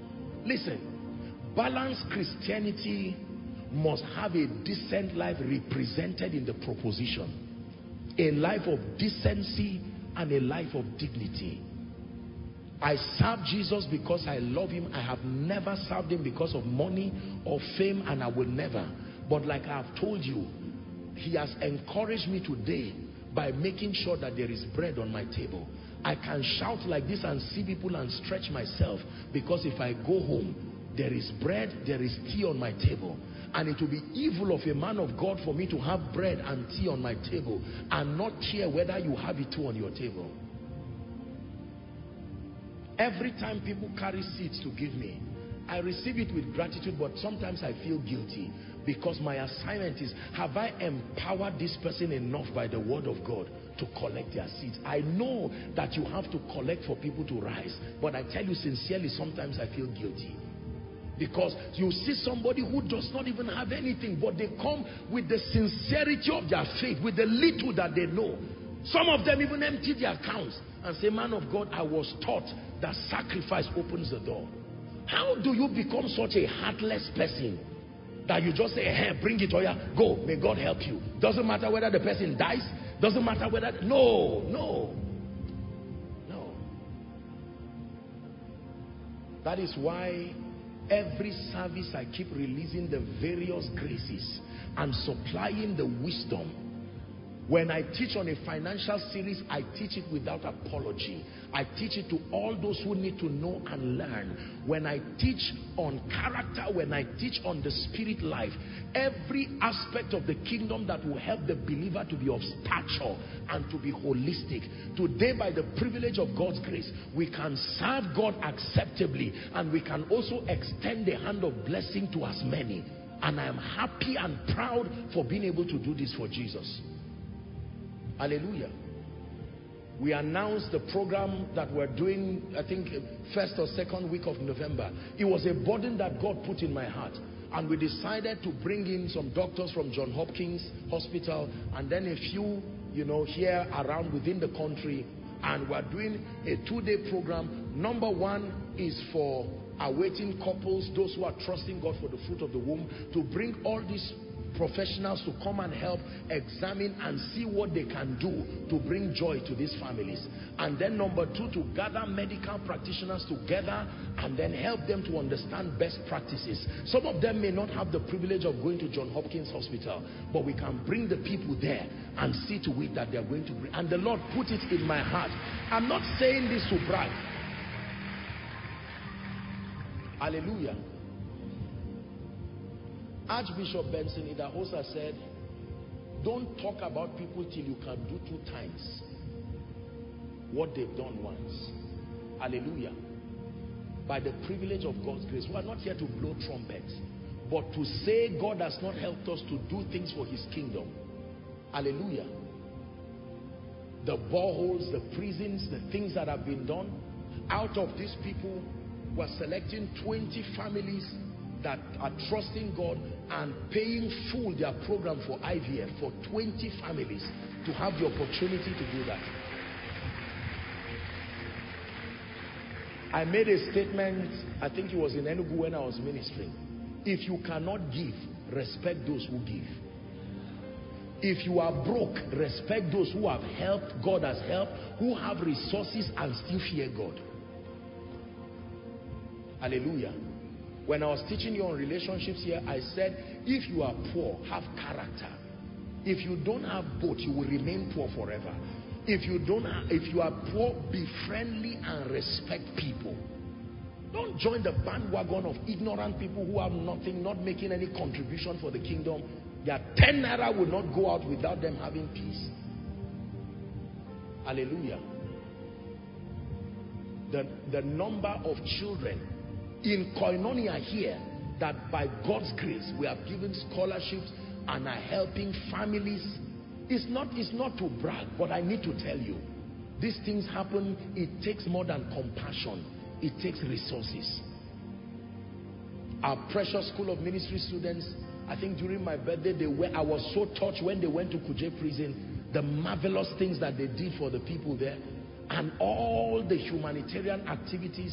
B: Listen, balanced Christianity must have a decent life represented in the proposition. A life of decency and a life of dignity. I serve Jesus because I love him. I have never served him because of money or fame, and I will never. But like I have told you, he has encouraged me today by making sure that there is bread on my table. I can shout like this and see people and stretch myself, because if I go home, there is bread, there is tea on my table. And it will be evil of a man of God for me to have bread and tea on my table and not care whether you have it too on your table. Every time people carry seeds to give me, I receive it with gratitude, but sometimes I feel guilty because my assignment is, have I empowered this person enough by the word of God to collect their seeds? I know that you have to collect for people to rise, but I tell you sincerely, sometimes I feel guilty. Because you see somebody who does not even have anything, but they come with the sincerity of their faith, with the little that they know. Some of them even empty their accounts and say, man of God, I was taught that sacrifice opens the door. How do you become such a heartless person that you just say, hey, bring it, or yeah, go, may God help you? Doesn't matter whether the person dies, Doesn't matter whether, no. That is why every service I keep releasing the various graces and supplying the wisdom. When I teach on a financial series, I teach it without apology. I teach it to all those who need to know and learn. When I teach on character, when I teach on the spirit life, every aspect of the kingdom that will help the believer to be of stature and to be holistic. Today, by the privilege of God's grace, we can serve God acceptably, and we can also extend the hand of blessing to as many. And I am happy and proud for being able to do this for Jesus. Hallelujah. We announced the program that we're doing, I think, first or second week of November. It was a burden that God put in my heart. And we decided to bring in some doctors from Johns Hopkins Hospital, and then a few, here around within the country. And we're doing a 2-day program. Number one is for awaiting couples, those who are trusting God for the fruit of the womb, to bring all these professionals to come and help examine and see what they can do to bring joy to these families. And then number two, to gather medical practitioners together and then help them to understand best practices. Some of them may not have the privilege of going to Johns Hopkins Hospital, but we can bring the people there and see to it that they are going to bring. And the Lord put it in my heart. I'm not saying this to brag. Hallelujah. Archbishop Benson Idahosa said, don't talk about people till you can do 2 times what they've done once. Hallelujah. By the privilege of God's grace, we are not here to blow trumpets, but to say God has not helped us to do things for his kingdom. Hallelujah. The boreholes, the prisons, the things that have been done. Out of these people, we're selecting 20 families that are trusting God and paying full their program for IVF for 20 families to have the opportunity to do that. I made a statement, I think it was in Enugu when I was ministering. If you cannot give, respect those who give. If you are broke, respect those who have helped, God has helped, who have resources and still fear God. Hallelujah. When I was teaching you on relationships here, I said, if you are poor, have character. If you don't have both, you will remain poor forever. If you are poor, be friendly and respect people. Don't join the bandwagon of ignorant people who have nothing, not making any contribution for the kingdom. Their 10 naira will not go out without them having peace. Hallelujah. The number of children in Koinonia here that by God's grace we have given scholarships and are helping families. It's not to brag, but I need to tell you, these things happen. It takes more than compassion. It takes resources. Our precious School of Ministry students, I think during my birthday, I was so touched when they went to Kuje prison, the marvelous things that they did for the people there, and all the humanitarian activities.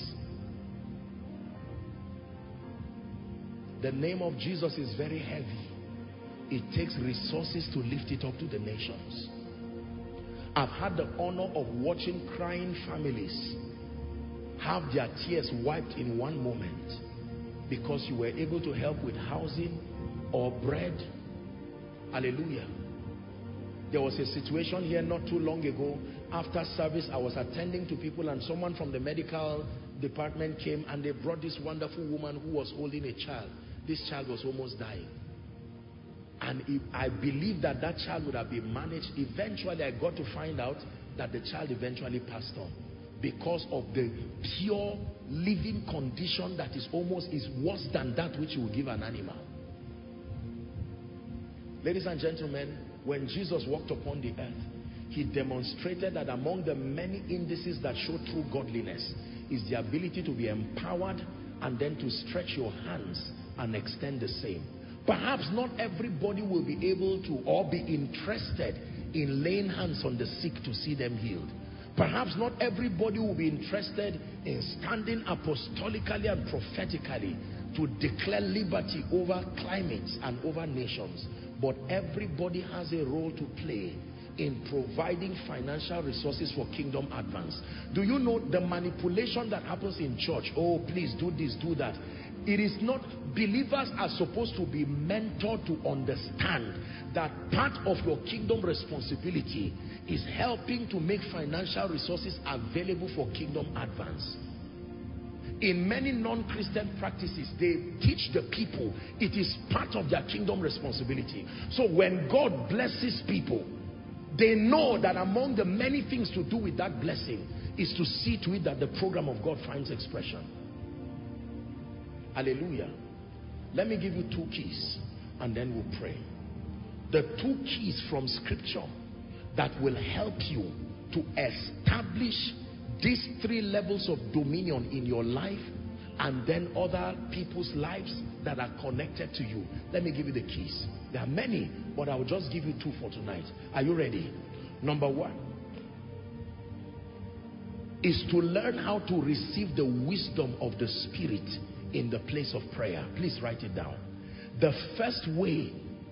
B: The name of Jesus is very heavy. It takes resources to lift it up to the nations. I've had the honor of watching crying families have their tears wiped in one moment because you were able to help with housing or bread. Hallelujah. There was a situation here not too long ago. After service, I was attending to people and someone from the medical department came and they brought this wonderful woman who was holding a child. This child was almost dying. And I believe that child would have been managed. Eventually, I got to find out that the child eventually passed on because of the pure living condition that is worse than that which you would give an animal. Ladies and gentlemen, when Jesus walked upon the earth, he demonstrated that among the many indices that show true godliness is the ability to be empowered and then to stretch your hands and extend the same. Perhaps not everybody will be able to or be interested in laying hands on the sick to see them healed. Perhaps not everybody will be interested in standing apostolically and prophetically to declare liberty over climates and over nations. But everybody has a role to play. in providing financial resources for kingdom advance. Do you know the manipulation that happens in church? Oh, please do this, do that. It is not, believers are supposed to be mentored to understand that part of your kingdom responsibility is helping to make financial resources available for kingdom advance. In many non-Christian practices, they teach the people it is part of their kingdom responsibility. So when God blesses people, they know that among the many things to do with that blessing is to see to it that the program of God finds expression. Hallelujah. Let me give you 2 keys and then we'll pray. The 2 keys from scripture that will help you to establish these 3 levels of dominion in your life and then other people's lives that are connected to you. Let me give you the keys. There are many, but I will just give you 2 for tonight. Are you ready? Number 1 is to learn how to receive the wisdom of the Spirit in the place of prayer. Please write it down. The first way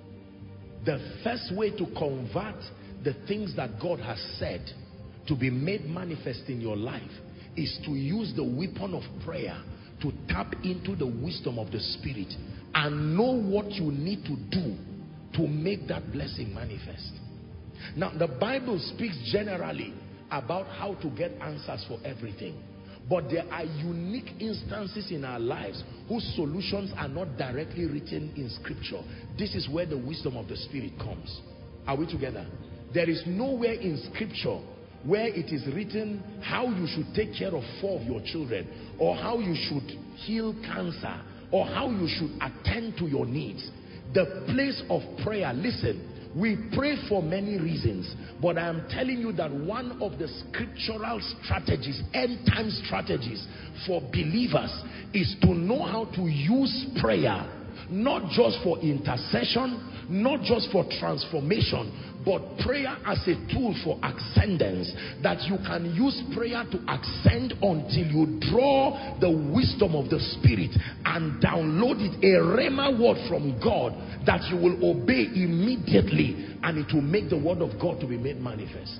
B: to convert the things that God has said to be made manifest in your life is to use the weapon of prayer to tap into the wisdom of the Spirit and know what you need to do to make that blessing manifest. Now, the Bible speaks generally about how to get answers for everything. But there are unique instances in our lives whose solutions are not directly written in scripture. This is where the wisdom of the Spirit comes. Are we together? There is nowhere in scripture where it is written how you should take care of 4 of your children, or how you should heal cancer, or how you should attend to your needs. The place of prayer, listen, we pray for many reasons, but I am telling you that one of the scriptural strategies, end time strategies for believers, is to know how to use prayer, not just for intercession, not just for transformation, but prayer as a tool for ascendance, that you can use prayer to ascend until you draw the wisdom of the Spirit and download it, a rhema word from God that you will obey immediately, and it will make the word of God to be made manifest.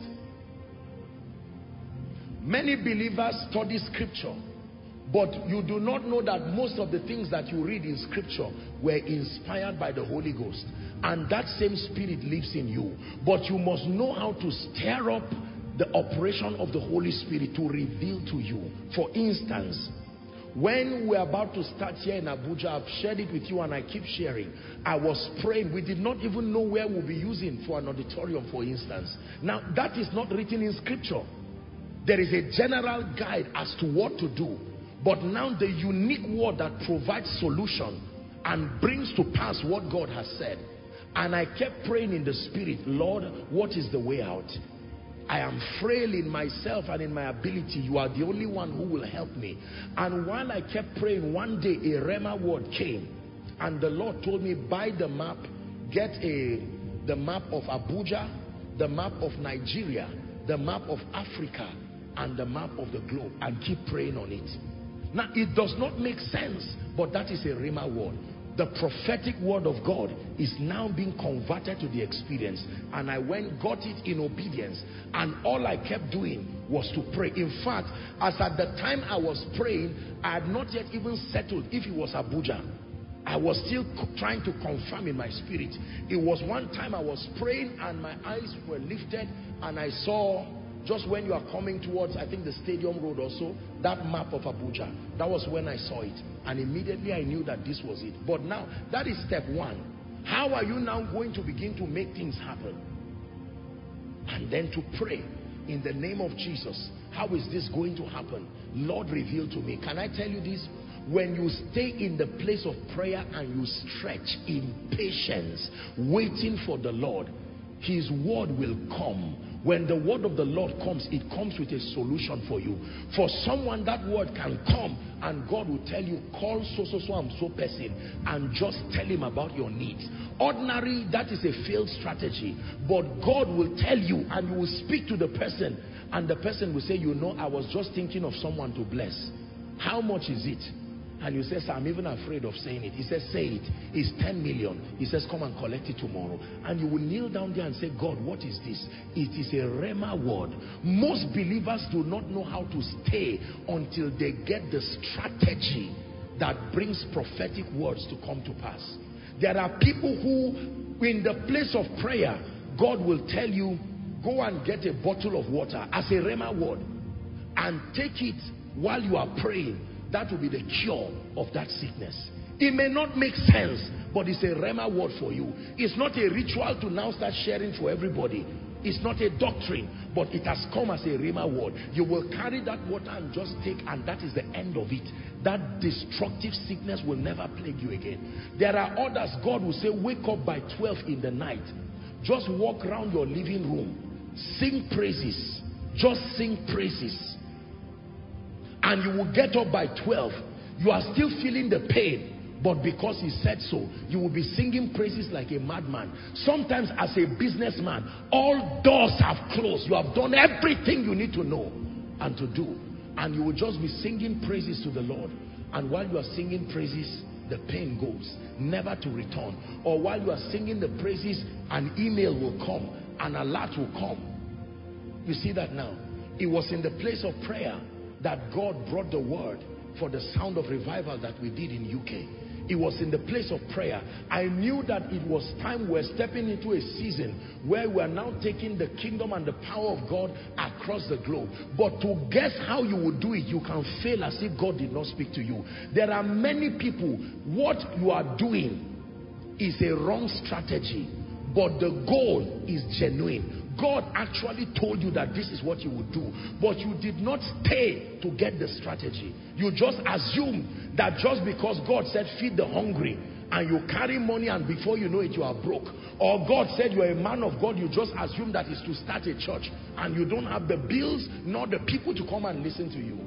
B: Many believers study scripture, but you do not know that most of the things that you read in scripture were inspired by the Holy Ghost, and that same Spirit lives in you. But you must know how to stir up the operation of the Holy Spirit to reveal to you. For instance, when we're about to start here in Abuja, I've shared it with you and I keep sharing. I was praying. We did not even know where we'll be using for an auditorium, for instance. Now, that is not written in scripture. There is a general guide as to what to do. But now the unique word that provides solution and brings to pass what God has said. And I kept praying in the Spirit, Lord, what is the way out? I am frail in myself and in my ability. You are the only one who will help me. And while I kept praying, one day a rhema word came. And the Lord told me, buy the map, get the map of Abuja, the map of Nigeria, the map of Africa, and the map of the globe, and keep praying on it. Now, it does not make sense, but that is a rhema word. The prophetic word of God is now being converted to the experience. And I went, got it in obedience. And all I kept doing was to pray. In fact, as at the time I was praying, I had not yet even settled if it was Abuja. I was still trying to confirm in my spirit. It was one time I was praying and my eyes were lifted and I saw, just when you are coming towards, I think the Stadium Road also, that map of Abuja. That was when I saw it. And immediately I knew that this was it. But now, that is step one. How are you now going to begin to make things happen? And then to pray in the name of Jesus. How is this going to happen? Lord, reveal to me. Can I tell you this? When you stay in the place of prayer and you stretch in patience, waiting for the Lord, His word will come. When the word of the Lord comes, it comes with a solution for you. For someone, that word can come and God will tell you, call so and so person and just tell him about your needs. Ordinary, that is a failed strategy. But God will tell you and you will speak to the person and the person will say, you know, I was just thinking of someone to bless. How much is it? And you say, sir, I'm even afraid of saying it. He says, say it. It's 10 million. He says, come and collect it tomorrow. And you will kneel down there and say, God, what is this? It is a Rhema word. Most believers do not know how to stay until they get the strategy that brings prophetic words to come to pass. There are people who, in the place of prayer, God will tell you, go and get a bottle of water as a Rhema word and take it while you are praying. That will be the cure of that sickness. It may not make sense, but it's a Rhema word for you. It's not a ritual to now start sharing for everybody. It's not a doctrine, but it has come as a Rhema word. You will carry that water and just take, and that is the end of it. That destructive sickness will never plague you again. There are others, God will say, wake up by 12 in the night. Just walk around your living room. Sing praises. Just sing praises. And you will get up by 12. You are still feeling the pain, but because he said so, you will be singing praises like a madman. Sometimes as a businessman, all doors have closed. You have done everything you need to know and to do. And you will just be singing praises to the Lord. And while you are singing praises, the pain goes, never to return. Or while you are singing the praises, an email will come, an alert will come. You see that now? It was in the place of prayer that God brought the word for the sound of revival that we did in UK. It was in the place of prayer. I knew that it was time we're stepping into a season where we're now taking the kingdom and the power of God across the globe. But to guess how you would do it, you can fail as if God did not speak to you. There are many people, what you are doing is a wrong strategy, but the goal is genuine. God actually told you that this is what you would do, but you did not stay to get the strategy. You just assume that just because God said feed the hungry, and you carry money and before you know it you are broke, or God said you are a man of God, you just assume that it's to start a church and you don't have the bills nor the people to come and listen to you.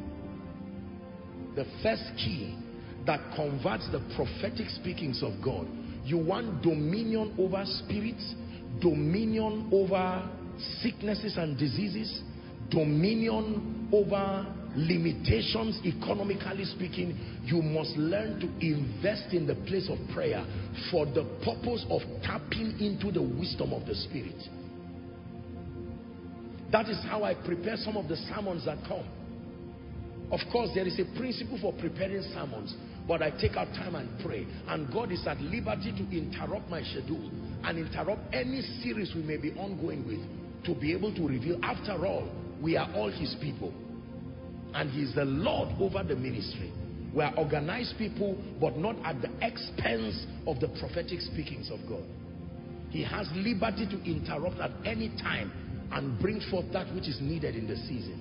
B: The first key that converts the prophetic speakings of God, you want dominion over spirits, dominion over sicknesses and diseases, dominion over limitations, economically speaking. You must learn to invest in the place of prayer for the purpose of tapping into the wisdom of the Spirit. That is how I prepare some of the sermons that come. Of course, there is a principle for preparing sermons, but I take out time and pray, and God is at liberty to interrupt my schedule and interrupt any series we may be ongoing with to be able to reveal. After all, we are all his people, and he is the Lord over the ministry. We are organized people, but not at the expense of the prophetic speakings of God. He has liberty to interrupt at any time and bring forth that which is needed in the season.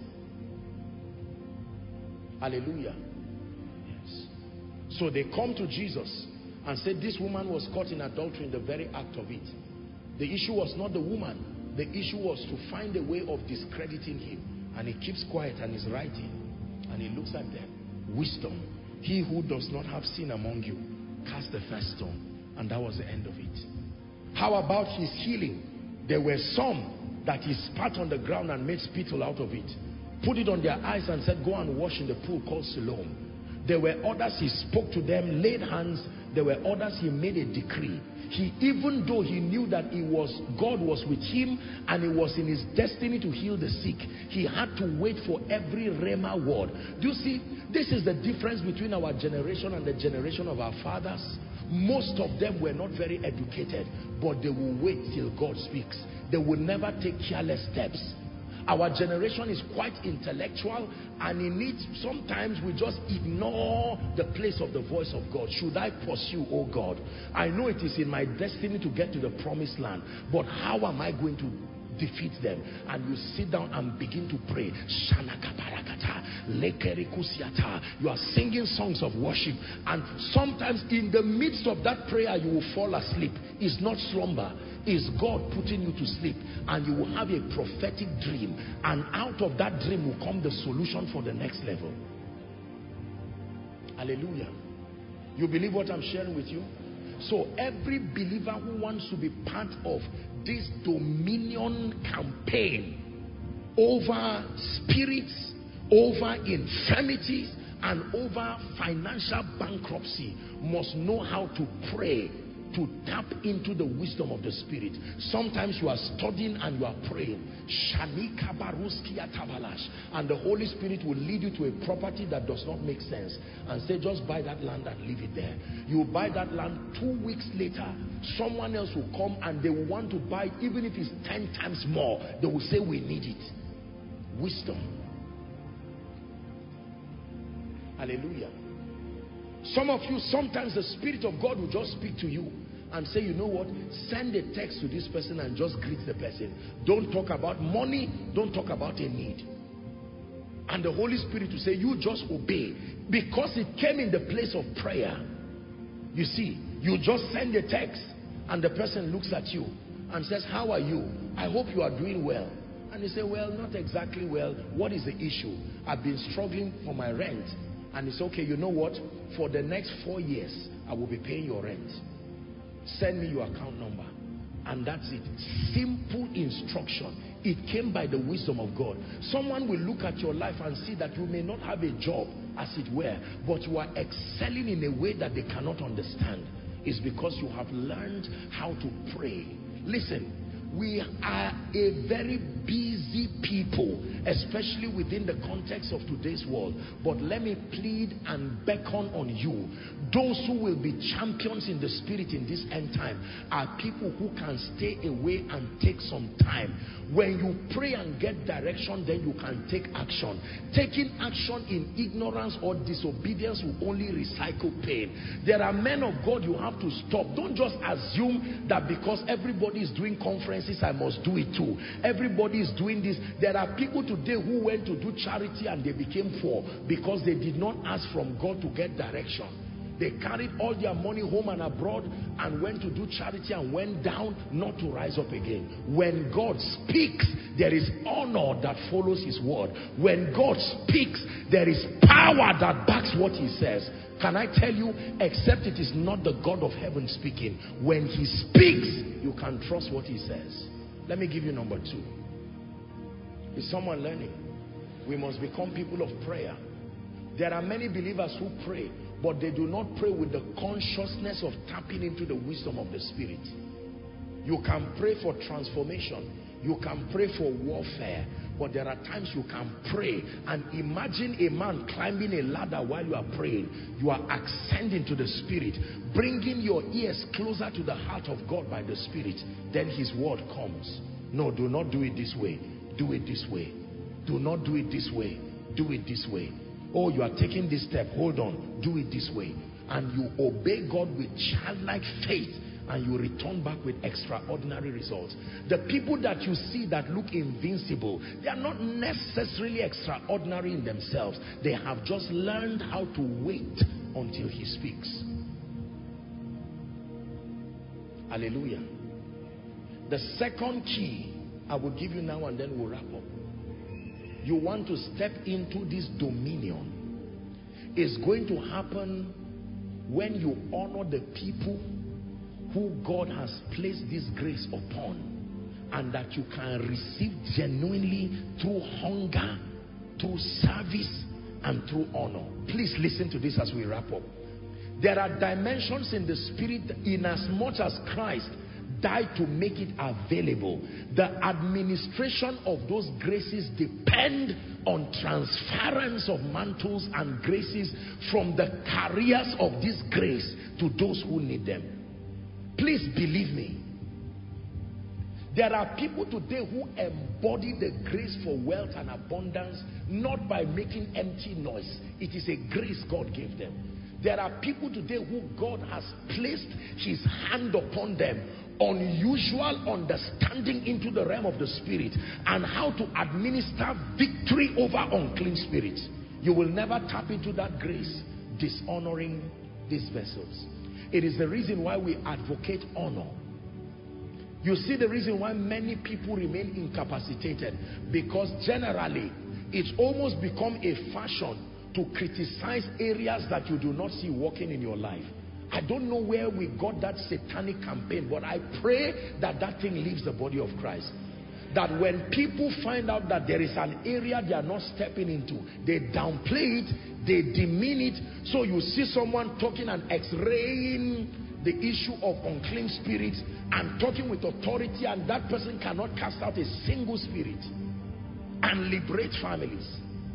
B: Hallelujah. Yes. So they come to Jesus and said, this woman was caught in adultery in the very act of it. The issue was not the woman. The issue was to find a way of discrediting him. And he keeps quiet and is writing. And he looks at them. Wisdom. He who does not have sin among you, cast the first stone. And that was the end of it. How about his healing? There were some that he spat on the ground and made spittle out of it. Put it on their eyes and said, go and wash in the pool called Siloam. There were others he spoke to them, laid hands. There were others he made a decree. He, even though he knew that God was with him and it was in his destiny to heal the sick, he had to wait for every Rhema word. Do you see? This is the difference between our generation and the generation of our fathers. Most of them were not very educated, but they will wait till God speaks. They will never take careless steps. Our generation is quite intellectual, and in it, sometimes we just ignore the place of the voice of God. Should I pursue, oh God? I know it is in my destiny to get to the promised land, but how am I going to defeat them? And you sit down and begin to pray. You are singing songs of worship, and sometimes in the midst of that prayer you will fall asleep. It's not slumber, it's God putting you to sleep, and you will have a prophetic dream, and out of that dream will come the solution for the next level. Hallelujah. You believe what I'm sharing with you? So every believer who wants to be part of this dominion campaign over spirits, over infirmities, and over financial bankruptcy must know how to pray, to tap into the wisdom of the Spirit. Sometimes you are studying and you are praying, and the Holy Spirit will lead you to a property that does not make sense and say, just buy that land and leave it there. You buy that land, 2 weeks later, someone else will come and they will want to buy, even if it's 10 times more. They will say, we need it. Wisdom. Hallelujah. Some of you, sometimes the Spirit of God will just speak to you and say, you know what, send a text to this person and just greet the person. Don't talk about money, don't talk about a need. And the Holy Spirit will say, you just obey, because it came in the place of prayer. You see, you just send a text and the person looks at you and says, how are you? I hope you are doing well. And you say, well, not exactly well. What is the issue? I've been struggling for my rent. And it's okay, you know what? For the next 4 years, I will be paying your rent. Send me your account number. And that's it. Simple instruction. It came by the wisdom of God. Someone will look at your life and see that you may not have a job, as it were, but you are excelling in a way that they cannot understand. It's because you have learned how to pray. Listen, we are a very busy people, especially within the context of today's world. But let me plead and beckon on you. Those who will be champions in the Spirit in this end time are people who can stay away and take some time. When you pray and get direction, then you can take action. Taking action in ignorance or disobedience will only recycle pain. There are men of God you have to stop. Don't just assume that because everybody is doing conferences, I must do it too. Everybody is doing this. There are people today who went to do charity and they became poor because they did not ask from God to get direction. They carried all their money home and abroad and went to do charity and went down, not to rise up again. When God speaks, there is honor that follows his word. When God speaks, there is power that backs what he says. Can I tell you, except it is not the God of heaven speaking, when he speaks, you can trust what he says. Let me give you number 2. Is someone learning? We must become people of prayer. There are many believers who pray, but they do not pray with the consciousness of tapping into the wisdom of the Spirit. You can pray for transformation. You can pray for warfare. But there are times you can pray and imagine a man climbing a ladder while you are praying. You are ascending to the Spirit, bringing your ears closer to the heart of God by the Spirit. Then his word comes. No, do not do it this way. Do it this way. Do not do it this way. Do it this way. Oh, you are taking this step. Hold on. Do it this way. And you obey God with childlike faith, and you return back with extraordinary results. The people that you see that look invincible, they are not necessarily extraordinary in themselves. They have just learned how to wait until he speaks. Hallelujah. The second key I will give you now, and then we'll wrap up. You want to step into this dominion. It's going to happen when you honor the people who God has placed this grace upon, and that you can receive genuinely through hunger, through service, and through honor. Please listen to this as we wrap up. There are dimensions in the Spirit, in as much as Christ died to make it available. The administration of those graces depend on transference of mantles and graces from the carriers of this grace to those who need them. Please believe me. There are people today who embody the grace for wealth and abundance, not by making empty noise. It is a grace God gave them. There are people today who God has placed his hand upon them, unusual understanding into the realm of the Spirit and how to administer victory over unclean spirits. You will never tap into that grace dishonoring these vessels. It is the reason why we advocate honor. You see the reason why many people remain incapacitated, because generally it's almost become a fashion to criticize areas that you do not see working in your life. I don't know where we got that satanic campaign, but I pray that that thing leaves the body of Christ. That when people find out that there is an area they are not stepping into, they downplay it, They demean it. So you see someone talking and x-raying the issue of unclean spirits and talking with authority, and that person cannot cast out a single spirit and liberate families.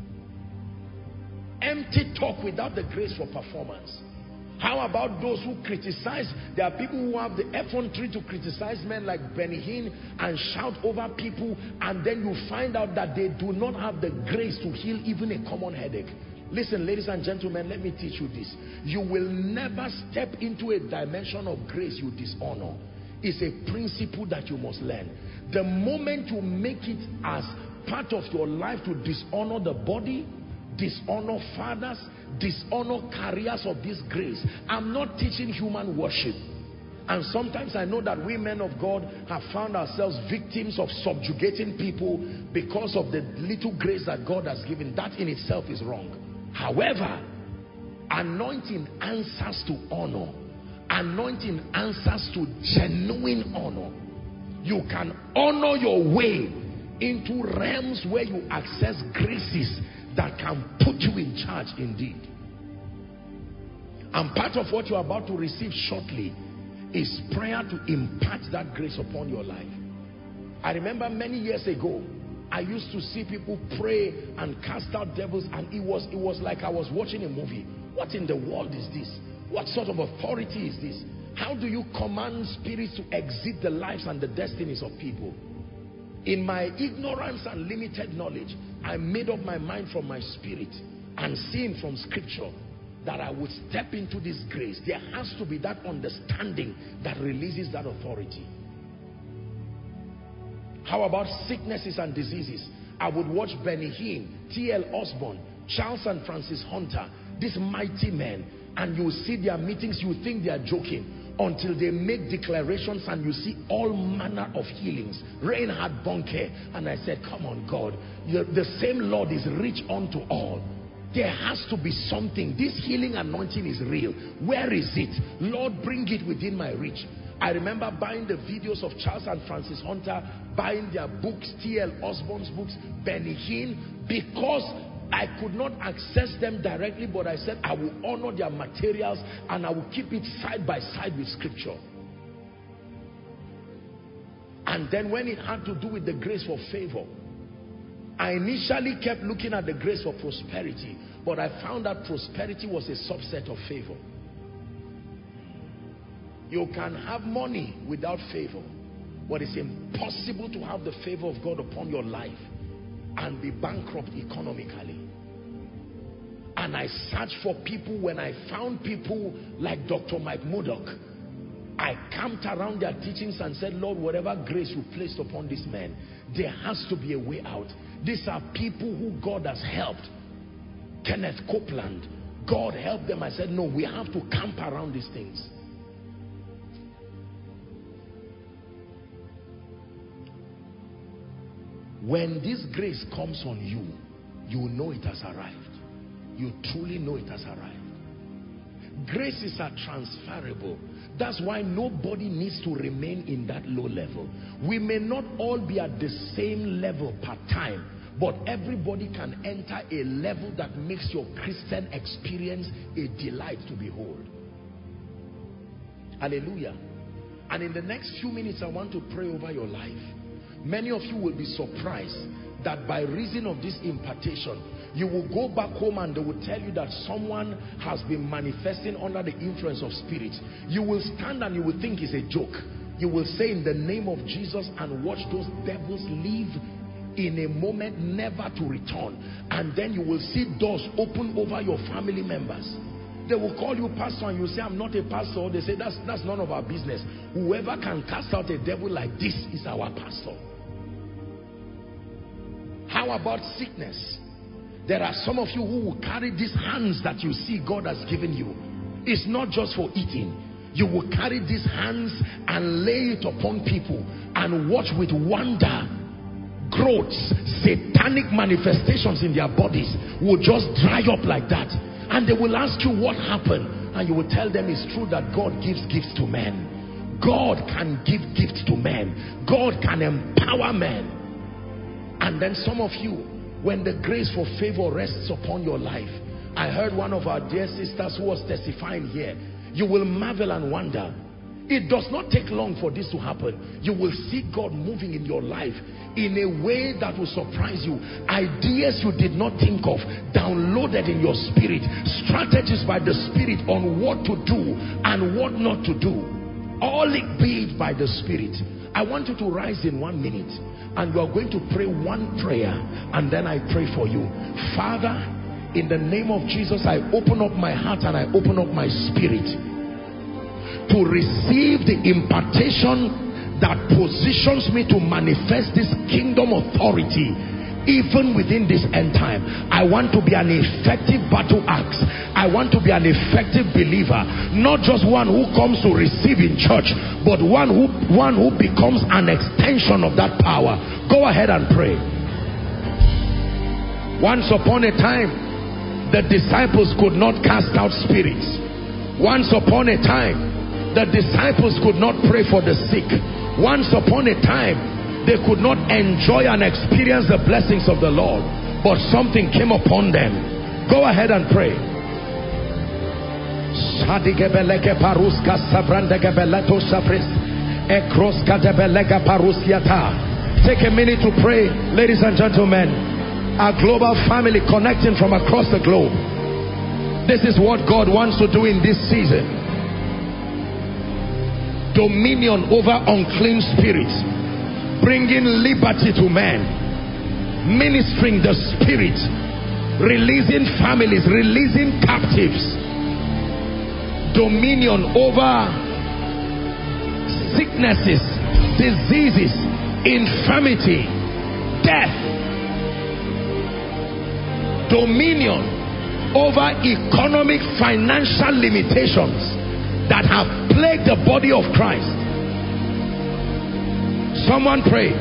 B: Empty talk without the grace for performance. How about those who criticize? There are people who have the effrontery to criticize men like Benny Hinn and shout over people, and then you find out that they do not have the grace to heal even a common headache. Listen, ladies and gentlemen, let me teach you this. You will never step into a dimension of grace you dishonor. It's a principle that you must learn. The moment you make it as part of your life to dishonor the body, dishonor fathers, dishonor carriers of this grace. I'm not teaching human worship. And sometimes I know that we men of God have found ourselves victims of subjugating people because of the little grace that God has given. That in itself is wrong. However, anointing answers to honor. Anointing answers to genuine honor. You can honor your way into realms where you access graces that can put you in charge indeed. And part of what you're about to receive shortly is prayer to impart that grace upon your life. I remember many years ago, I used to see people pray and cast out devils, and it was like I was watching a movie. What in the world is this? What sort of authority is this? How do you command spirits to exit the lives and the destinies of people? In my ignorance and limited knowledge, I made up my mind from my spirit and seeing from scripture that I would step into this grace. There has to be that understanding that releases that authority. How about sicknesses and diseases? I would watch Benny Hinn, T.L. Osborne, Charles and Francis Hunter, these mighty men, and you see their meetings, you think they are joking, until they make declarations and you see all manner of healings. Reinhard Bonnke, and I said, come on God, the same Lord is rich unto all. There has to be something. This healing anointing is real. Where is it? Lord, bring it within my reach. I remember buying the videos of Charles and Francis Hunter, buying their books, T.L. Osborne's books, Benny Hinn, because I could not access them directly, but I said I will honor their materials and I will keep it side by side with scripture. And then when it had to do with the grace for favor, I initially kept looking at the grace for prosperity, but I found that prosperity was a subset of favor. You can have money without favor, but it's impossible to have the favor of God upon your life and be bankrupt economically. And I searched for people. When I found people like Dr. Mike Murdock, I camped around their teachings and said, Lord, whatever grace you placed upon this man, there has to be a way out. These are people who God has helped. Kenneth Copeland, God helped them. I said, no, we have to camp around these things. When this grace comes on you, you know it has arrived. You truly know it has arrived. Graces are transferable. That's why nobody needs to remain in that low level. We may not all be at the same level per time, but everybody can enter a level that makes your Christian experience a delight to behold. Hallelujah. And in the next few minutes, I want to pray over your life. Many of you will be surprised that by reason of this impartation, you will go back home and they will tell you that someone has been manifesting under the influence of spirits. You will stand and you will think it's a joke. You will say in the name of Jesus and watch those devils leave in a moment, never to return. And then you will see doors open over your family members. They will call you pastor and you say, I'm not a pastor. They say, that's none of our business. Whoever can cast out a devil like this is our pastor. How about sickness? There are some of you who will carry these hands that you see God has given you. It's not just for eating. You will carry these hands and lay it upon people and watch with wonder. Growths, satanic manifestations in their bodies will just dry up like that. And they will ask you what happened. And you will tell them it's true that God gives gifts to men. God can give gifts to men. God can empower men. And then some of you, when the grace for favor rests upon your life, I heard one of our dear sisters who was testifying here. You will marvel and wonder. It does not take long for this to happen. You will see God moving in your life in a way that will surprise you. Ideas you did not think of, downloaded in your spirit. Strategies by the Spirit on what to do and what not to do. All it be by the Spirit. I want you to rise in 1 minute and you are going to pray one prayer, and then I pray for you. Father, in the name of Jesus, I open up my heart and I open up my spirit to receive the impartation that positions me to manifest this kingdom authority even within this end time. I want to be an effective battle axe. I want to be an effective believer, not just one who comes to receive in church, but one who becomes an extension of that power. Go ahead and pray. Once upon a time, the disciples could not cast out spirits. Once upon a time, the disciples could not pray for the sick. Once upon a time, they could not enjoy and experience the blessings of the Lord, but something came upon them. Go ahead and pray. Take a minute to pray, ladies and gentlemen. Our global family connecting from across the globe. This is what God wants to do in this season. Dominion over unclean spirits, bringing liberty to men, ministering the Spirit, releasing families, releasing captives. Dominion over sicknesses, diseases, infirmity, death. Dominion over economic, financial limitations that have plagued the body of Christ. Someone pray.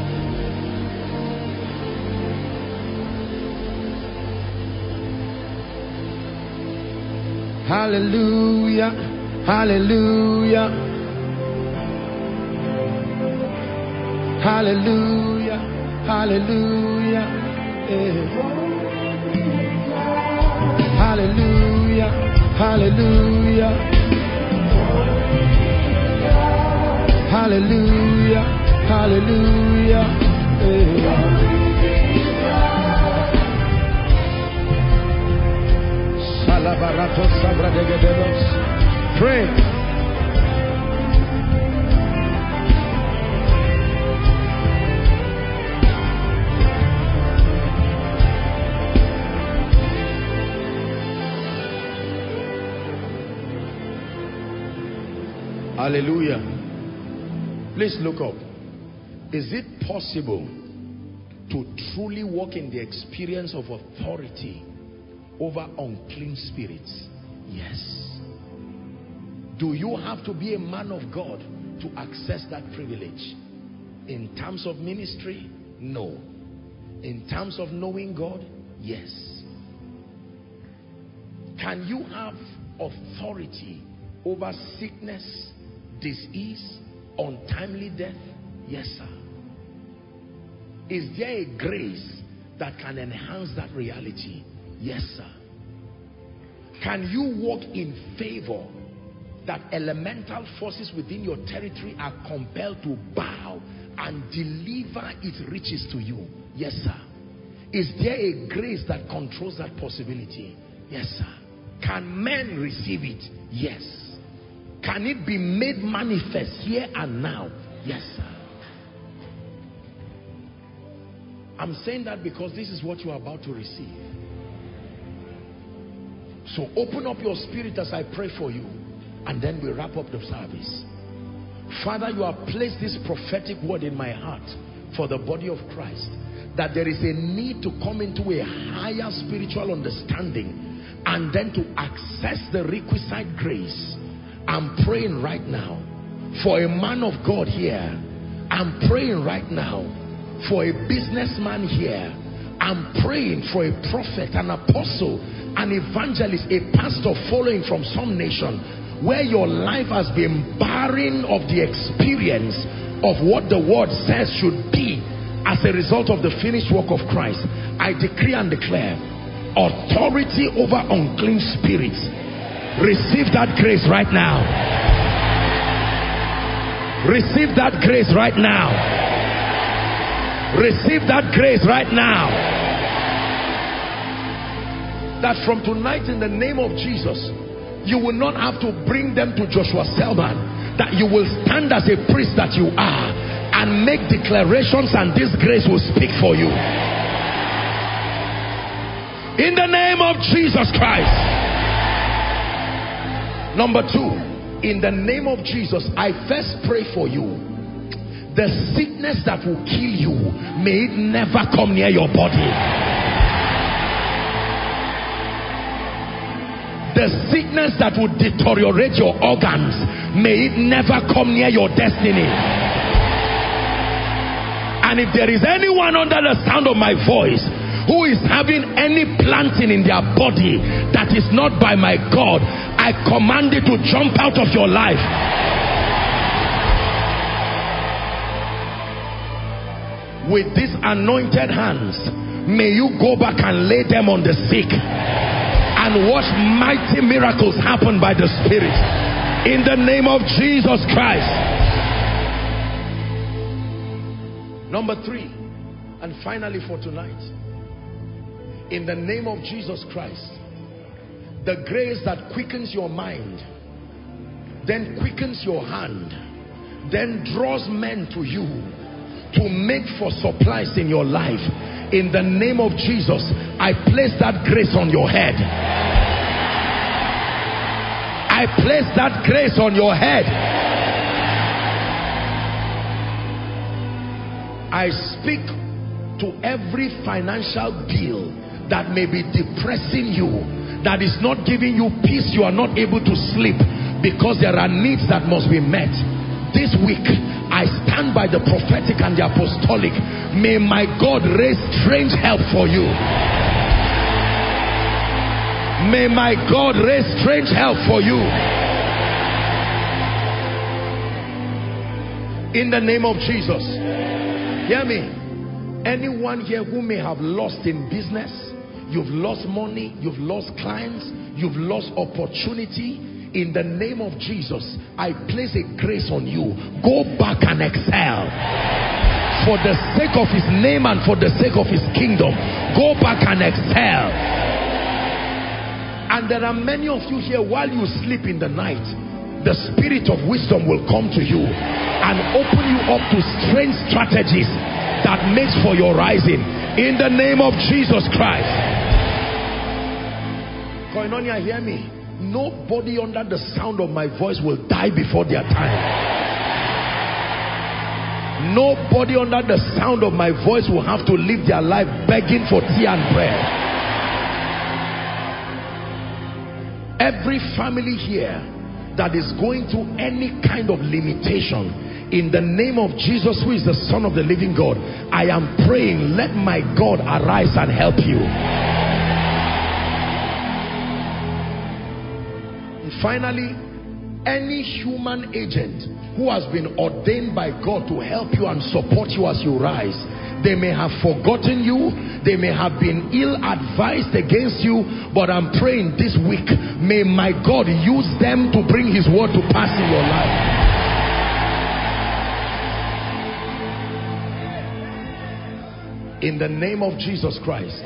B: Hallelujah, hallelujah, hallelujah, hallelujah, hallelujah, hallelujah. Hallelujah, hallelujah. Pray. Hallelujah. Please look up. Is it possible to truly walk in the experience of authority over unclean spirits? Yes. Do you have to be a man of God to access that privilege? In terms of ministry? No. In terms of knowing God? Yes. Can you have authority over sickness, disease, untimely death? Yes, sir. Is there a grace that can enhance that reality? Yes, sir. Can you walk in favor that elemental forces within your territory are compelled to bow and deliver its riches to you? Yes, sir. Is there a grace that controls that possibility? Yes, sir. Can men receive it? Yes. Can it be made manifest here and now? Yes, sir. I'm saying that because this is what you are about to receive. So open up your spirit as I pray for you, and then we wrap up the service. Father, you have placed this prophetic word in my heart for the body of Christ, that there is a need to come into a higher spiritual understanding and then to access the requisite grace. I'm praying right now for a man of God here. I'm praying right now for a businessman here. I'm praying for a prophet, an apostle, an evangelist, a pastor following from some nation where your life has been barren of the experience of what the word says should be as a result of the finished work of Christ. I decree and declare authority over unclean spirits. Receive that grace right now. Receive that grace right now. Receive that grace right now. That from tonight, in the name of Jesus, you will not have to bring them to Joshua Selman. That you will stand as a priest that you are and make declarations, and this grace will speak for you. In the name of Jesus Christ. Number two, in the name of Jesus, I first pray for you. The sickness that will kill you, may it never come near your body. The sickness that will deteriorate your organs, may it never come near your destiny. And if there is anyone under the sound of my voice who is having any planting in their body that is not by my God, I command it to jump out of your life. With these anointed hands, may you go back and lay them on the sick and watch mighty miracles happen by the Spirit. In the name of Jesus Christ. Number three, and finally for tonight, in the name of Jesus Christ, the grace that quickens your mind, then quickens your hand, then draws men to you to make for supplies in your life. In the name of Jesus, I place that grace on your head. I place that grace on your head. I speak to every financial bill that may be depressing you, that is not giving you peace. You are not able to sleep because there are needs that must be met. This week, I stand by the prophetic and the apostolic. May my God raise strange help for you. May my God raise strange help for you. In the name of Jesus. Hear me. Anyone here who may have lost in business, you've lost money, you've lost clients, you've lost opportunity, in the name of Jesus, I place a grace on you. Go back and excel. For the sake of his name and for the sake of his kingdom, go back and excel. And there are many of you here, while you sleep in the night, the spirit of wisdom will come to you and open you up to strange strategies that makes for your rising. In the name of Jesus Christ. Koinonia, hear me. Nobody under the sound of my voice will die before their time. Nobody under the sound of my voice will have to live their life begging for tea and bread. Every family here that is going through any kind of limitation, in the name of Jesus, who is the Son of the living God, I am praying, let my God arise and help you. Finally, any human agent who has been ordained by God to help you and support you as you rise, they may have forgotten you, they may have been ill-advised against you, but I'm praying this week, may my God use them to bring his word to pass in your life. In the name of Jesus Christ.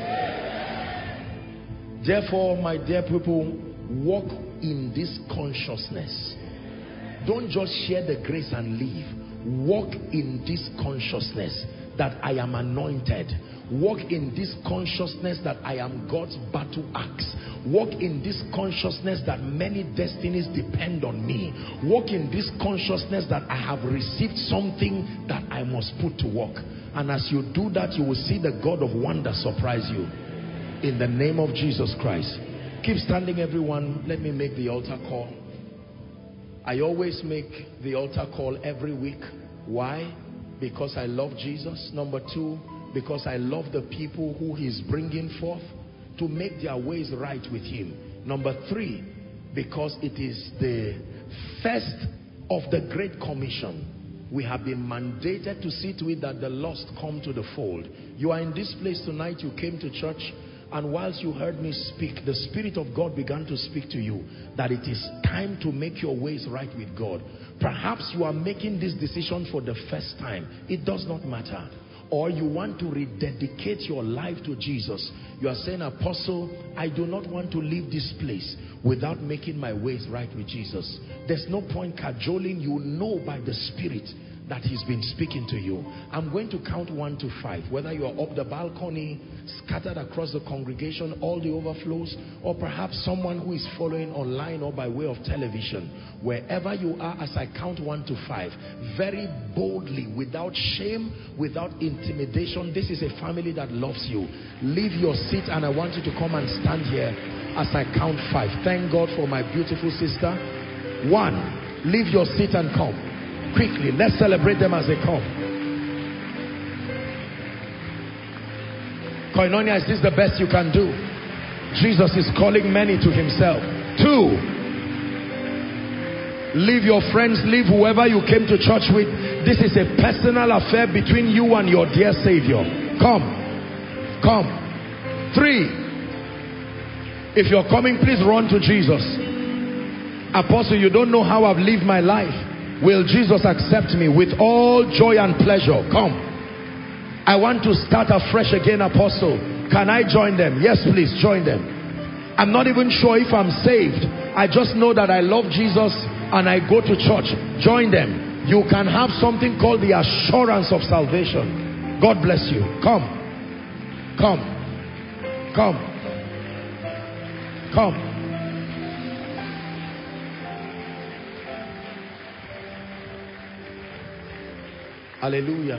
B: Therefore, my dear people, walk in this consciousness. Don't just share the grace and leave. Walk in this consciousness that I am anointed. Walk in this consciousness that I am God's battle axe. Walk in this consciousness that many destinies depend on me. Walk in this consciousness that I have received something that I must put to work. And as you do that, you will see the God of wonder surprise you. In the name of Jesus Christ. Keep standing, everyone. Let me make the altar call. I always make the altar call every week. Why? Because I love Jesus. Number two, because I love the people who he's bringing forth to make their ways right with him. Number three, because it is the first of the Great Commission. We have been mandated to see to it that the lost come to the fold. You are in this place tonight. You came to church And whilst you heard me speak, the Spirit of God began to speak to you that it is time to make your ways right with God. Perhaps you are making this decision for the first time. It does not matter. Or you want to rededicate your life to Jesus. You are saying, Apostle, I do not want to leave this place without making my ways right with Jesus. There's no point cajoling. You know by the Spirit that he's been speaking to you. I'm going to count 1 to 5. Whether you are up the balcony, scattered across the congregation, all the overflows, or perhaps someone who is following online or by way of television. Wherever you are, as I count 1 to 5, very boldly, without shame, without intimidation. This is a family that loves you. Leave your seat and I want you to come and stand here as I count 5. Thank God for my beautiful sister. 1, leave your seat and come. Quickly, let's celebrate them as they come. Koinonia, is this the best you can do? Jesus is calling many to himself. 2, leave your friends, leave whoever you came to church with. This is a personal affair between you and your dear Savior. Come. Come. 3, if you're coming, please run to Jesus. Apostle, you don't know how I've lived my life. Will Jesus accept me? With all joy and pleasure. Come. I want to start afresh again, Apostle. Can I join them? Yes, please, join them. I'm not even sure if I'm saved. I just know that I love Jesus and I go to church. Join them. You can have something called the assurance of salvation. God bless you. Come. Come. Come. Come. Hallelujah.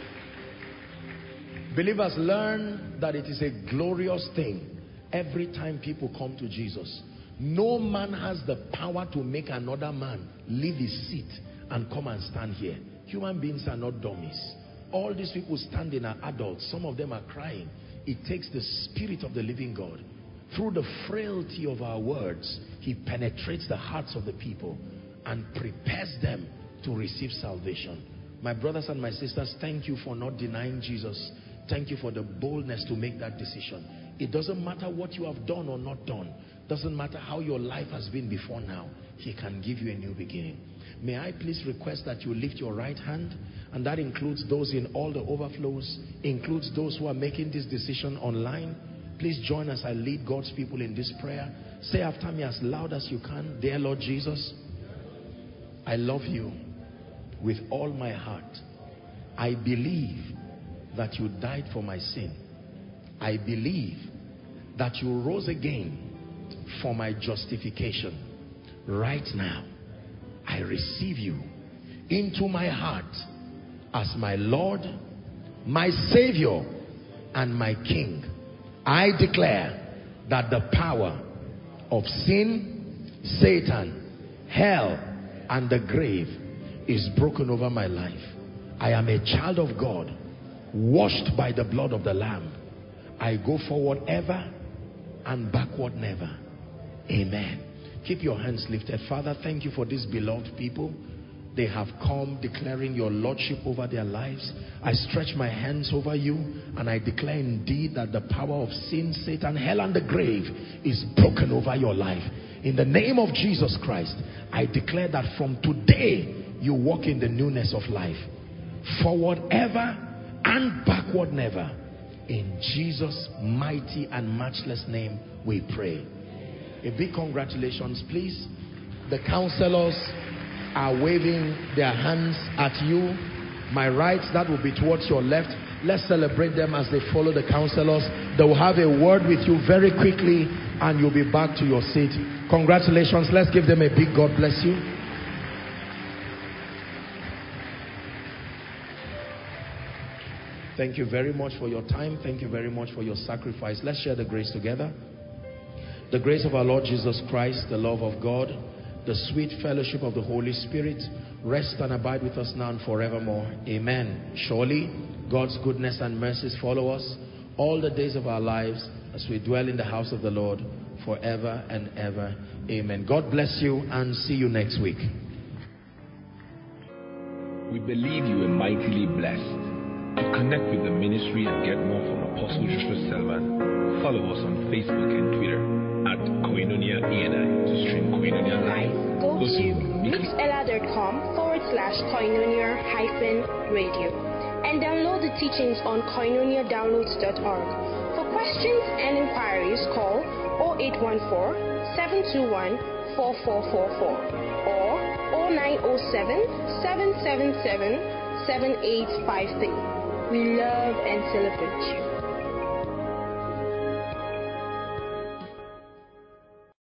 B: Believers, learn that it is a glorious thing every time people come to Jesus. No man has the power to make another man leave his seat and come and stand here. Human beings are not dummies. All these people standing are adults. Some of them are crying. It takes the Spirit of the living God. Through the frailty of our words, he penetrates the hearts of the people and prepares them to receive salvation. My brothers and my sisters, thank you for not denying Jesus. Thank you for the boldness to make that decision. It doesn't matter what you have done or not done. Doesn't matter how your life has been before now. He can give you a new beginning. May I please request that you lift your right hand, and that includes those in all the overflows, includes those who are making this decision online. Please join as I lead God's people in this prayer. Say after me as loud as you can. Dear Lord Jesus, I love you with all my heart. I believe that you died for my sin. I believe that you rose again for my justification. Right now, I receive you into my heart as my Lord, my Savior, and my King. I declare that the power of sin, Satan, hell, and the grave is broken over my life. I am a child of God, washed by the blood of the Lamb. I go forward ever and backward never. Amen. Keep your hands lifted. Father, thank you for these beloved people. They have come declaring your lordship over their lives. I stretch my hands over you and I declare indeed that the power of sin, Satan, hell, and the grave is broken over your life. In the name of Jesus Christ, I declare that from today, you walk in the newness of life. Forward ever and backward never. In Jesus' mighty and matchless name we pray. A big congratulations, please. The counselors are waving their hands at you. My right, that will be towards your left. Let's celebrate them as they follow the counselors. They will have a word with you very quickly and you'll be back to your seat. Congratulations. Let's give them a big God bless you. Thank you very much for your time. Thank you very much for your sacrifice. Let's share the grace together. The grace of our Lord Jesus Christ, the love of God, the sweet fellowship of the Holy Spirit rest and abide with us now and forevermore. Amen. Surely God's goodness and mercies follow us all the days of our lives as we dwell in the house of the Lord forever and ever. Amen. God bless you and see you next week.
C: We believe you are mightily blessed. To connect with the ministry and get more from Apostle Joshua Selman, follow us on Facebook and Twitter at Koinonia ENI. To stream Koinonia live,
D: go to mixella.com/koinonia-radio and download the teachings on koinoniadownloads.org. For questions and inquiries, call 0814-721-4444 or 0907-777-7853. We love and celebrate you.